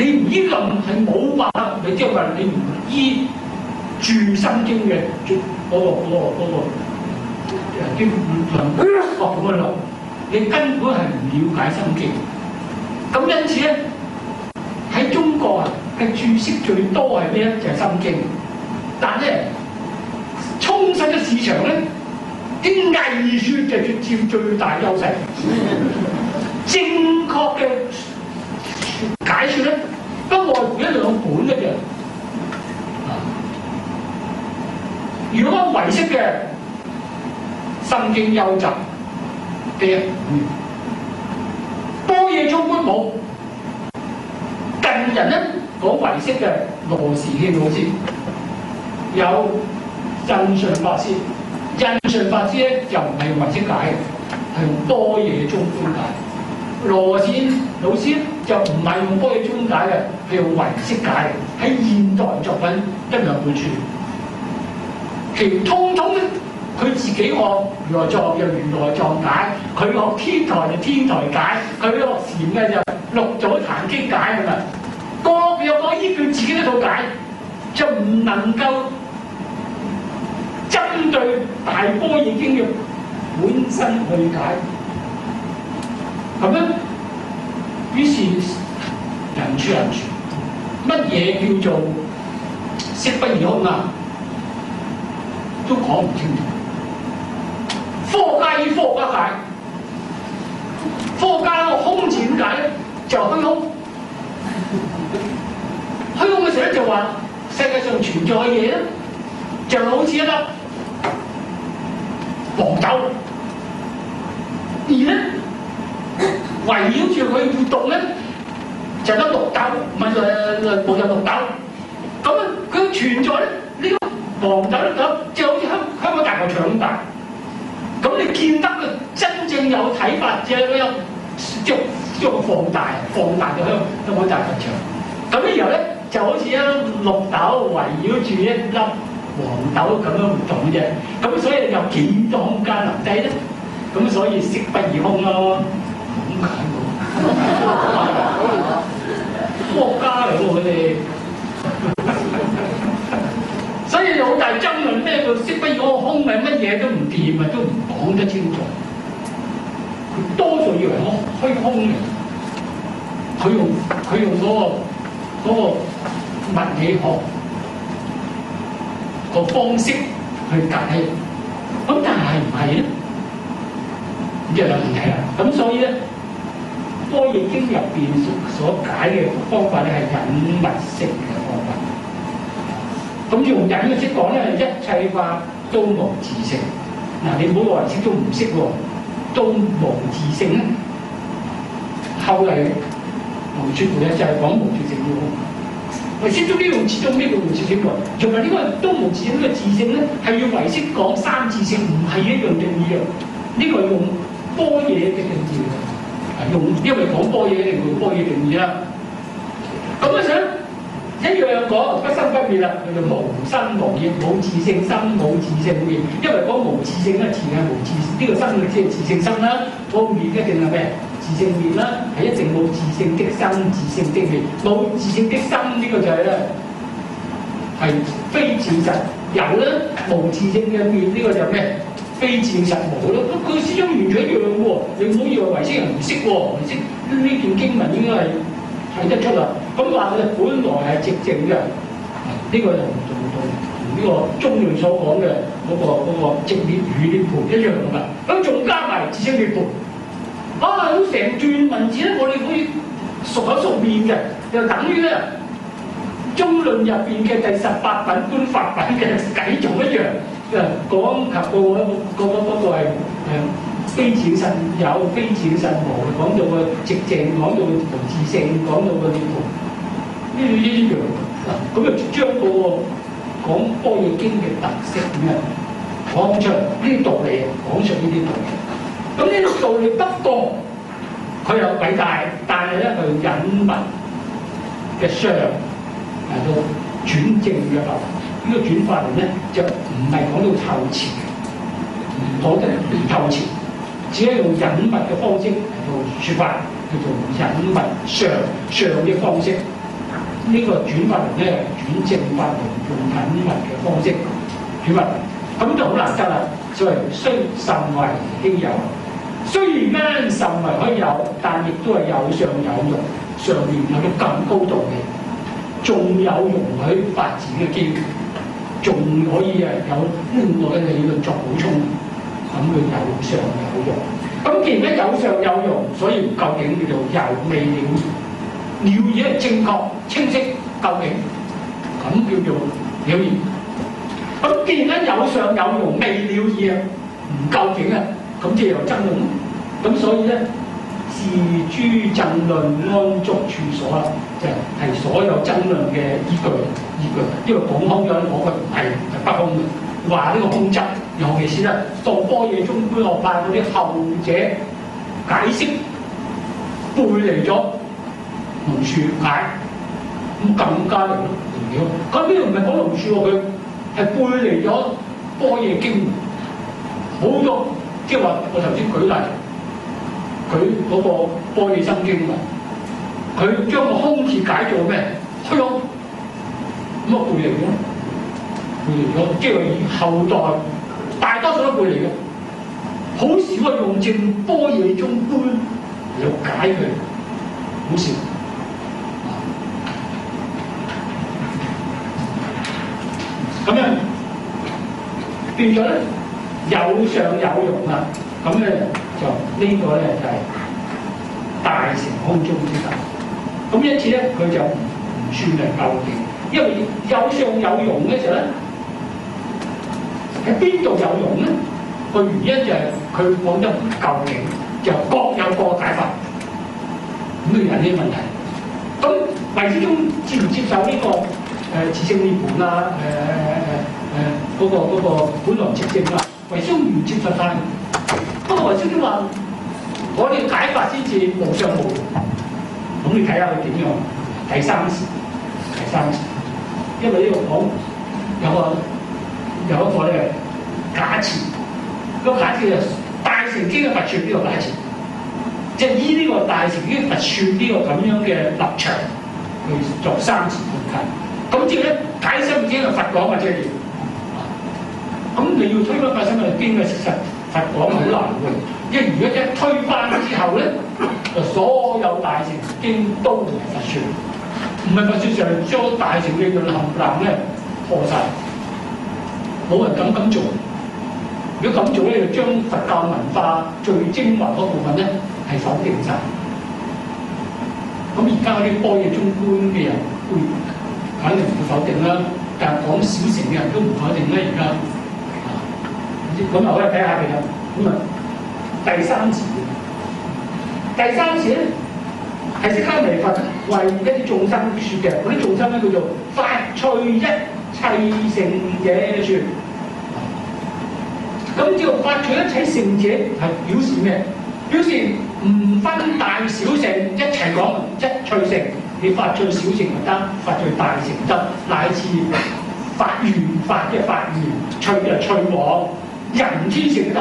你唔依冧係冇辦法，你即係話你唔依住心經嘅嗰、嗰個嗰、嗰個嗰、嗰個經論學咁嘅論，你根本係唔了解心經。咁因此咧，喺中國啊嘅注釋最多係咩咧？就係、係、心經。但咧，充實嘅市場咧，啲偽説就佔最大優勢。正確嘅解説咧，不外乎一兩本嘅啫。如果唯識嘅心經優集嘅，般若中觀冇。近人咧講唯識嘅羅時憲老師，有印順法師。印順法師咧就唔係用唯識解嘅，係用般若中觀解。羅時憲老師就唔係用般若中觀解嘅，係用唯識解嘅。喺現代作品一兩本書。其通通咧，佢自己學如來藏就如來藏解，佢學天台就天台解，佢學禪嘅就六祖壇經解咁啊。各有各依據自己一套解，就唔能夠針對大般若經嘅本身去解。咁樣，於是人處人處，乜嘢叫做色不異空啊？都講唔清楚。科學家依科學家解，科學家個空字點解咧？就虛空。虛空嘅時候咧就話世界上存在嘅嘢咧，就好似一粒黃豆，而咧圍繞住佢活動咧就得綠豆，唔係誒冇有綠豆。咁啊，佢存在咧呢、這個。黃豆咧咁，即係好似香香港大球場咁大。咁你見得佢真正有睇法，即係有將將放大，放大咗香香港大球場。咁呢然後咧就好似一粒綠豆圍繞住一粒黃豆咁樣活動啫。咁所以有幾多空間留低咧？咁所以色不異空咯。咁解喎，科學家嚟喎佢哋。所以有好大爭論，咩叫色不異空？空係乜嘢都唔掂啊，都唔講得清楚。佢多數以為我虛空嘅，佢用佢用嗰、嗰個嗰個物理學個方式去解，咁但係唔係咧？咁就有問題啦。咁所以咧，《般若經》入邊所解嘅方法咧係隱密式嘅方法。咁用隱嘅式講咧，一切法都無自性。嗱，你唔好話識都唔識喎，都無自性咧。後嚟無處咧就係講無自性嘅空。唯識中呢個始終呢個無自性喎，仲係呢個都無自性呢個自性咧，係要唯識講三自性，唔係一樣定義啊。呢、這個用般若嘅定義嘅，用因為講般若一定用般若定義啦。咁啊想。一樣講不生不滅啦，叫做無生無滅，冇自性生，冇自性滅。因為講無自性咧，自係無自，呢、這個生即係自性生啦。嗰個滅一定係咩？自性滅啦，係一定冇自性的生，自性的滅。冇自性的生呢、這個就係咧係非自實有啦，無自性嘅滅呢、這個就咩？非自實無咯。咁佢始終完全一樣喎。你唔好以為唯識人唔識喎，唯識呢段經文應該係。睇得出啦，咁話佢本來係寂靜嘅，呢、這個就同同同呢個中論所講嘅嗰個嗰、那個寂滅與涅槃一樣噶嘛，咁仲加埋自性涅槃，啊，咁成段文字咧，我哋可以熟口熟面嘅，就等於咧中論入邊嘅第十八品觀法品嘅偈仲一樣，誒講及到嗰嗰嗰嗰個係誒。非自實有，非自實無，講到個寂靜，講到無自性，講到個涅槃，呢啲一樣嗱，咁就將嗰個講般若經嘅特色咁樣講出呢啲道理，講出呢啲道理。咁呢啲道理不過佢有偉大，但係咧佢隱密嘅相嚟到轉正嘅法，呢個轉法嚟咧就唔係講到透徹，唔講得唔透徹。只係用隱密嘅方式嚟到説法，叫做隱密上上嘅方式。 呢個轉法輪咧，轉正法輪用品物嘅方式轉法輪，咁就好難得啦。所謂雖甚為稀有，雖然咧甚為可以有，但亦都係有上有容，上面有啲更高度嘅，仲有容許發展嘅機會，仲可以誒有另外嘅理論作補充，咁佢有上有容。咁既然咧有上有容，所以究竟叫做有未了，了義係正確清晰究竟，咁叫做了義。咁既然咧有上有容未了義啊，唔究竟啊，咁即係有爭論。咁所以咧，是諸爭論安足處所啊，就係、是、所有爭論嘅依據依據。因為講空咗，我佢唔係係不空嘅，話呢個空質，尤其是咧到般若中觀學派嗰啲後者解釋背離咗龍樹解，咁更加嚟明了。咁呢度唔係講龍樹喎，佢係背離咗般若經，好多即係話我頭先舉例。佢嗰個般若心經啊，佢將個空字解做咩？虛空，咁啊背離咗，背離咗，即係以後代大多數都背離嘅，好少啊用正般若中觀嚟解佢，好少。咁樣變咗咧，有上有容啊，咁咧。就呢個咧就係、是、大乘空中之法，咁因此咧佢就唔唔算係究竟，因為有上有容嘅時候咧，喺邊度有容咧？個原因就係佢講得唔究竟，就各有各解法，咁引起問題。咁唯識宗接唔接受呢、這個誒自性涅槃啊？誒誒誒誒嗰個嗰、那個本來寂靜啊？唯識宗唔接受曬。不過唯識宗話：我哋解法先至無上無容。咁你睇下佢點樣？第三次，第三次，因為呢度講有個有一個咧假設，個假設就大乘經嘅佛說呢個假設，即係依呢個大乘經佛說呢個咁樣嘅立場去作三次判解。咁即係咧解心經係佛講或者係點？咁你要推翻解心經嘅事實？佛講好難嘅，因為如果一推翻之後咧，就所有大乘經都唔係佛說，唔係佛說上將大乘理論冚唪唥咧破晒，冇人敢咁做。如果咁做咧，就將佛教文化最精華嗰部分咧係否定晒。咁而家嗰啲般若中觀嘅人會肯定唔會否定啦，但係講小乘嘅人都唔否定啦，而家。咁啊，我哋睇下佢啦。咁啊，第三次，第三次咧係釋迦牟尼佛為一啲眾生説嘅。嗰啲眾生咧叫做發趣一切聖者説。咁叫做發趣一切聖者係表示咩？表示唔分大小乘，一齊講一趣乘。你發趣小乘唔得，發趣大乘得，乃至發願發嘅發願，趣就趣往。人天性得，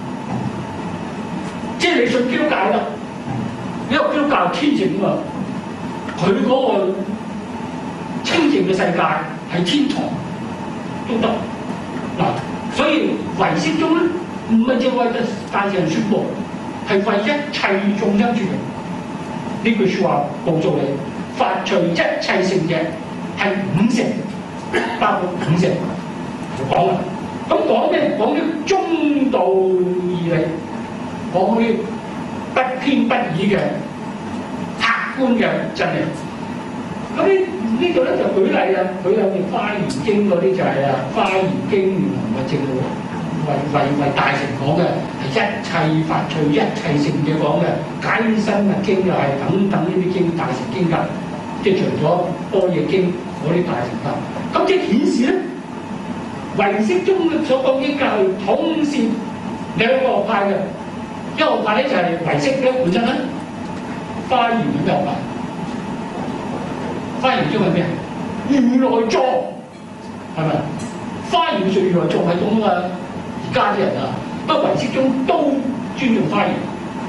即係你信基督教啦，因為基督教天性啊嘛，佢嗰個清淨嘅世界係天堂都得嗱，所以唯識宗咧唔係淨為大乘説喎，係為一切眾生説嘅。呢句説話告訴你，發趣一切聖者係五乘，包括五乘講啦。咁講咩？講啲中道義理，講啲不偏不倚嘅客觀嘅真理。咁呢呢度咧就舉例啦，舉有條《華嚴經》嗰啲就係啊，《華嚴經》原來嘅正路，為為為大乘講嘅係一切發趣一切聖者講嘅，《解深密經》又係等等呢啲經大乘經㗎，即係除咗《般若經》嗰啲大乘法，咁即係顯示咧。唯識宗所講經教係統攝兩個學派嘅，一個學派咧就係唯識咧本身咧，華嚴係咩學派？華嚴宗係咩？如來藏係咪？華嚴說如來藏係咁啊！而家啲人啊，不過唯識宗都尊重華嚴。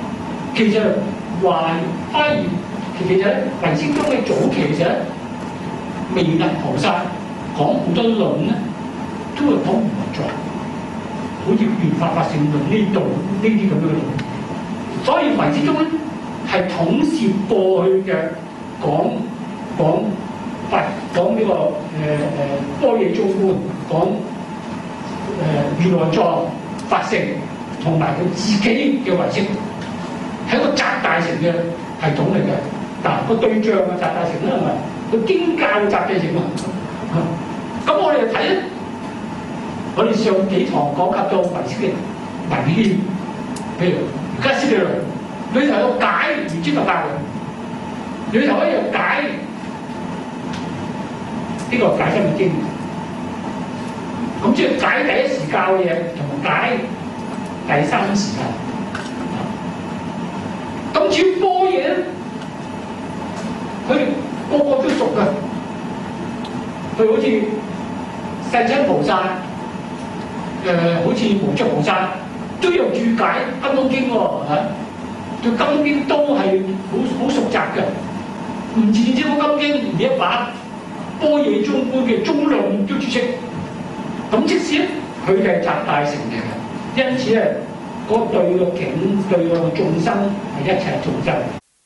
其實華華嚴其實咧，唯識宗嘅早期嘅時候咧， 彌勒菩薩講好多論咧，都係講唔在，好似《緣法法性論》呢度呢啲咁樣嘅論。所以唯識宗咧係統攝過去嘅講講法講呢、這個誒誒般若中觀，講誒如來藏法性，同埋佢自己嘅唯識，係一個集大成嘅系統嚟嘅。嗱，個對象啊集大成啦，係咪？佢經教集大成啊。咁我哋就睇咧，我哋上幾堂講及到唯識嘅文獻，譬如《迦尸論》，裏頭有解圓珠佛教嘅，裏頭可以有解呢、這個解真經。咁即係解第一時教嘅嘢，同埋解第三時教。咁至於般若咧，佢哋個個都熟嘅。佢好似世親菩薩，誒、呃、好似無著菩薩都有注解《金剛經》喎，嚇，對《金剛經》都係好好熟習嘅。唔止止《金剛經》，連一把般若中觀嘅中論都注釋。咁即使咧，佢哋係集大成嚟嘅，因此咧，嗰、那個、對個境對個眾生係一切眾生。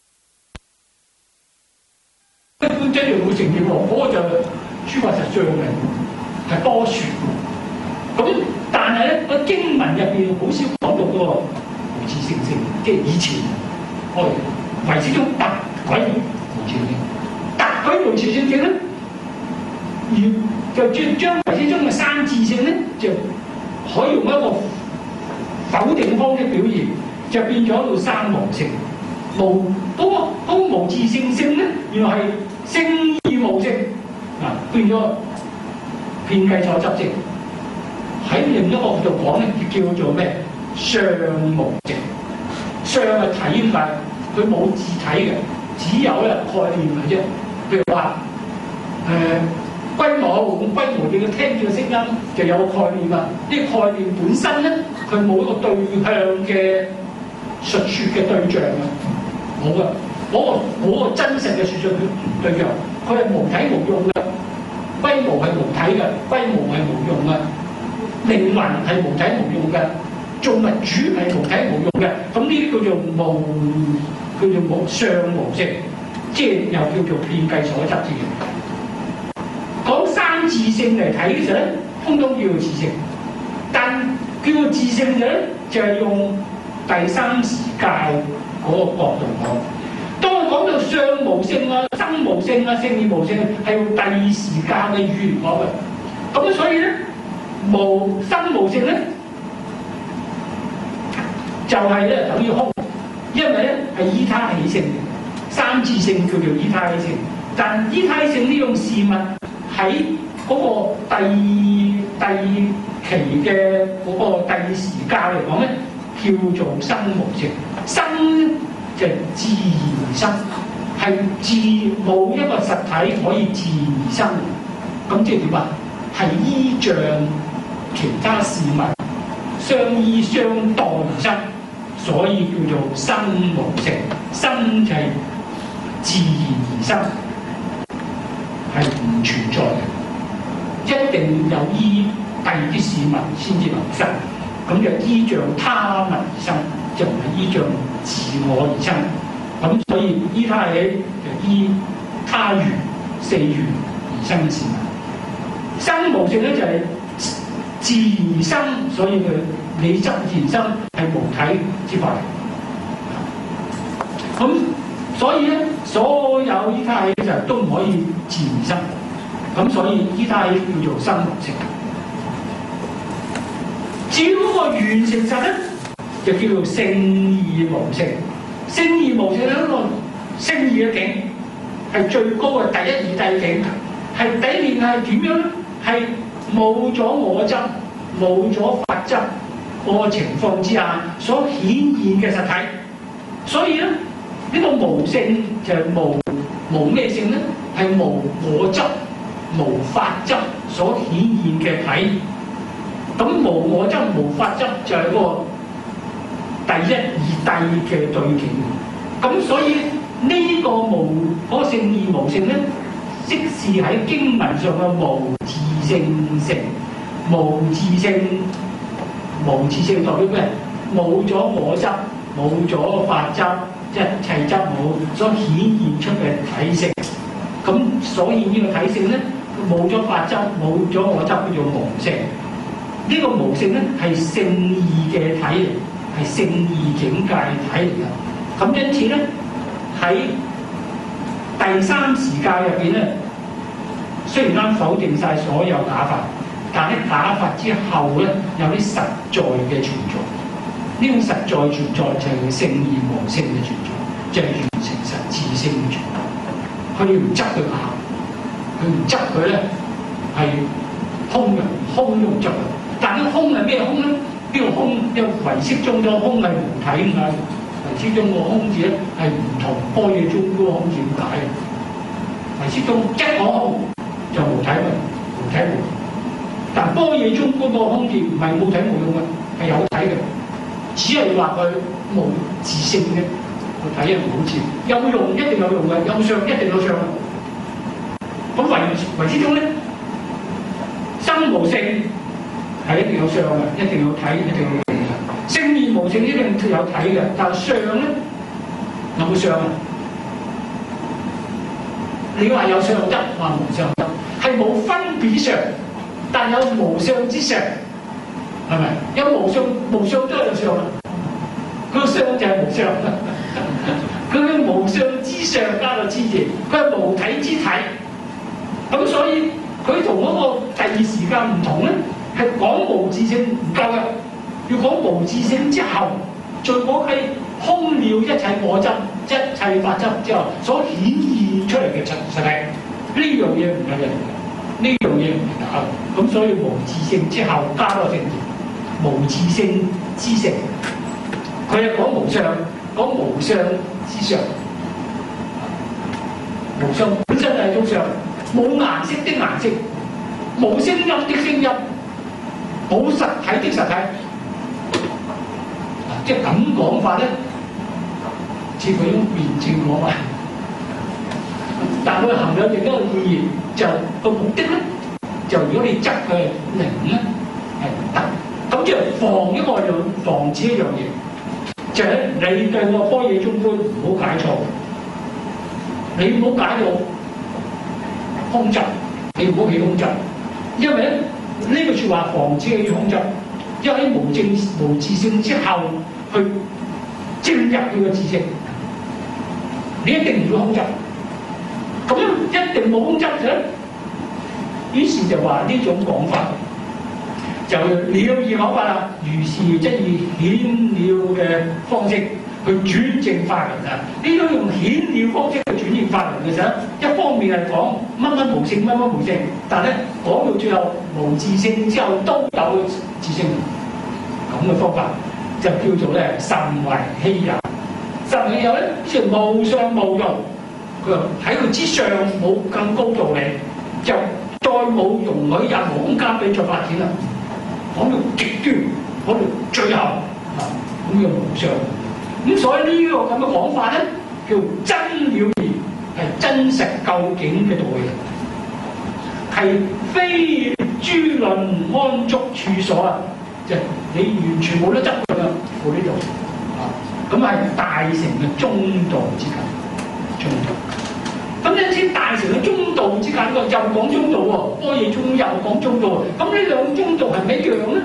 一般真係會承認喎，嗰、那個就諸法實相嘅，係多説。咁但係咧，個經文入邊好少講到嗰個無自性性，即係以前我哋唯識宗特鬼無自性性，特鬼無自性性咧，而就將將唯識宗嘅三自性咧，就可以用一個否定方式表現，就變咗到三無性。無嗰、那個嗰、那個無自性性咧，原來係性異無性。嗱，變咗遍計所執證，喺另一個角度講咧，叫做咩？相無性。相係體嘅，佢冇自體嘅，只有咧概念嘅啫。譬如話誒龜毛，咁龜毛你要聽住個聲音就有個概念啊。呢、這個概念本身咧，佢冇一個對向嘅述説嘅對象啊，冇嘅。嗰、那個嗰、那個真實嘅述説對象，佢係無體無用嘅。龜毛係無體嘅，龜毛係無用嘅，靈魂係無體無用嘅，造物主係無體無用嘅。咁呢啲叫做無，叫做無相無性，即係又叫做遍計所執之嘅。講三自性嚟睇嘅時候咧，通通叫做自性，但叫做自性嘅咧，就係、是、用第三時教嗰個角度講。當我講到相無性啊、生無性啊、性異無性，係用第二時教嘅語言講嘅。咁所以咧，無生無性咧，就係、是、咧等於空，因為咧係依他起性嘅。三自性叫做依他起性，但依他起性呢種事物喺嗰個第第二期嘅嗰個第二時教嚟講咧，叫做生無性。生就自然而生，係自冇一個實體可以自然而生。咁即係點啊？係依仗其他事物相依相當而生，所以叫做生無性。生就係自然而生，係唔存在嘅，一定有依第二啲事物先至能生。咁就依仗他物而生，就唔係依仗自我而生。咁所以依他起就依他緣四緣而生事物。生無性咧就係自然而生，所以佢理執自然生係無體之法。咁所以咧，所有依他起就都唔可以自然生。咁所以依他起叫做生無性。至於嗰個緣成實咧，就叫做聖義無性。聖義無性係一個聖義嘅境，係最高嘅第一義諦境。係底面係點樣咧？係冇咗我執、冇咗法執個情況之下所顯現嘅實體。所以咧，呢、這個無性就係無無咩性咧？係無我執、無法執所顯現嘅體。咁無我執無法執就係個第一義諦嘅對境。咁所以呢個無嗰個聖義無性咧， 即是喺經文上嘅無自性性。無自性，無自性代表咩？冇咗我執，冇咗法執，即係一切執冇所顯現出嘅體性。咁所以呢個體性咧，冇咗法執，冇咗我執，叫做無性。呢、這個無性咧係聖義嘅體嚟，係聖義境界體嚟㗎。咁因此咧喺第三時界入邊咧，雖然啱否定晒所有假法。但喺假法之後咧，有啲實在嘅存在。呢種實在存在就係聖義無性嘅存在，就係、是、完成實自性嘅存在。佢哋唔執佢假，佢唔執佢咧係空嘅，空都唔執佢。但係空係咩空咧？呢個空因為唯識中咗空係無體㗎嘛。唯識中個空字咧係唔同般若中嗰個空字點解嘅？唯識中一講空就無體嘅，無體無。但般若中嗰個空字唔係冇體冇用嘅，係有體嘅，只係話佢無自性嘅個體係冇自，有用一定有用嘅，有相一定有相。咁唯唯識中咧，生無性係一定有相嘅，一定有體，一定有用嘅。聖義無性一定有體嘅，但係相咧有冇相啊？你話有相執，話無相執，係冇分別相。但有無相之相，係咪？有無相，無相都有相啊！佢個相就係無相，佢嘅無相之相加個之字，佢係無體之體。咁所以佢同嗰個第二時間唔同咧，係講無自性唔夠嘅，要講無自性之後，再講係空了一切我執、一切法執之後所顯現出嚟嘅實實體。呢樣嘢唔係人。呢樣嘢唔係假嘅，咁所以無自性之後加個正字，無自性之性，佢係講無相，講無相之相，無相本身係一種相，冇顏色的顏色，冇聲音的聲音，冇實體的實體，即係咁講法咧，似乎用辯證講法。但佢含有另一個意義，就個目的咧，就如果你執佢係零咧，係唔得。咁即係防一個就防止一樣嘢，就係、是、你對個般若中觀唔好解錯，你唔好解到空執，你唔好起空執，因為咧呢、這個説話防止起空執，因為喺無正無自性之後去進入佢個自性，你一定唔會空執。咁一定冇空執嘅，於是就話呢種講法就了義講法啦。如是即以顯了嘅方式去轉證法輪啊！呢種用顯了方式去轉證法輪嘅時候，一方面係講乜乜無性，乜乜無性，但係咧講到最後無自性之後都有自性，咁嘅方法就叫做咧甚為稀有。甚為稀有咧，即係無相無用。佢喺佢之上冇更高道理，就再冇容許任何空間俾再發展啦。講到極端，講到最後啊，咁叫無相。咁所以呢個咁嘅講法咧，叫真了義，係真實究竟嘅道理，係非諸論安足處所啊！即係你完全冇得執佢啦，冇呢度啊！咁係大乘嘅中道之間。中道，咁因此大乘嘅中道之間個又講中道喎，般若中又講中道喎，咁呢兩中道係咪一樣咧？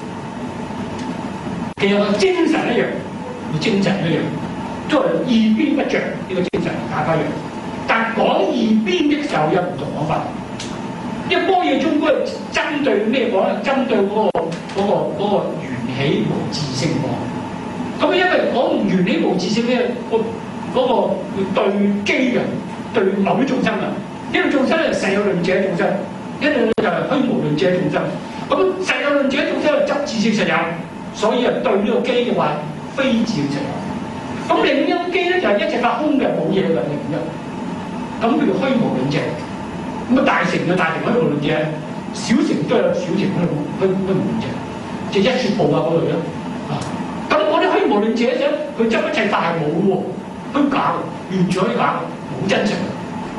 其實個精神一樣，個精神一樣，都係二邊不着呢個精神大家一樣，但講二邊的時候有唔同講法。因為般若中嗰個針對咩講咧？針對嗰、嗰個嗰、嗰個嗰個緣起無自性講。咁因為講緣起無自性咧，個嗰個要對機嘅，對某啲眾生啊，因為眾生係實有論者眾生，一類就係虛無論者眾生。咁實有論者眾生係執自性實有，所以啊對呢個機嘅話非自性實有。咁另一個機咧就係、是、一切法空嘅冇嘢嘅另一，咁叫做虛無論者。咁啊大乘嘅大乘虛無論者，小乘都有小乘虛無虛虛無論者，即係一說部啊嗰類咯。啊，咁嗰啲虛無論者咧，佢執一切法係冇喎。虛假嘅，完全虛假嘅，冇真實嘅。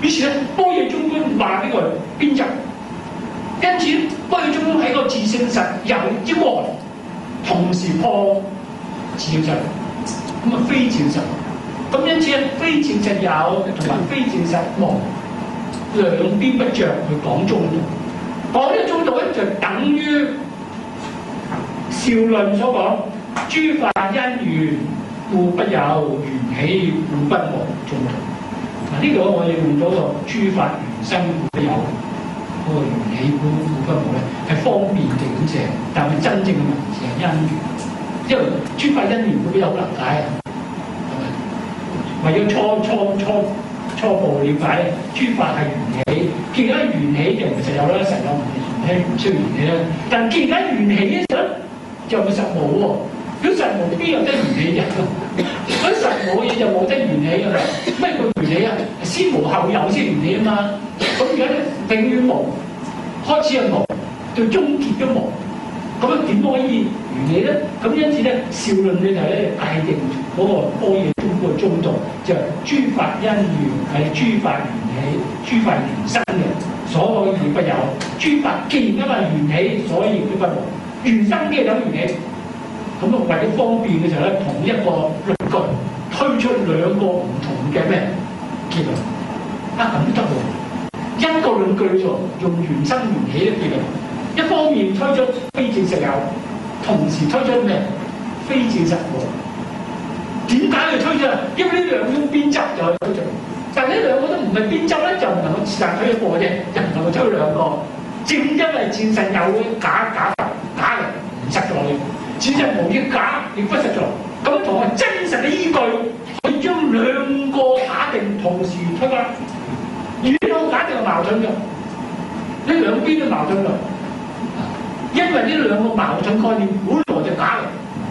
於是咧，般若中觀話呢個邊執，因此般若中觀喺個自性實有之外，同時破自性實，咁啊非自性實。咁因此咧，非自性實有同埋非自性實無兩邊不着去講中道。講呢個中道咧，就等於少論所講諸法因緣故不有，緣起故不無中道。嗱，呢度我哋用咗個諸法緣生故不有，嗰、那個緣起故不無咧，係方便嘅解釋，但係真正嘅文字係因緣，因為諸法因緣故不有好難解啊，係咪？為咗初初初初步了解，諸法係緣起，既然緣起就唔實有啦，實有唔係唔需要緣起啦。但既然緣起嘅時候，就唔實無喎。如果實無邊有得緣起啫？嗰實冇嘢就冇得緣起㗎啦。咩叫緣起啊？先無後有先緣起啊嘛。咁而家咧永遠無，開始係無，到終結都無。咁樣點可以緣起咧？咁因此咧，少論裏頭咧界定嗰個般若中觀嘅中道，就係、是、諸法因緣係諸法緣起，諸法緣生嘅，所以不有。諸法既然因為緣起，所以都不無。緣生咩等緣起？咁啊，為咗方便嘅時候咧，同一個論據推出兩個唔同嘅咩結論啊，咁都得喎。一個論據就用緣生緣起嘅結論，一方面推出非自性實有，同時推出咩非自性實無。點解要推出啊？因為呢兩種邊執就係推出，但係呢兩個都唔係邊執咧，就唔能夠自行推一個啫，就唔能夠推兩個。正因為自性有假假假嘅唔實在嘅。只係無益假，亦不實在。咁同埋真實嘅依據，可以將兩個假定同時推翻。而呢兩個假定係矛盾嘅，呢兩邊都矛盾嘅。因為呢兩個矛盾概念本來就假嘅，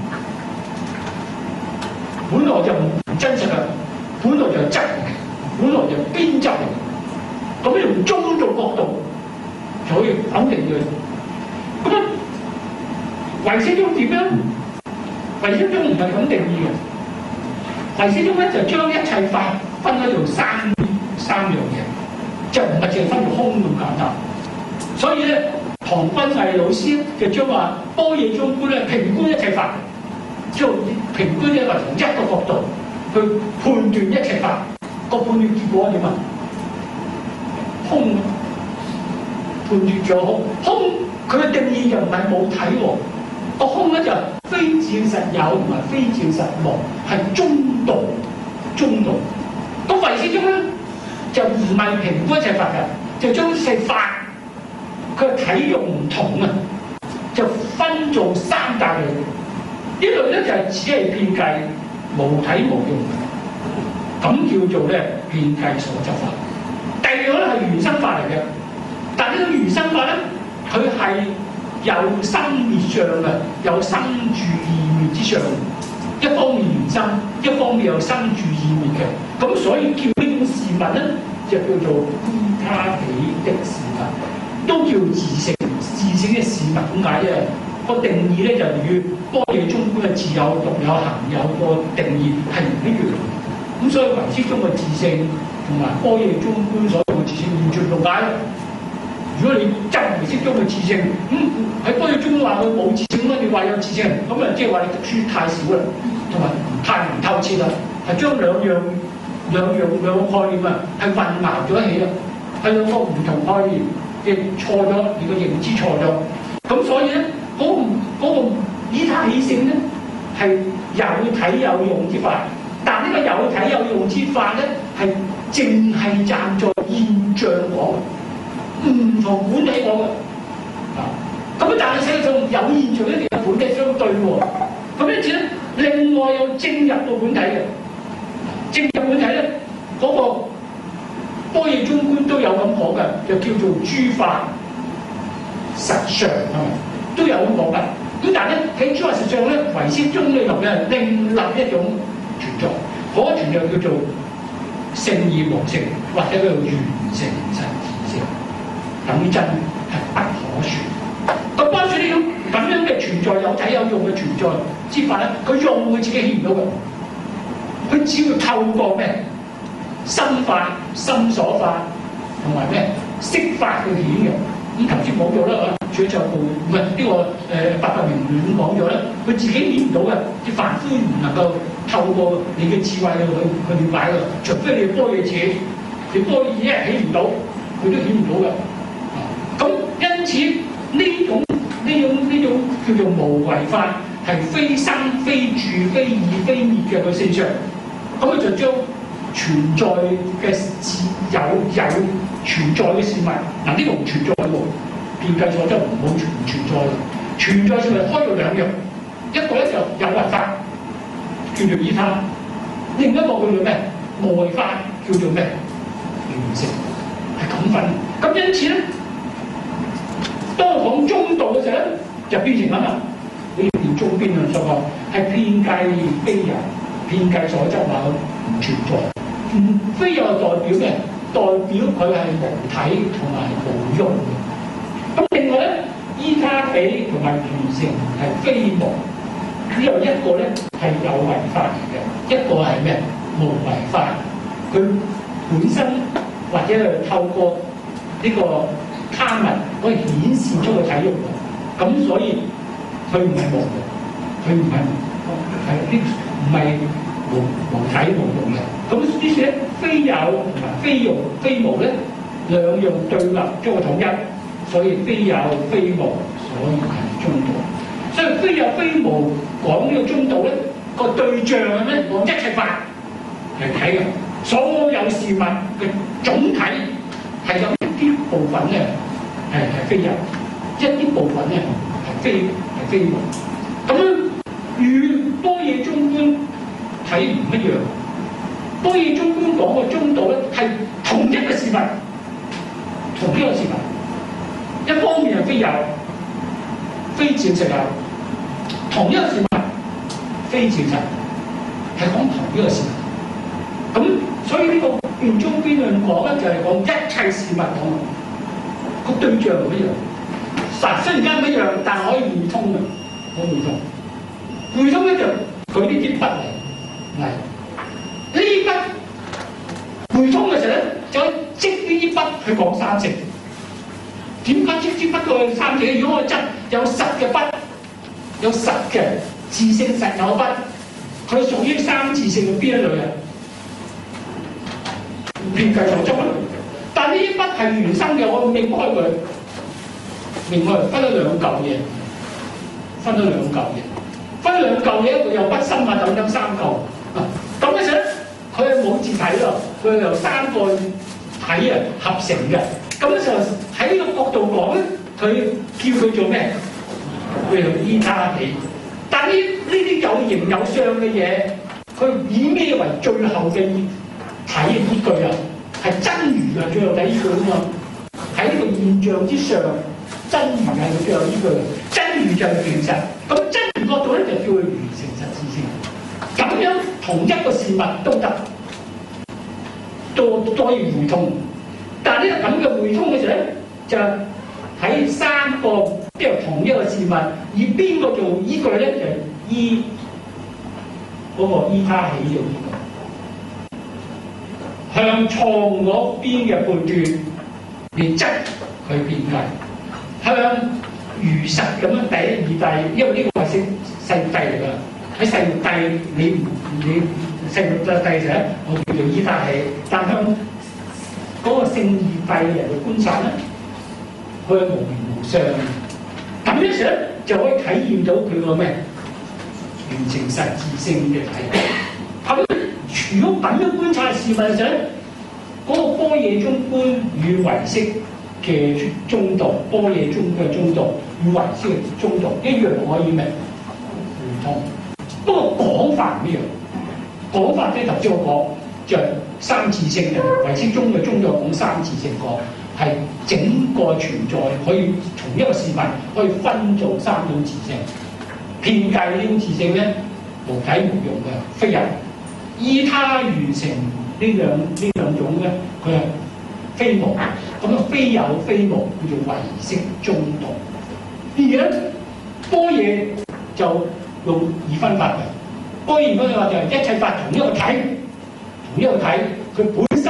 本來就唔真實嘅，本來就係執嘅，本來就係邊執嚟。咁用中道角度就可以肯定佢。咁啊？唯識宗點樣？唯識宗唔係咁定義嘅。唯識宗咧就將一切法分開做三三樣嘢，就唔係淨係分做空咁簡單。所以咧，唐君毅老師就將話般若中觀咧評觀一切法，即係評觀咧話從一個角度去判斷一切法，個判斷結果係點啊？空，判斷咗空，空佢嘅定義就唔係冇睇喎。個空咧就非自性實有同埋非自性實無，係中道，中道。咁唯識宗咧就唔係評估一切法嘅，就將一切法佢嘅體用唔同啊，就分做三大類。呢類咧就係只係遍計，無體無用，咁叫做咧遍計所執法。第二個咧係緣生法嚟嘅，但係呢個緣生法咧，佢係有生滅相嘅，有生住異滅之相。一方面緣生，一方面有生住異滅嘅。咁所以叫呢種事物咧，就叫做依他起的事物，都叫自性。自性嘅事物點解咧？個定義咧就與般若中觀嘅自有、獨有、行有個定義係唔一樣。咁所以唯識中嘅自性同埋般若中觀所有嘅自性完全唔解。如果你執唯識中嘅自性，咁喺般若中話佢冇自性啦，你話有自性，咁啊即係話你讀書太少啦，同埋太唔透徹啦，係將兩樣兩樣兩個概念啊係混淆咗起啦，係兩個唔同概念嘅錯咗，你個認知錯咗。咁所以咧，嗰、嗰個嗰個依他起性咧係有體有用之法，但呢個有體有用之法咧係淨係站在現象講。唔同本體講嘅，啊，咁但係世上有現象一定係本體相對喎，咁因此咧，另外又正入到本體嘅，正入本體咧，嗰、那個般若中觀都有咁講嘅，就叫做諸法實相係咪？都有咁講嘅，咁但係咧喺諸法實相咧，唯識宗裏頭嘅另立一種存在，嗰、那個存在叫做聖義無性，或者叫做緣成實自性。等真係不可說。咁關於呢種咁樣嘅存在，有體有用嘅存在之法咧，佢用佢自己顯唔到嘅，佢只要透過咩？ 心法、心所法同埋咩色法去顯嘅。咁頭先講咗啦，主就部唔係呢個誒八百名亂講咗咧，佢自己顯唔到嘅，啲凡夫唔能夠透過你嘅智慧去去了解嘅，除非你般若智，你般若智一係顯唔到，佢都顯唔到嘅。咁因此呢種呢種呢種叫做無為法，係非生非住非異非滅嘅個現象。咁佢就將存在嘅事有有存在嘅事物，嗱呢個唔存在喎，遍計所則唔好存唔存在。存在事物開咗兩樣，一個咧就有為法，叫做依他；另一個叫做咩？無為法，叫做咩？緣成，係咁分。咁因此咧，當講中道嘅時候咧，就變成乜啊？你連中邊啊所講係遍計非有，遍計所則話唔存在。唔非有代表咩？代表佢係無體同埋無用嘅。咁另外咧，依他比同埋緣成係非無，只有一個咧係有為法嚟嘅，一個係咩？無為法。佢本身或者係透過呢個他物可以顯示出個體用嘅。咁所以佢唔係無嘅，佢唔係係呢唔係無無體無用嘅。咁於是咧，非有同埋非用非無咧，兩樣對立將個統一，所以非有非無，所以係中道。所以非有非無講呢個中道咧，個對象係咩？講一切法嚟睇嘅，所有事物嘅總體係有一啲部分咧係係非有，一啲部分咧係非係非無。咁樣與般若中觀睇唔一樣。般若中觀講嘅中道咧，係同一個事物，同一個事物。一方面係非有，非照實有；同一個事物，非照實，係講同一個事物。咁所以呢個辯中邊論講咧，就係講一切事物講個對象唔一樣。嗱，雖然間唔一樣，但係可以互通嘅，可以互通。互通咧就舉呢啲筆嚟，係。呢筆匯通嘅時候咧，就可以積呢筆去講三乘。點解積支筆去三乘？如果我執有實嘅筆，有實嘅自性實有筆，佢屬於三自性嘅邊一類啊？遍計所則啊！但呢啲筆係原生嘅，我擰開佢，擰開分咗兩嚿嘢，分咗兩嚿嘢，分咗兩嚿嘢，佢有筆心啊等等三嚿。咁嘅時候咧，佢係冇自體咯，佢係由三個體啊合成嘅。咁嘅時候喺呢個角度講咧，佢叫佢做咩？佢叫依他起。但呢呢啲有形有相嘅嘢，佢以咩為最後嘅體依據啊？係真如啊，最後睇依據啊嘛。喺呢個現象之上，真如係佢最後依據。真如就係現實。咁真如角度咧，就叫佢緣成實之性。咁樣同一個事物都得，都都可以互通。但係呢個咁嘅互通嘅時候咧，就喺三個即係同一個事物，以邊個做依據咧？就依嗰個依他起做依據。向創嗰邊嘅判斷，嚟質佢變計；向如實咁樣第一義諦，因為呢個係細細義諦嚟㗎。喺細義諦，你唔你細義諦嘅時候，我叫做依他起，但向嗰個聖義諦嚟去觀察咧，佢係無形無相，咁樣時咧就可以體驗到佢個咩緣成實自性嘅體。咁如果咁樣觀察事物嘅時候咧，嗰、那個般若中觀與唯識嘅中道，般若中嘅中道與唯識嘅中道一樣可以咩互通？不過講法唔一樣，講法即係頭先我講就係三自性嘅，唯識中嘅中道講三自性講，係整個存在可以同一個事物可以分做三種自性。遍計呢種自性咧，無體無用嘅，非有。依他緣成呢兩呢兩種咧，佢係非無。咁啊，非有非無叫做唯識中道。而咧，般若就用二分法嘅。般若二分法就係一切法同一個體，同一個體，佢本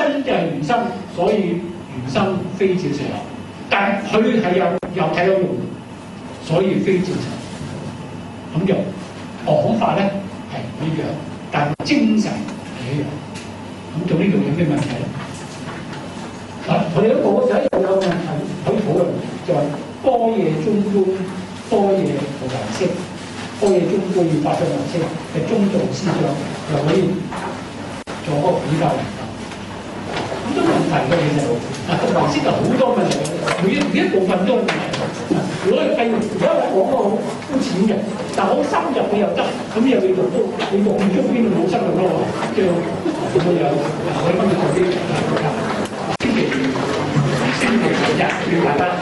身就係原生，所以原生非照常。但係佢係有有體有用，所以非照常。咁就講法咧係唔一樣，但係精神係一樣。咁做呢度有咩問題咧？啊，我哋都講就係有個問題可以討論，就係般若中觀、般若無顏色、般若中觀要發出顏色嘅中道思想，又可以做嗰個比較。好多問題嘅其實，啊，個顏色就好多問題，每一每一部分都係問題。如果你計，而家我講個好膚淺嘅，但係好深入嘅又得，咁又要讀都，你讀唔出邊度冇深入咯？即係咁樣，我哋今日做啲星期星期日要大家。